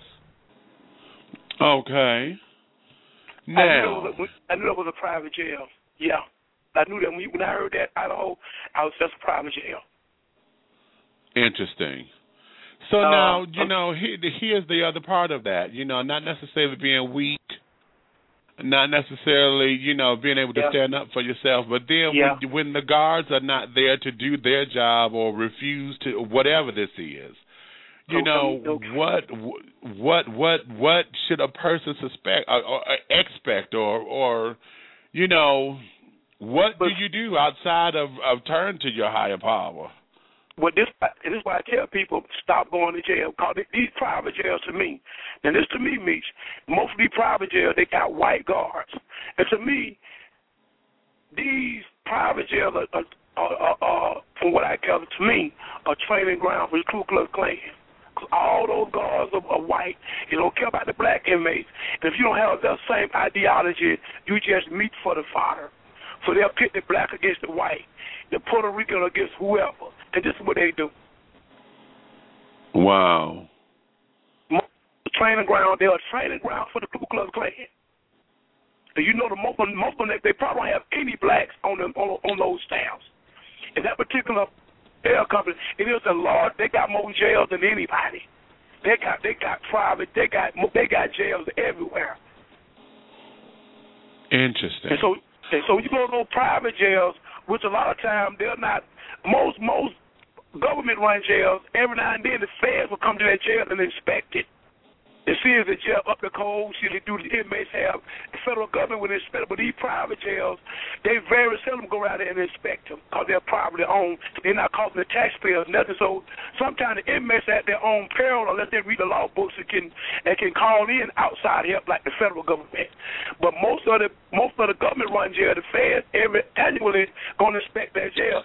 Okay. Now, I knew that was a private jail. Yeah. I knew that when I heard that Idaho, I was just a private jail. Interesting. So now, here's the other part of that. Not necessarily being weak, not necessarily, being able to stand up for yourself, but then when the guards are not there to do their job or refuse to, whatever this is, what should a person suspect or expect or what do you do outside of turn to your higher power? Well, this is why I tell people stop going to jail. Because these private jails to me, and this to me, Meech, most of these private jails, they got white guards. And to me, these private jails are from what I gather to me, a training ground for the Ku Klux Klan. All those guards are white. They don't care about the black inmates. And if you don't have that same ideology, you just meat for the fodder. So they'll pit the black against the white, the Puerto Rican against whoever. And this is what they do. Wow. Training ground, they're a training ground for the Ku Klux Klan. And the most of them, they probably don't have any blacks on those staffs. In that particular jail company, it is a large. They got more jails than anybody. They got private. They got jails everywhere. Interesting. And so you go to those private jails, which a lot of times they're not. Most government-run jails, every now and then the feds will come to that jail and inspect it. And see if the jail up the code, see if the inmates have. The federal government will inspect it, but these private jails, they very seldom go around there and inspect them because they're privately owned. They're not costing the taxpayers nothing. So sometimes the inmates are at their own peril unless they read the law books and can call in outside help like the federal government. But most of the government-run jail, the feds annually going to inspect that jail.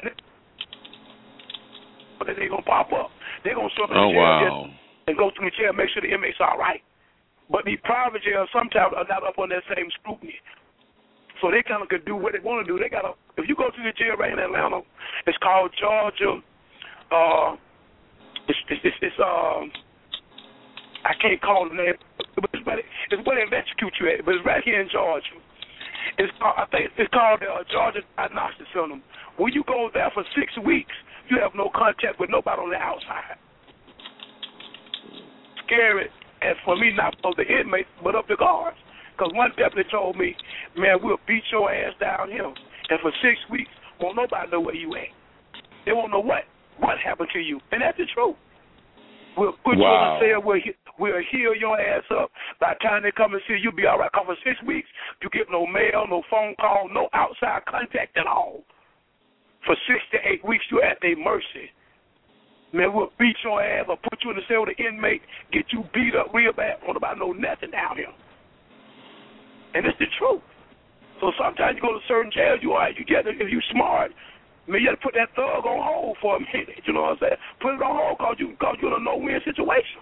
But they're going to pop up. They're going to show up in the jail and go through the jail and make sure the inmates are all right. But these private jails sometimes are not up on that same scrutiny. So they kind of could do what they want to do. If you go to the jail right in Atlanta, it's called Georgia I can't call the name, but it's where they electrocute you at, but it's right here in Georgia. I think it's called the Georgia Diagnostic Center. When you go there for 6 weeks, you have no contact with nobody on the outside. Scary, and for me, not of the inmates, but of the guards. Because one deputy told me, man, we'll beat your ass down here. And for 6 weeks, won't nobody know where you at. They won't know what happened to you. And that's the truth. We'll put you in a cell, we'll heal your ass up. By the time they come and see you, you'll be all right. Because for 6 weeks, you get no mail, no phone call, no outside contact at all. For 6 to 8 weeks, you're at their mercy. Man, we'll beat your ass or put you in the cell with an inmate, get you beat up real bad. Won't nobody know nothing down here. And it's the truth. So sometimes you go to certain jails, if you smart, man, you got to put that thug on hold for a minute. You know what I'm saying? Put it on hold because you're in a no-win situation.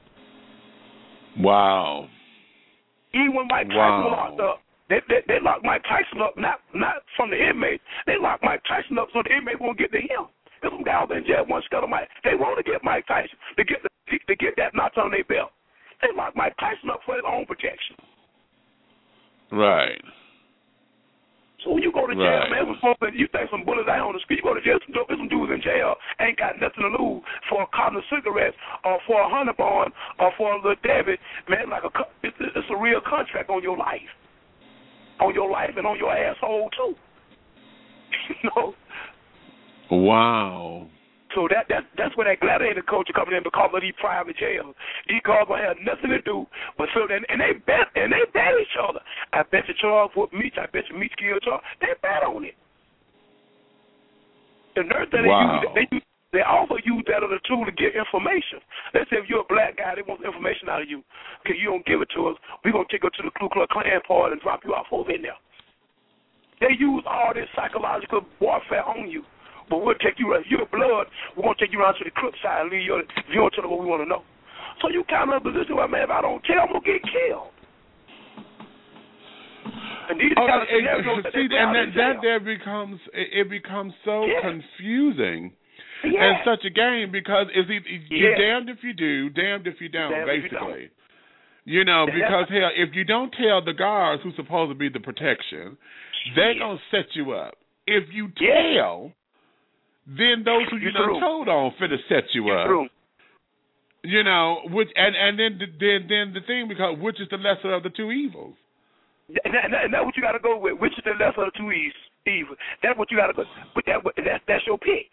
Wow. Even when Mike Tyson locked up, they locked Mike Tyson up, not from the inmates. They locked Mike Tyson up so the inmate won't get to him. There's some guys in jail once got Mike. They want to get Mike Tyson to get that notch on their belt. They locked Mike Tyson up for his own protection. Right. So when you go to jail, man, you think some bullets out on the street, you go to jail, some dudes in jail ain't got nothing to lose for a carton of cigarettes or for a $100 bond or for a little debit. Man, it's a real contract on your life. On your life and on your asshole, too. You know? Wow. So that's where that gladiator culture comes in because of these private jails. These guys don't have nothing to do but so and they bet each other. I bet you Charles whoop Meach. I bet you Meach killed Charles. They bet on it. The nurse that they also use that as a tool to get information. Let's say if you're a black guy, they want information out of you. Okay, you don't give it to us. We're gonna take you to the Ku Klux Klan part and drop you off over in there. They use all this psychological warfare on you. But we'll take you, if you're blood, we're going to take you around to the crook side and leave you, if you don't tell us what we want to know. So you kind of in a position where, man, if I don't tell, I'm going to get killed. And these kind of it becomes so confusing in such a game because you're damned if you do, damned if you don't, basically. You know, because, hell, if you don't tell the guards who's supposed to be the protection, they're going to set you up. If you tell... Then those who you done told on finna set you up. You know, which and then the thing because which is the lesser of the two evils? And that's what you got to go with. Which is the lesser of the two evils? That's what you got to go. That's your pick.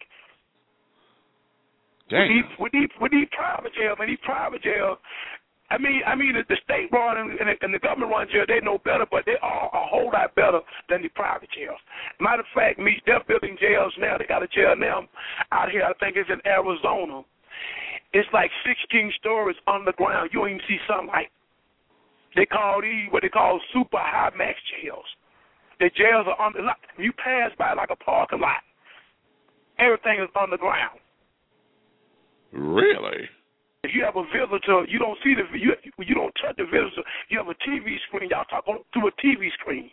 Damn. With these private jails I mean, the state run and the government run jail, they know better, but they are a whole lot better than the private jails. Matter of fact, they're building jails now. They got a jail now out here, I think it's in Arizona. It's like 16 stories underground. You don't even see sunlight. They call these what they call super high max jails. The jails are you pass by like a parking lot. Everything is underground. Really? If you have a visitor, you don't see you don't touch the visitor. You have a TV screen. Y'all talk through a TV screen.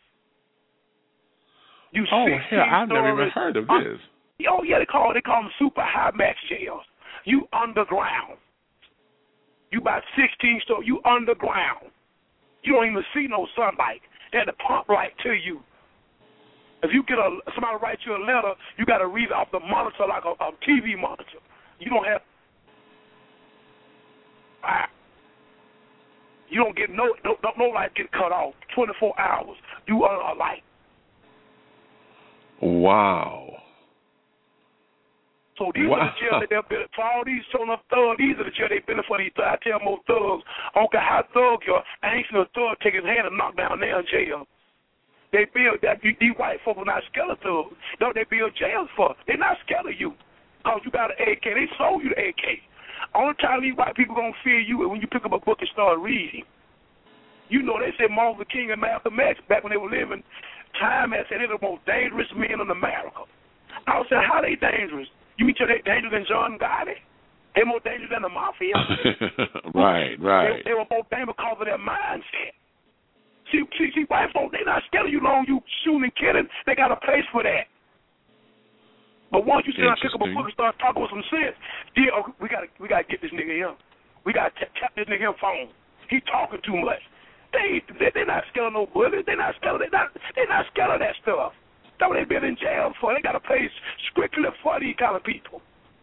I've never even heard of this. Oh yeah, they call them super high max jails. You underground. You about 16 stories. You underground. You don't even see no sunlight. They had to pump light to you. If you get somebody write you a letter, you got to read it off the monitor like a TV monitor. You don't have. You don't get no light get cut off. 24 hours. You are a light. Wow. So these are the jails that they're building for all these showing up thugs. These are the jails they're building for these thugs. I tell most thugs, I don't care how thug you are, I ain't seen a thug take his hand and knock down their jail. They build that. These white folks are not scared of thugs. No, they build jails for. They're not scared of you because you got an AK. They sold you the AK. Only time these white people gonna fear you is when you pick up a book and start reading. You know they said Martin Luther King and Malcolm X back when they were living. Time has said they're the most dangerous men in America. I was saying, how they dangerous? You mean they dangerous than John Gotti? They're more dangerous than the mafia. Right. They were more dangerous because of their mindset. See, white folks, they not scared of you long. You shooting and killing, they got a place for that. But once you sit down and pick up a book and start talking with some sense. Yeah, okay, we gotta get this nigga here. We gotta tap this nigga here phone. He talking too much. They not scared of no bullies. They not scared of that stuff. That's what they been in jail for. They got a place strictly for these kind of people.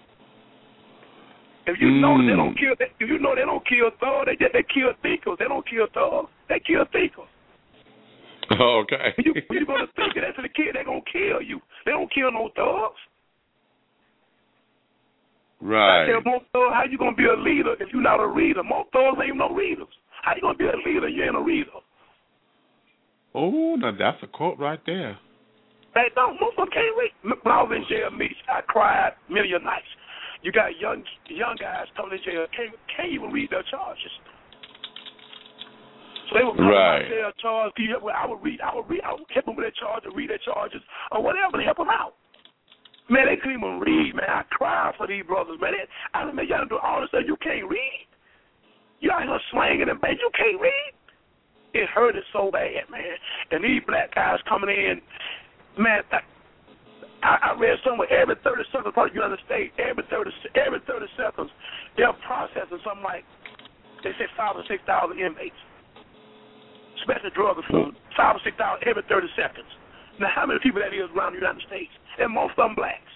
If you know they don't kill, if you know they don't kill thugs, they kill thinkers. They don't kill thugs. They kill thinkers. Okay. When you gonna think that to the kid, they gonna kill you. They don't kill no thugs. Right. I tell most thugs, how you gonna be a leader if you're not a reader? Most thugs ain't no readers. How you gonna be a leader if you ain't a reader? Oh, now that's a quote right there. They don't. Most of them can't read. When I was in jail, I cried many a nights. You got young guys coming to jail can't even read their charges. So they would come to their charge. I would help them with their charges, read their charges, or whatever to help them out. Man, they couldn't even read, man. I cried for these brothers, man. I mean, y'all do all this stuff. You can't read. You out here slanging and bang. You can't read. It hurt it so bad, man. And these black guys coming in, man. I read somewhere every 30 seconds across the United States, every 30 seconds, they're processing something like, they say 5,000 or 6,000 inmates. Special drug offenders, 5,000 or 6,000 every 30 seconds. Now, how many people that is around the United States? And most of them blacks.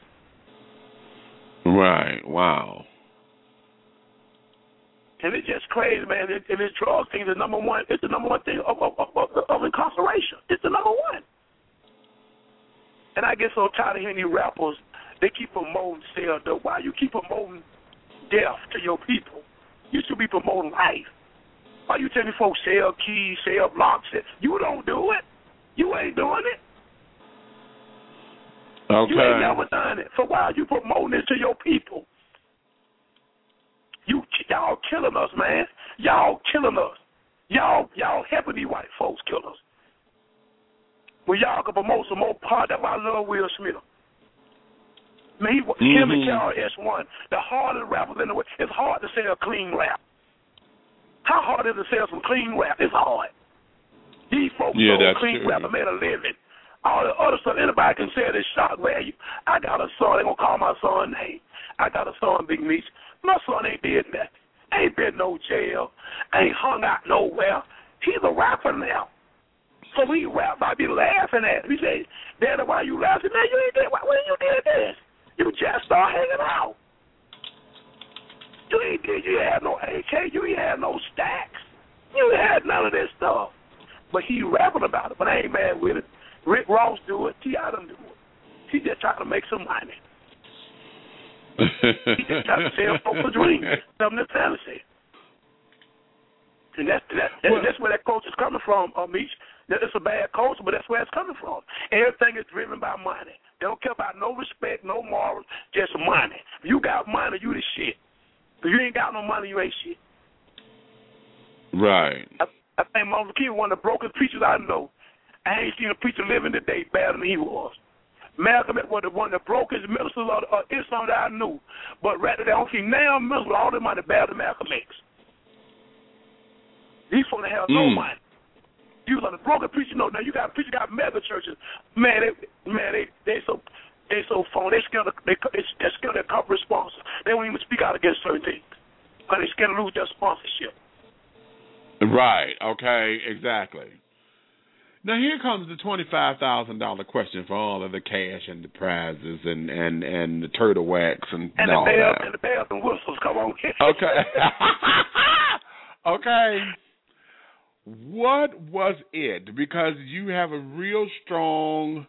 Right. Wow. And it's just crazy, man. And this drug thing is the number one. It's the number one thing of incarceration. It's the number one. And I get so tired of hearing these rappers. They keep promoting self. Why you keep promoting death to your people? You should be promoting life. Why you telling folks sell keys, sell blocks? You don't do it. You ain't doing it. Okay. You ain't never done it. So why are you promoting it to your people? Y'all killing us, man. Y'all killing us. Y'all helping these white folks kill us. When y'all can promote some more part, that's why I love Will Smith. Man, him and KRS-One, the hardest rappers in the world. It's hard to sell clean rap. How hard is it to sell some clean rap? It's hard. These folks sold clean rap and made a living. All the other stuff, anybody can sell this shock value. I got a son, they're going to call my son name. I got a son, Big Meech. My son ain't did nothing. Ain't been no jail. Ain't hung out nowhere. He's a rapper now. So he rap, I be laughing at him. He say, Daddy, why you laughing? Man, you ain't did, when you did this? You just start hanging out. You ain't had no AK. You ain't had no stacks. You ain't had none of this stuff. But he rapping about it, but I ain't mad with it. Rick Ross do it. T.I. don't do it. He just trying to make some money. He just trying to sell folks a dream. Something that's fantasy. And that's where that culture is coming from, Meech. It's a bad culture, but that's where it's coming from. Everything is driven by money. They don't care about no respect, no morals, just money. If you got money, you the shit. If you ain't got no money, you ain't shit. Right. I think Martin Luther King was one of the brokest preachers I know. I ain't seen a preacher living today better than he was. Malcolm X was one of the brokest ministers of Islam that I knew. But rather than I don't see now ministers with all the money better than Malcolm X. These folks have no money. You was on the broken preacher. No, now you got preachers got mega churches. Man, they so phony. They scared of corporate sponsors. They won't even speak out against certain things because they scared to lose their sponsorship. Right. Okay. Exactly. Now here comes the $25,000 question for all of the cash and the prizes and the turtle wax and all that. And the bells and whistles. Come on. Okay. Okay. What was it? Because you have a real strong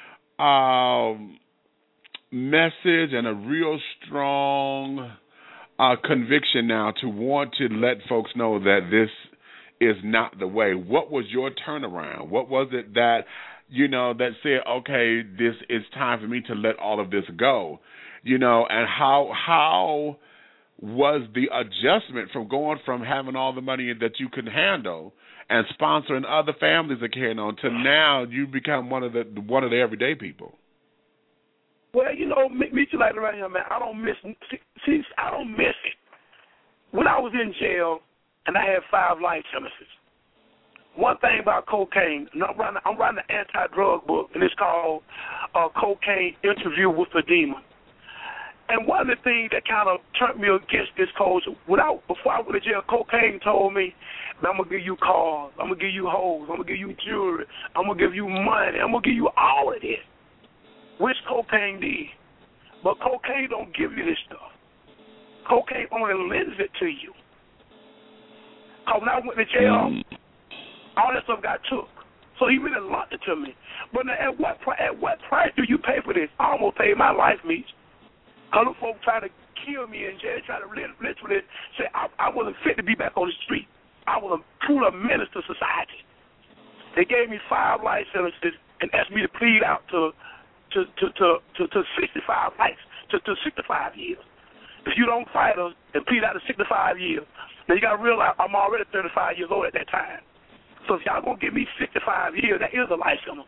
message and a real strong conviction now to want to let folks know that this is not the way. What was your turnaround? What was it that, that said, okay, this is time for me to let all of this go? And how was the adjustment from going from having all the money that you could handle and sponsoring other families that carrying on to now you become one of the everyday people? Well, meet you like around here, man. I don't miss it. When I was in jail and I had 5 life sentences, one thing about cocaine, I'm writing an anti-drug book, and it's called Cocaine Interview with the Demon. And one of the things that kind of turned me against this culture, before I went to jail, cocaine told me, I'm going to give you cars, I'm going to give you hoes, I'm going to give you jewelry, I'm going to give you money, I'm going to give you all of this, which cocaine did. But cocaine don't give you this stuff. Cocaine only lends it to you. Because when I went to jail, all that stuff got took. So he really locked it to me. But now, at what price do you pay for this? I almost paid my life, Meech. Other folks try to kill me in jail, try to literally say I wasn't fit to be back on the street. I was a truly menace to society. They gave me 5 life sentences and asked me to plead out to 65 life, to 65 years. If you don't fight us and plead out to 65 years, then you got to realize I'm already 35 years old at that time. So if y'all going to give me 65 years, that is a life sentence.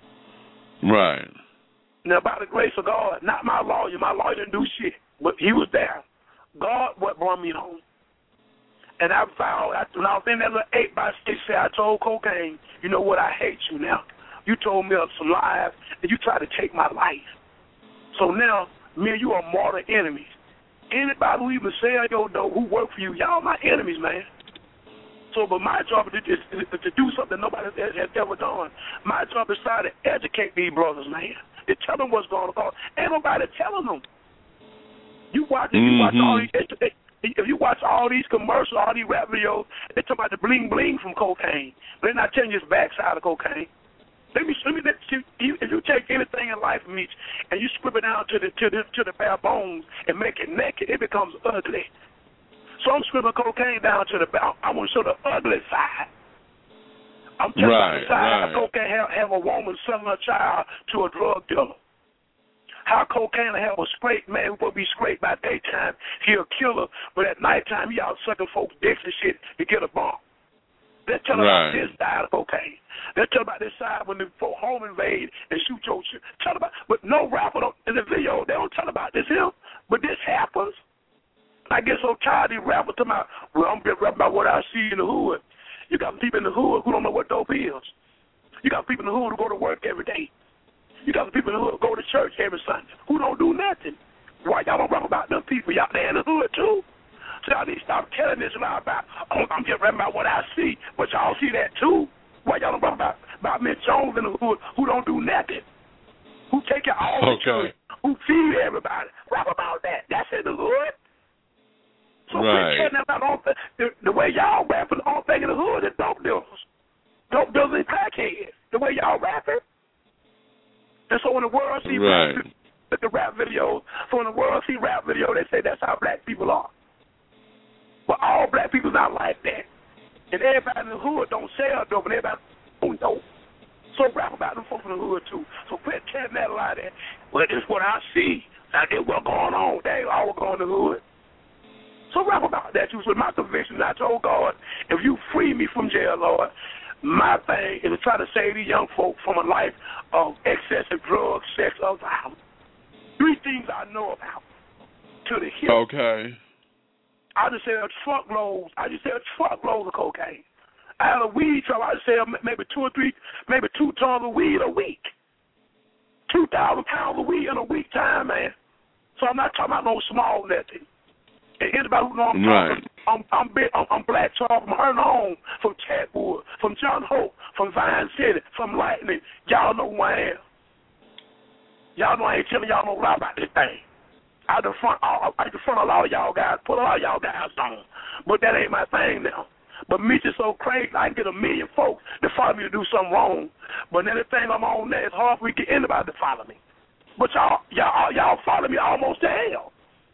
Right. Now, by the grace of God, not my lawyer didn't do shit, but he was there. God what brought me home. And I found, when I was in that little 8x6, I told cocaine, you know what, I hate you now. You told me of some lies, and you tried to take my life. So now, me and you are mortal enemies. Anybody who even sell your dough, who work for you, y'all my enemies, man. So, but my job is to do something nobody has ever done. My job is to educate these brothers, man. To tell them what's going on. Ain't nobody telling them. You watch all these. If you watch all these commercials, all these rap videos, they talk about the bling bling from cocaine. They're not telling you it's backside of cocaine. Let me let you. If you take anything in life, Meech, and you strip it down to the bare bones and make it naked, it becomes ugly. So I'm stripping cocaine down to the bare. I want to show the ugly side. I'm telling you the side how cocaine have a woman selling her child to a drug dealer. How cocaine have a straight man who will be straight by daytime, he'll kill her, but at nighttime he out sucking folks' dicks and shit to get a bump. They're telling about this side of cocaine. They're telling about this side when the folk home invade and shoot your shit. Tell about, but no rapper in the video, they don't tell about this here. But this happens. I get so tired of these rappers talking about, well, I'm just rapping about what I see in the hood. You got people in the hood who don't know what dope is. You got people in the hood who go to work every day. You got people in the hood who go to church every Sunday who don't do nothing. Why y'all don't rap about them people? Y'all there in the hood too. So y'all need to stop telling this lie about, I'm just rapping about what I see, but y'all see that too. Why y'all don't rap about Mitch Jones in the hood who don't do nothing? Who take care of all the children? Who feed everybody? Rap about that. That's in the hood. So quit telling about the way y'all rapping, all thing in the hood is dope dealers. Dope dealers and crackheads. The way y'all rapping. And so when the world see the rap videos, so when the world see rap video, they say that's how black people are. But all black people not like that. And everybody in the hood don't sell dope, and everybody don't know. So rap about them folks in the hood too. So quit telling that lie that, well, this is what I see. Now this what's going on. They all going in the hood. So rap about that too. So my conviction, I told God, if you free me from jail, Lord, my thing is to try to save these young folk from a life of excessive drugs, sex, or violence. 3 things I know about to the hip. Okay. I just sell truckloads. Of cocaine. I had a weed truck. I just sell maybe 2 or 3, maybe 2 tons of weed a week. 2,000 pounds of weed in a week time, man. So I'm not talking about no small nothing. And anybody who knows I'm Black Charles from Herman Home, from Chatwood, from John Hope, from Vine City, from Lightning. Y'all know who I am. Y'all know I ain't telling y'all no lie about this thing. I can front a lot of y'all guys, put a lot of y'all guys on. But that ain't my thing now. But Mitch is so crazy, I can get 1 million folks to follow me to do something wrong. But then the thing I'm on there, it's hard for me to get anybody to follow me. But y'all follow me almost to hell.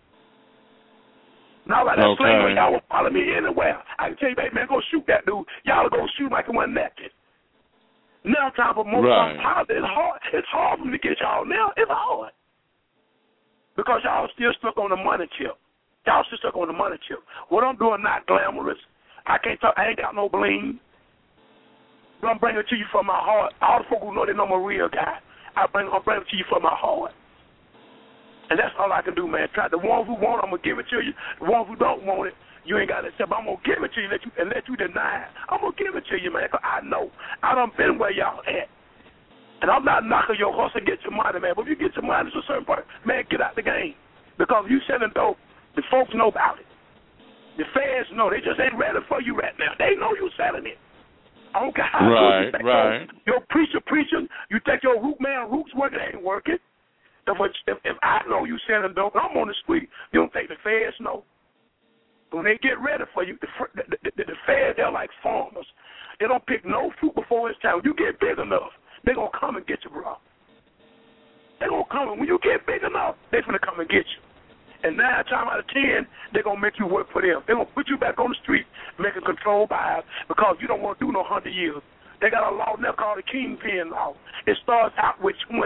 Now like that flame where y'all will follow me anywhere. I can tell you, baby, man, go shoot that dude. Y'all will go shoot like it wasn't naked. Now time for more positive. It's hard for me to get y'all now. It's hard. Because y'all still stuck on the money chip. Y'all still stuck on the money chip. What I'm doing not glamorous. I ain't got no bling. But I'm bringing it to you from my heart. All the folks who know they know I'm a real guy. I'm bringing it to you from my heart. And that's all I can do, man. The ones who want it, I'm going to give it to you. The ones who don't want it, you ain't got to accept. I'm going to give it to you and let you deny it. I'm going to give it to you, man, because I know. I done been where y'all at. And I'm not knocking your horse and get your money, man. But if you get your money to a certain point, man, get out the game. Because you selling dope, the folks know about it. The feds know. They just ain't ready for you right now. They know you selling it. I don't care how right, you think right. your preacher preaching, you think your roots working, it ain't working. If I know you selling dope, I'm on the street, you don't think the feds know? When they get ready for you, the feds, they're like farmers. They don't pick no fruit before it's time. When you get big enough, they're going to come and get you, bro. They're going to come. And when you get big enough, they're going to come and get you. And 9 times out of 10, they're going to make you work for them. They're going to put you back on the street making controlled buys because you don't want to do no 100 years. They got a law now called the Kingpin Law. It starts out with 20.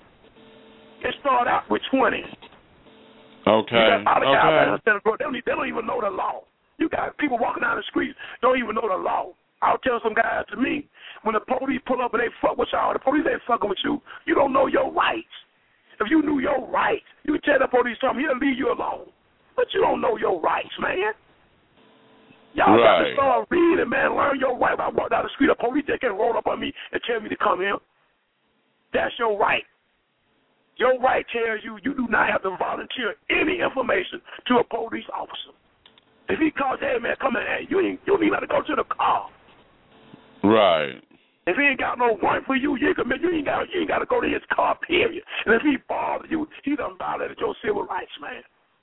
It started out with 20. Okay. They don't even know the law. You got people walking down the street, don't even know the law. I'll tell some guys to me, when the police pull up and they fuck with y'all, the police ain't fucking with you. You don't know your rights. If you knew your rights, you would tell the police something, he'll leave you alone. But you don't know your rights, man. Y'all got to start reading, man. Learn your right. I walk down the street, a police they can roll up on me and tell me to come in. That's your right. Your right tells you you do not have to volunteer any information to a police officer. If he calls, hey, man, come in, hey, you ain't got to go to the car. Right. If he ain't got no warrant for you, you ain't got to go to his car, period. And if he bothers you, he done violated your civil rights, man.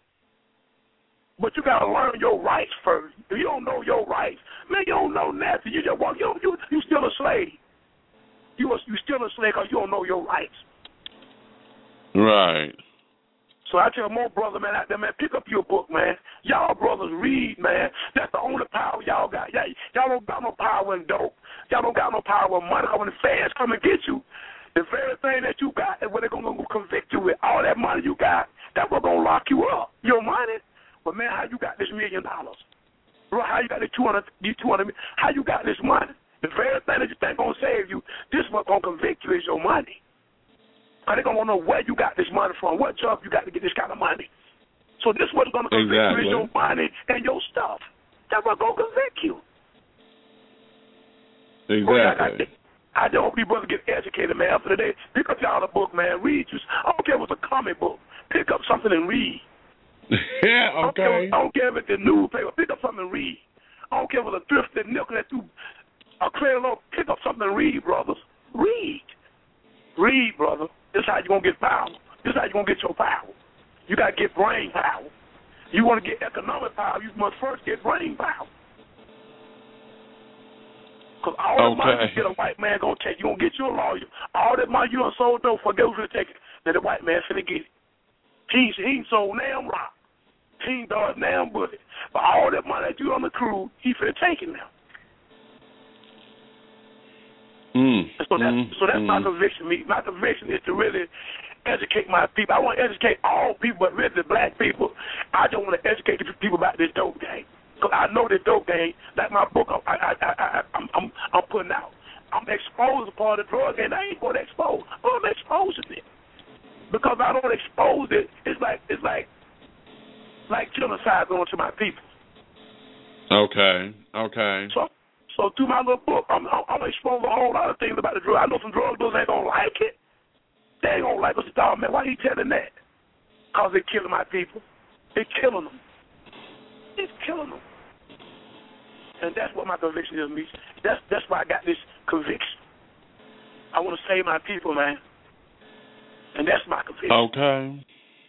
But you got to learn your rights first. If you don't know your rights, man, you don't know nothing. You just walk, you still a slave. You still a slave because you don't know your rights. Right. So I tell more brothers, man, out there, man, pick up your book, man. Y'all brothers read, man. That's the only power y'all got. Y'all don't got no power in dope. Y'all don't got no power in money. When the feds come and get you, the very thing that you got is what they're going to convict you with. All that money you got, that's what's going to lock you up. Your money. But, man, how you got this $1 million? Bro, how you got this 200 million? How you got this money? The very thing that you think going to save you, this what's going to convict you is your money. Because they're going to want to know where you got this money from, what job you got to get this kind of money. So this what's going to convict you is your money and your stuff. That's what's going to convict you. Exactly. I don't want people to get educated, man. After the day, pick up y'all a book, man. Read. I don't care if it's a comic book. Pick up something and read. Yeah, okay. I don't care if it's the newspaper. Pick up something and read. I don't care if it's a thrifted nickel that you a clear low. Pick up something and read, brothers. Read. Read, brother. This is how you're going to get power. This is how you're going to get your power. You got to get brain power. You want to get economic power, you must first get brain power. Because all the money you get a white man going to take, you're going to get your lawyer. All that money you done sold, don't forget who's going to take it. Then the white man finna get it. He ain't sold damn rock. He ain't done damn bullet. But all that money that you on the crew, he finna take it now. So that's my conviction. My conviction is to really educate my people. I want to educate all people, but really the black people. I don't want to educate the people about this dope game. Because I know this dope game, like my book I'm putting out. I'm exposing part of the drug game. I ain't going to expose. I'm exposing it. Because I don't expose it, it's like genocide going to my people. Okay. So through my little book, I'm exposing a whole lot of things about the drug. I know some drug dealers ain't gonna like it. They ain't gonna like us. Dog, man, why he telling that? Because they're killing my people. They're killing them. It's killing them. And that's what my conviction is, me. That's why I got this conviction. I want to save my people, man. And that's my conviction. Okay.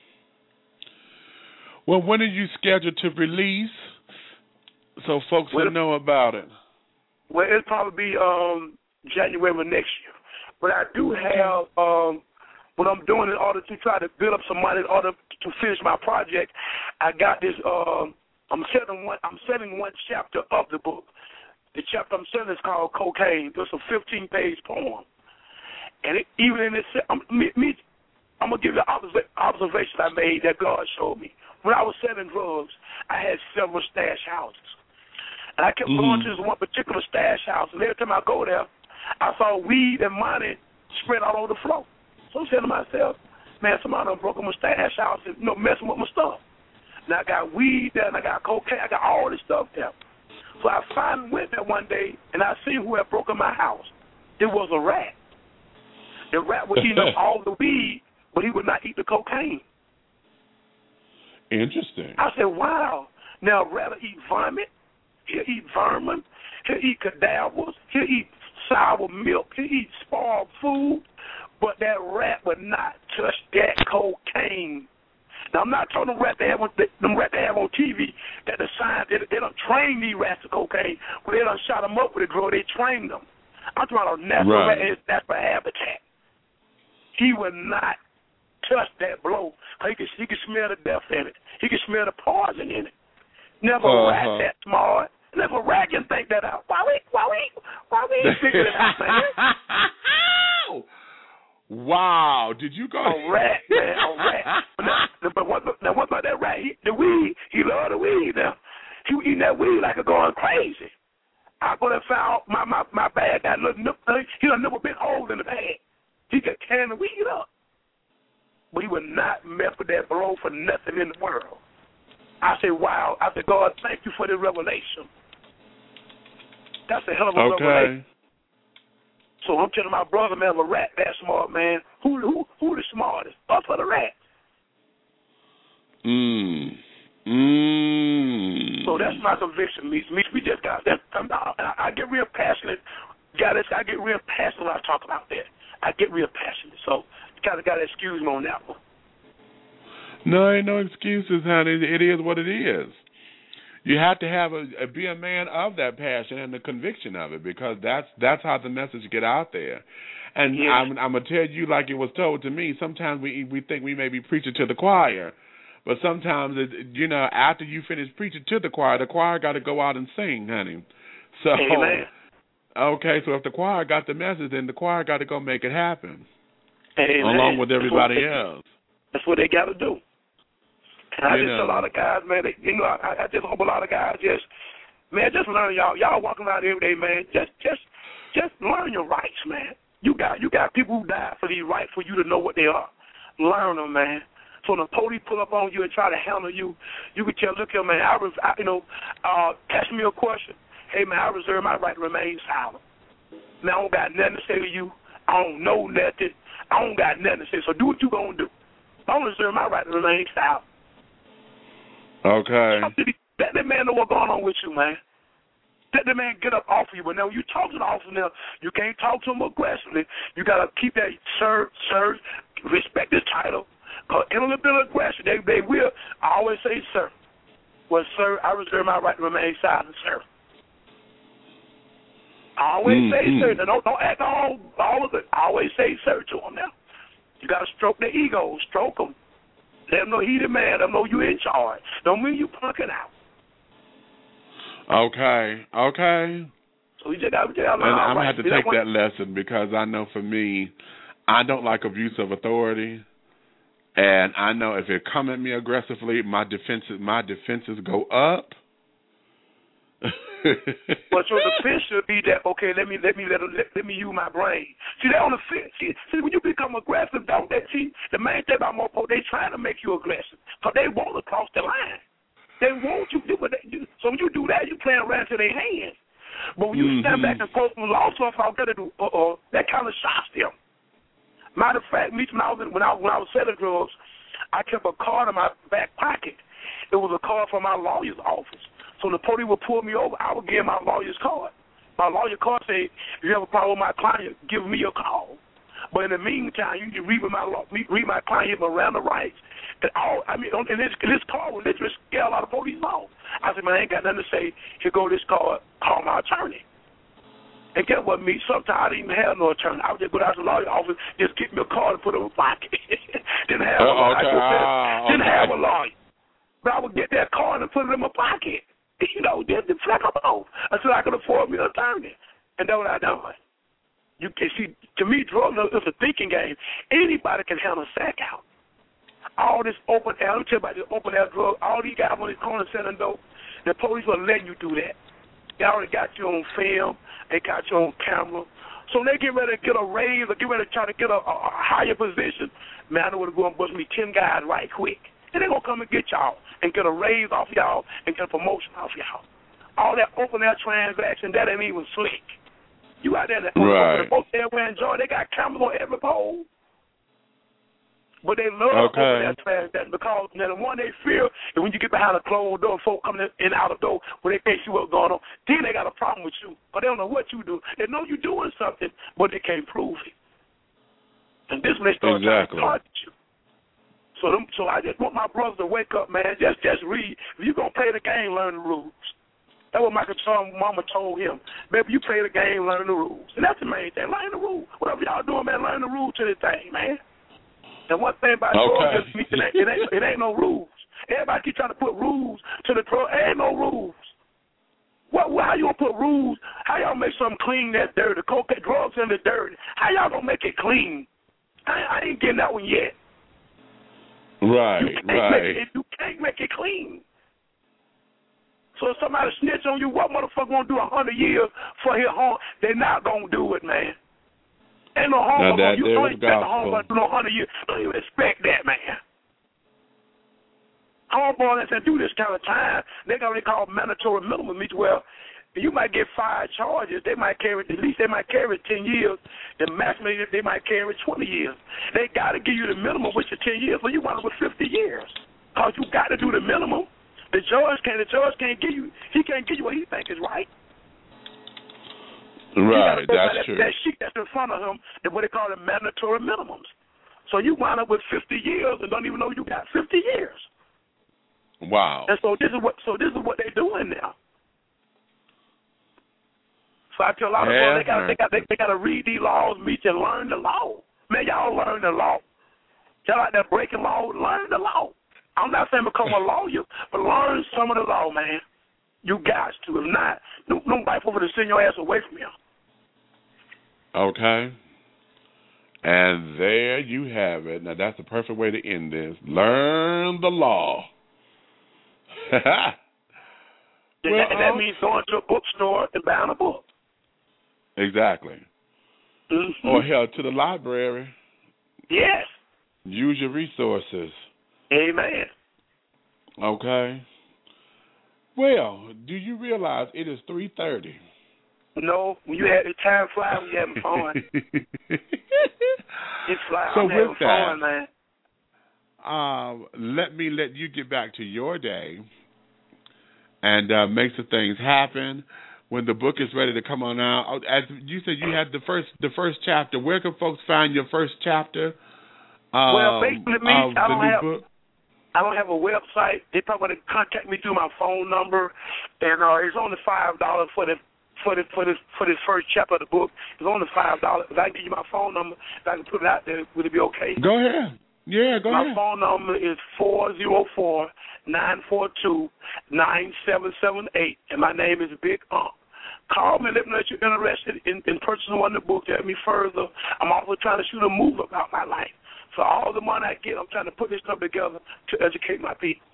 Well, when are you scheduled to release so folks will know about it? Well, it'll probably be January of next year. But I do have what I'm doing in order to try to build up some money in order to finish my project. I got this. I'm selling one chapter of the book. The chapter I'm selling is called Cocaine. It's a 15-page poem, and even in this, I'm gonna give you the observation I made that God showed me. When I was selling drugs, I had several stash houses. And I kept going to this one particular stash house, and every time I go there, I saw weed and money spread all over the floor. So I'm saying to myself, man, somebody done broke up my stash house and messing with my stuff. And I got weed there, and I got cocaine, I got all this stuff there. So I finally went there one day, and I seen who had broken my house. It was a rat. The rat would eat up all the weed, but he would not eat the cocaine. Interesting. I said, wow. Now, a rat will eat vomit. He'll eat vermin. He'll eat cadavers. He'll eat sour milk. He'll eat spoiled food. But that rat would not touch that cocaine. Now, I'm not talking rat they have on TV that the science, they don't train these rats to cocaine, but they don't shot them up with a drug. They trained them. I'm talking about a natural rat in his natural habitat. He would not touch that blow. He could smell the death in it. He could smell the poison in it. Never a rat that smart. Never a rat can think that out. Why we figure it out, man? Wow, did you go? A rat, man, a rat. But what about that rat? The weed, he loved the weed now. He was eating that weed like a going crazy. I could have found my bag got a little he done never been old in the bag. He could can the weed up. But he would not mess with that blow for nothing in the world. I said, wow. I said, God, thank you for this revelation. That's a hell of a revelation. So I'm telling my brother, man, a rat that smart, man. Who the smartest? Us or the rat? So that's my conviction, Meech. We just got that. I get real passionate. I get real passionate when I talk about that. I get real passionate. So you kind of got to excuse me on that one. No, ain't no excuses, honey. It is what it is. You have to be a man of that passion and the conviction of it, because that's how the message get out there. And I'm gonna tell you, like it was told to me, sometimes we think we may be preaching to the choir, but sometimes after you finish preaching to the choir got to go out and sing, honey. So Amen. Okay, so if the choir got the message, then the choir got to go make it happen, Amen. along with everybody else. That's what they got to do. And I just tell a lot of guys, man, I just hope a lot of guys just learn, y'all walking around every day, man, just learn your rights, man. You got people who die for these rights for you to know what they are. Learn them, man. So when the police pull up on you and try to handle you, you can tell, look here, man, ask me a question. Hey, man, I reserve my right to remain silent. Man, I don't got nothing to say to you. I don't know nothing. I don't got nothing to say, so do what you going to do. I don't reserve my right to remain silent. Okay. Let that man know what's going on with you, man. Let the man get up off of you. But now when you talk to the officer now, you can't talk to him aggressively. You got to keep that, sir, respect his title. Because in a little bit of aggression, they will. I always say, sir. Well, sir, I reserve my right to remain silent, sir. I always say, sir. Now, don't act all of it. I always say, sir, to him now. You got to stroke their ego. Stroke them. Let them know he the man. Let them know you in charge. Don't mean you punking out. Okay. So we just got to I'm going to have to take that lesson, because I know for me, I don't like abuse of authority. And I know if it come at me aggressively, my defenses go up. But your defense should be that, okay, let me use my brain. See, they on the fence. See, when you become aggressive, don't they? See, the main thing about Mopo, they trying to make you aggressive, because they want to cross the line. They want you to do what they do. So when you do that, you playing around to their hands. But when you stand back and quote from law enforcement, that kind of shocks them. Matter of fact, when I was selling drugs, I kept a card in my back pocket. It was a card from my lawyer's office. So the police would pull me over, I would give my lawyer's card. My lawyer card said, if you have a problem with my client, give me a call. But in the meantime, you can read my client Miranda rights. And this card will literally scare a lot of police off. I said, man, I ain't got nothing to say. Here go this card. Call my attorney. And get what, me? Sometimes I didn't even have no attorney. I would just go down to the lawyer's office, just get me a card and put it in my pocket. Didn't have a lawyer. Didn't have a lawyer. But I would get that card and put it in my pocket. Just to fleck them off until I could afford me an attorney. And that's what I done. You can see, to me, drug is a thinking game. Anybody can handle sack out. All this open air, let me tell you about this open air drug. All these guys on the corner selling dope, the police will let you do that. They already got you on film. They got you on camera. So when they get ready to get a raise or get ready to try to get a higher position, man, I know where to go and bust me 10 guys right quick. And they're going to come and get y'all and get a raise off y'all and get a promotion off y'all. All that open air transaction, that ain't even slick. You out there in the open air wearing joint, they got cameras on every pole. But they love opening that trash can because now the one they fear is when you get behind a closed door, folk coming in and out of the door when they can't see what's going on. Then they got a problem with you. But they don't know what you do. They know you're doing something, but they can't prove it. And this when they start trying to target you. So I just want my brothers to wake up, man. Just read. If you're going to play the game, learn the rules. That's what Michael Jordan's mama told him. Baby, you play the game, learn the rules. And that's the main thing. Learn the rules. Whatever y'all doing, man, learn the rules to this thing, man. And one thing about drugs, it ain't no rules. Everybody keep trying to put rules to the drug. There ain't no rules. How you going to put rules? How y'all make something clean that's dirty? Cocaine, drugs in the dirty. How y'all going to make it clean? I ain't getting that one yet. Right. You can't make it clean. So if somebody snitch on you, what motherfucker gonna do 100 years for his home? They're not gonna do it, man. Ain't no home gonna you don't expect a home gonna do no 100 years. Don't even expect that, man. Homeboy that do this kind of time, they got what they call mandatory minimum, means well, you might get 5 charges. They might carry 10 years. The maximum they might carry 20 years. They got to give you the minimum, which is 10 years, so you wind up with 50 years. Cause you got to do the minimum. The judge can't give you. He can't give you what he think is right. Right, that's true. That sheet that's in front of him is what they call the mandatory minimums. So you wind up with 50 years and don't even know you got 50 years. Wow. And so this is what they're doing now. So I tell a lot of people they got to read these laws, meet and learn the law. Man, y'all learn the law. Y'all out there breaking law, learn the law. I'm not saying become a lawyer, but learn some of the law, man. You got to. If not, nobody over to send your ass away from you. Okay. And there you have it. Now, that's the perfect way to end this. Learn the law. That means going to a bookstore and buying a book. Exactly. Mm-hmm. Or hell, to the library. Yes. Use your resources. Amen. Okay. Well, do you realize it is 3:30? No, when you had the time fly, when you having fun. It's fly. So I'm having with that, fun, man. Let me let you get back to your day and make some things happen. When the book is ready to come on out, as you said, you had the first chapter. Where can folks find your first chapter? Well, basically, I don't have a website. They probably want to contact me through my phone number, and it's only $5 for this first chapter of the book. It's only $5. If I can give you my phone number, if I can put it out there, would it be okay? Go ahead. Yeah, go ahead. My phone number is 404-942-9778, and my name is Big Unc. Call me and let me know that you're interested in purchasing one of the books to help me further. I'm also trying to shoot a movie about my life. So all the money I get, I'm trying to put this stuff together to educate my people.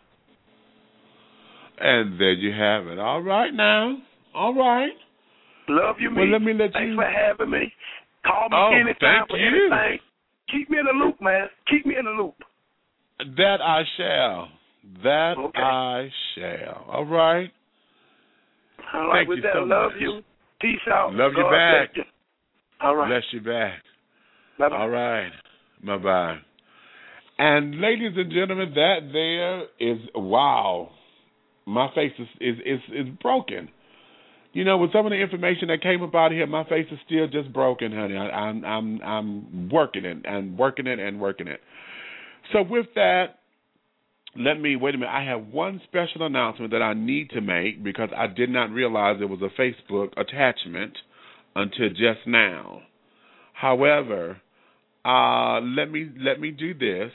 And there you have it. All right now. All right. Love you, well, let me let Thanks you... for having me. Call me anytime for anything. Keep me in the loop, man. Keep me in the loop. That I shall. I shall. All right. All right. Thank with you that, so love much. you. Peace out. Love you God back. bless you. All right. Bless you back. Bye-bye. All right. Bye-bye. And ladies and gentlemen, that there is, wow. My face is broken. You know, with some of the information that came about here, my face is still just broken, honey. I'm working it and working it and working it. So with that, wait a minute. I have one special announcement that I need to make because I did not realize there was a Facebook attachment until just now. However, let me do this.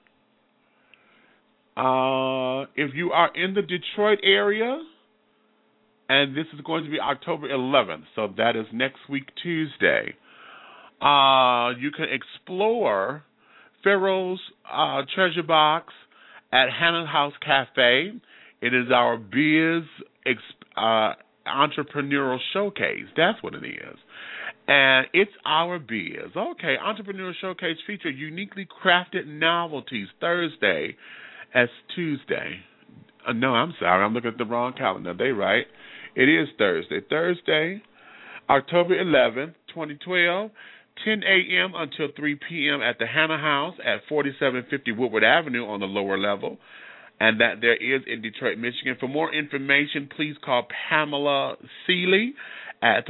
If you are in the Detroit area, and this is going to be October 11th, so that is next week Tuesday, you can explore Pharaoh's Treasure Box at Hannah House Cafe. It is our Biz Entrepreneurial Showcase. That's what it is. And it's our biz. Okay, Entrepreneurial Showcase feature uniquely crafted novelties Thursday as Tuesday. No, I'm sorry. I'm looking at the wrong calendar. They right. It is Thursday. Thursday, October 11th, 2012, 10 a.m. until 3 p.m. at the Hannah House at 4750 Woodward Avenue on the lower level, and that there is in Detroit, Michigan. For more information, please call Pamela Seeley at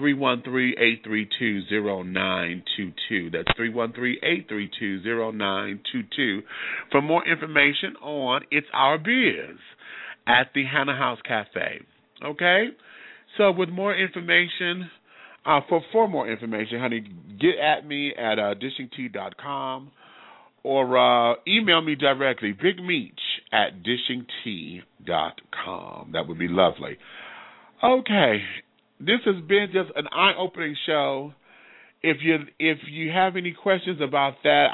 313-832-0922. That's 313-832-0922. For more information on It's Our Biz at the Hannah House Cafe. Okay? So with more information, for more information, honey, get at me at dishingtea.com or email me directly, bigmeech@dishingtea.com. That would be lovely. Okay. This has been just an eye-opening show. If you have any questions about that,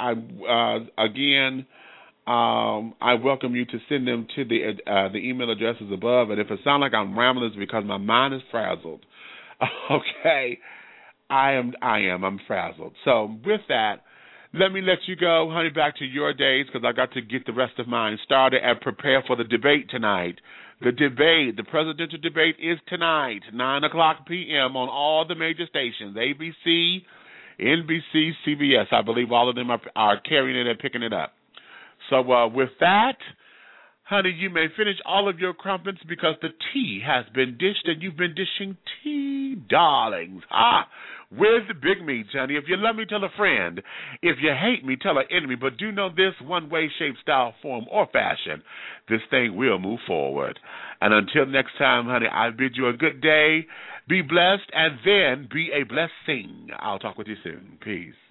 I welcome you to send them to the email addresses above. And if it sounds like I'm rambling, it's because my mind is frazzled. Okay, I'm frazzled. So with that, let me let you go, honey, back to your days because I got to get the rest of mine started and prepare for the debate tonight. The presidential debate is tonight, 9 o'clock p.m. on all the major stations, ABC, NBC, CBS. I believe all of them are carrying it and picking it up. So with that, honey, you may finish all of your crumpets because the tea has been dished and you've been dishing tea, darlings. With Big Meech, honey. If you love me, tell a friend. If you hate me, tell an enemy. But do know this, one way, shape, style, form, or fashion, this thing will move forward. And until next time, honey, I bid you a good day. Be blessed, and then be a blessing. I'll talk with you soon. Peace.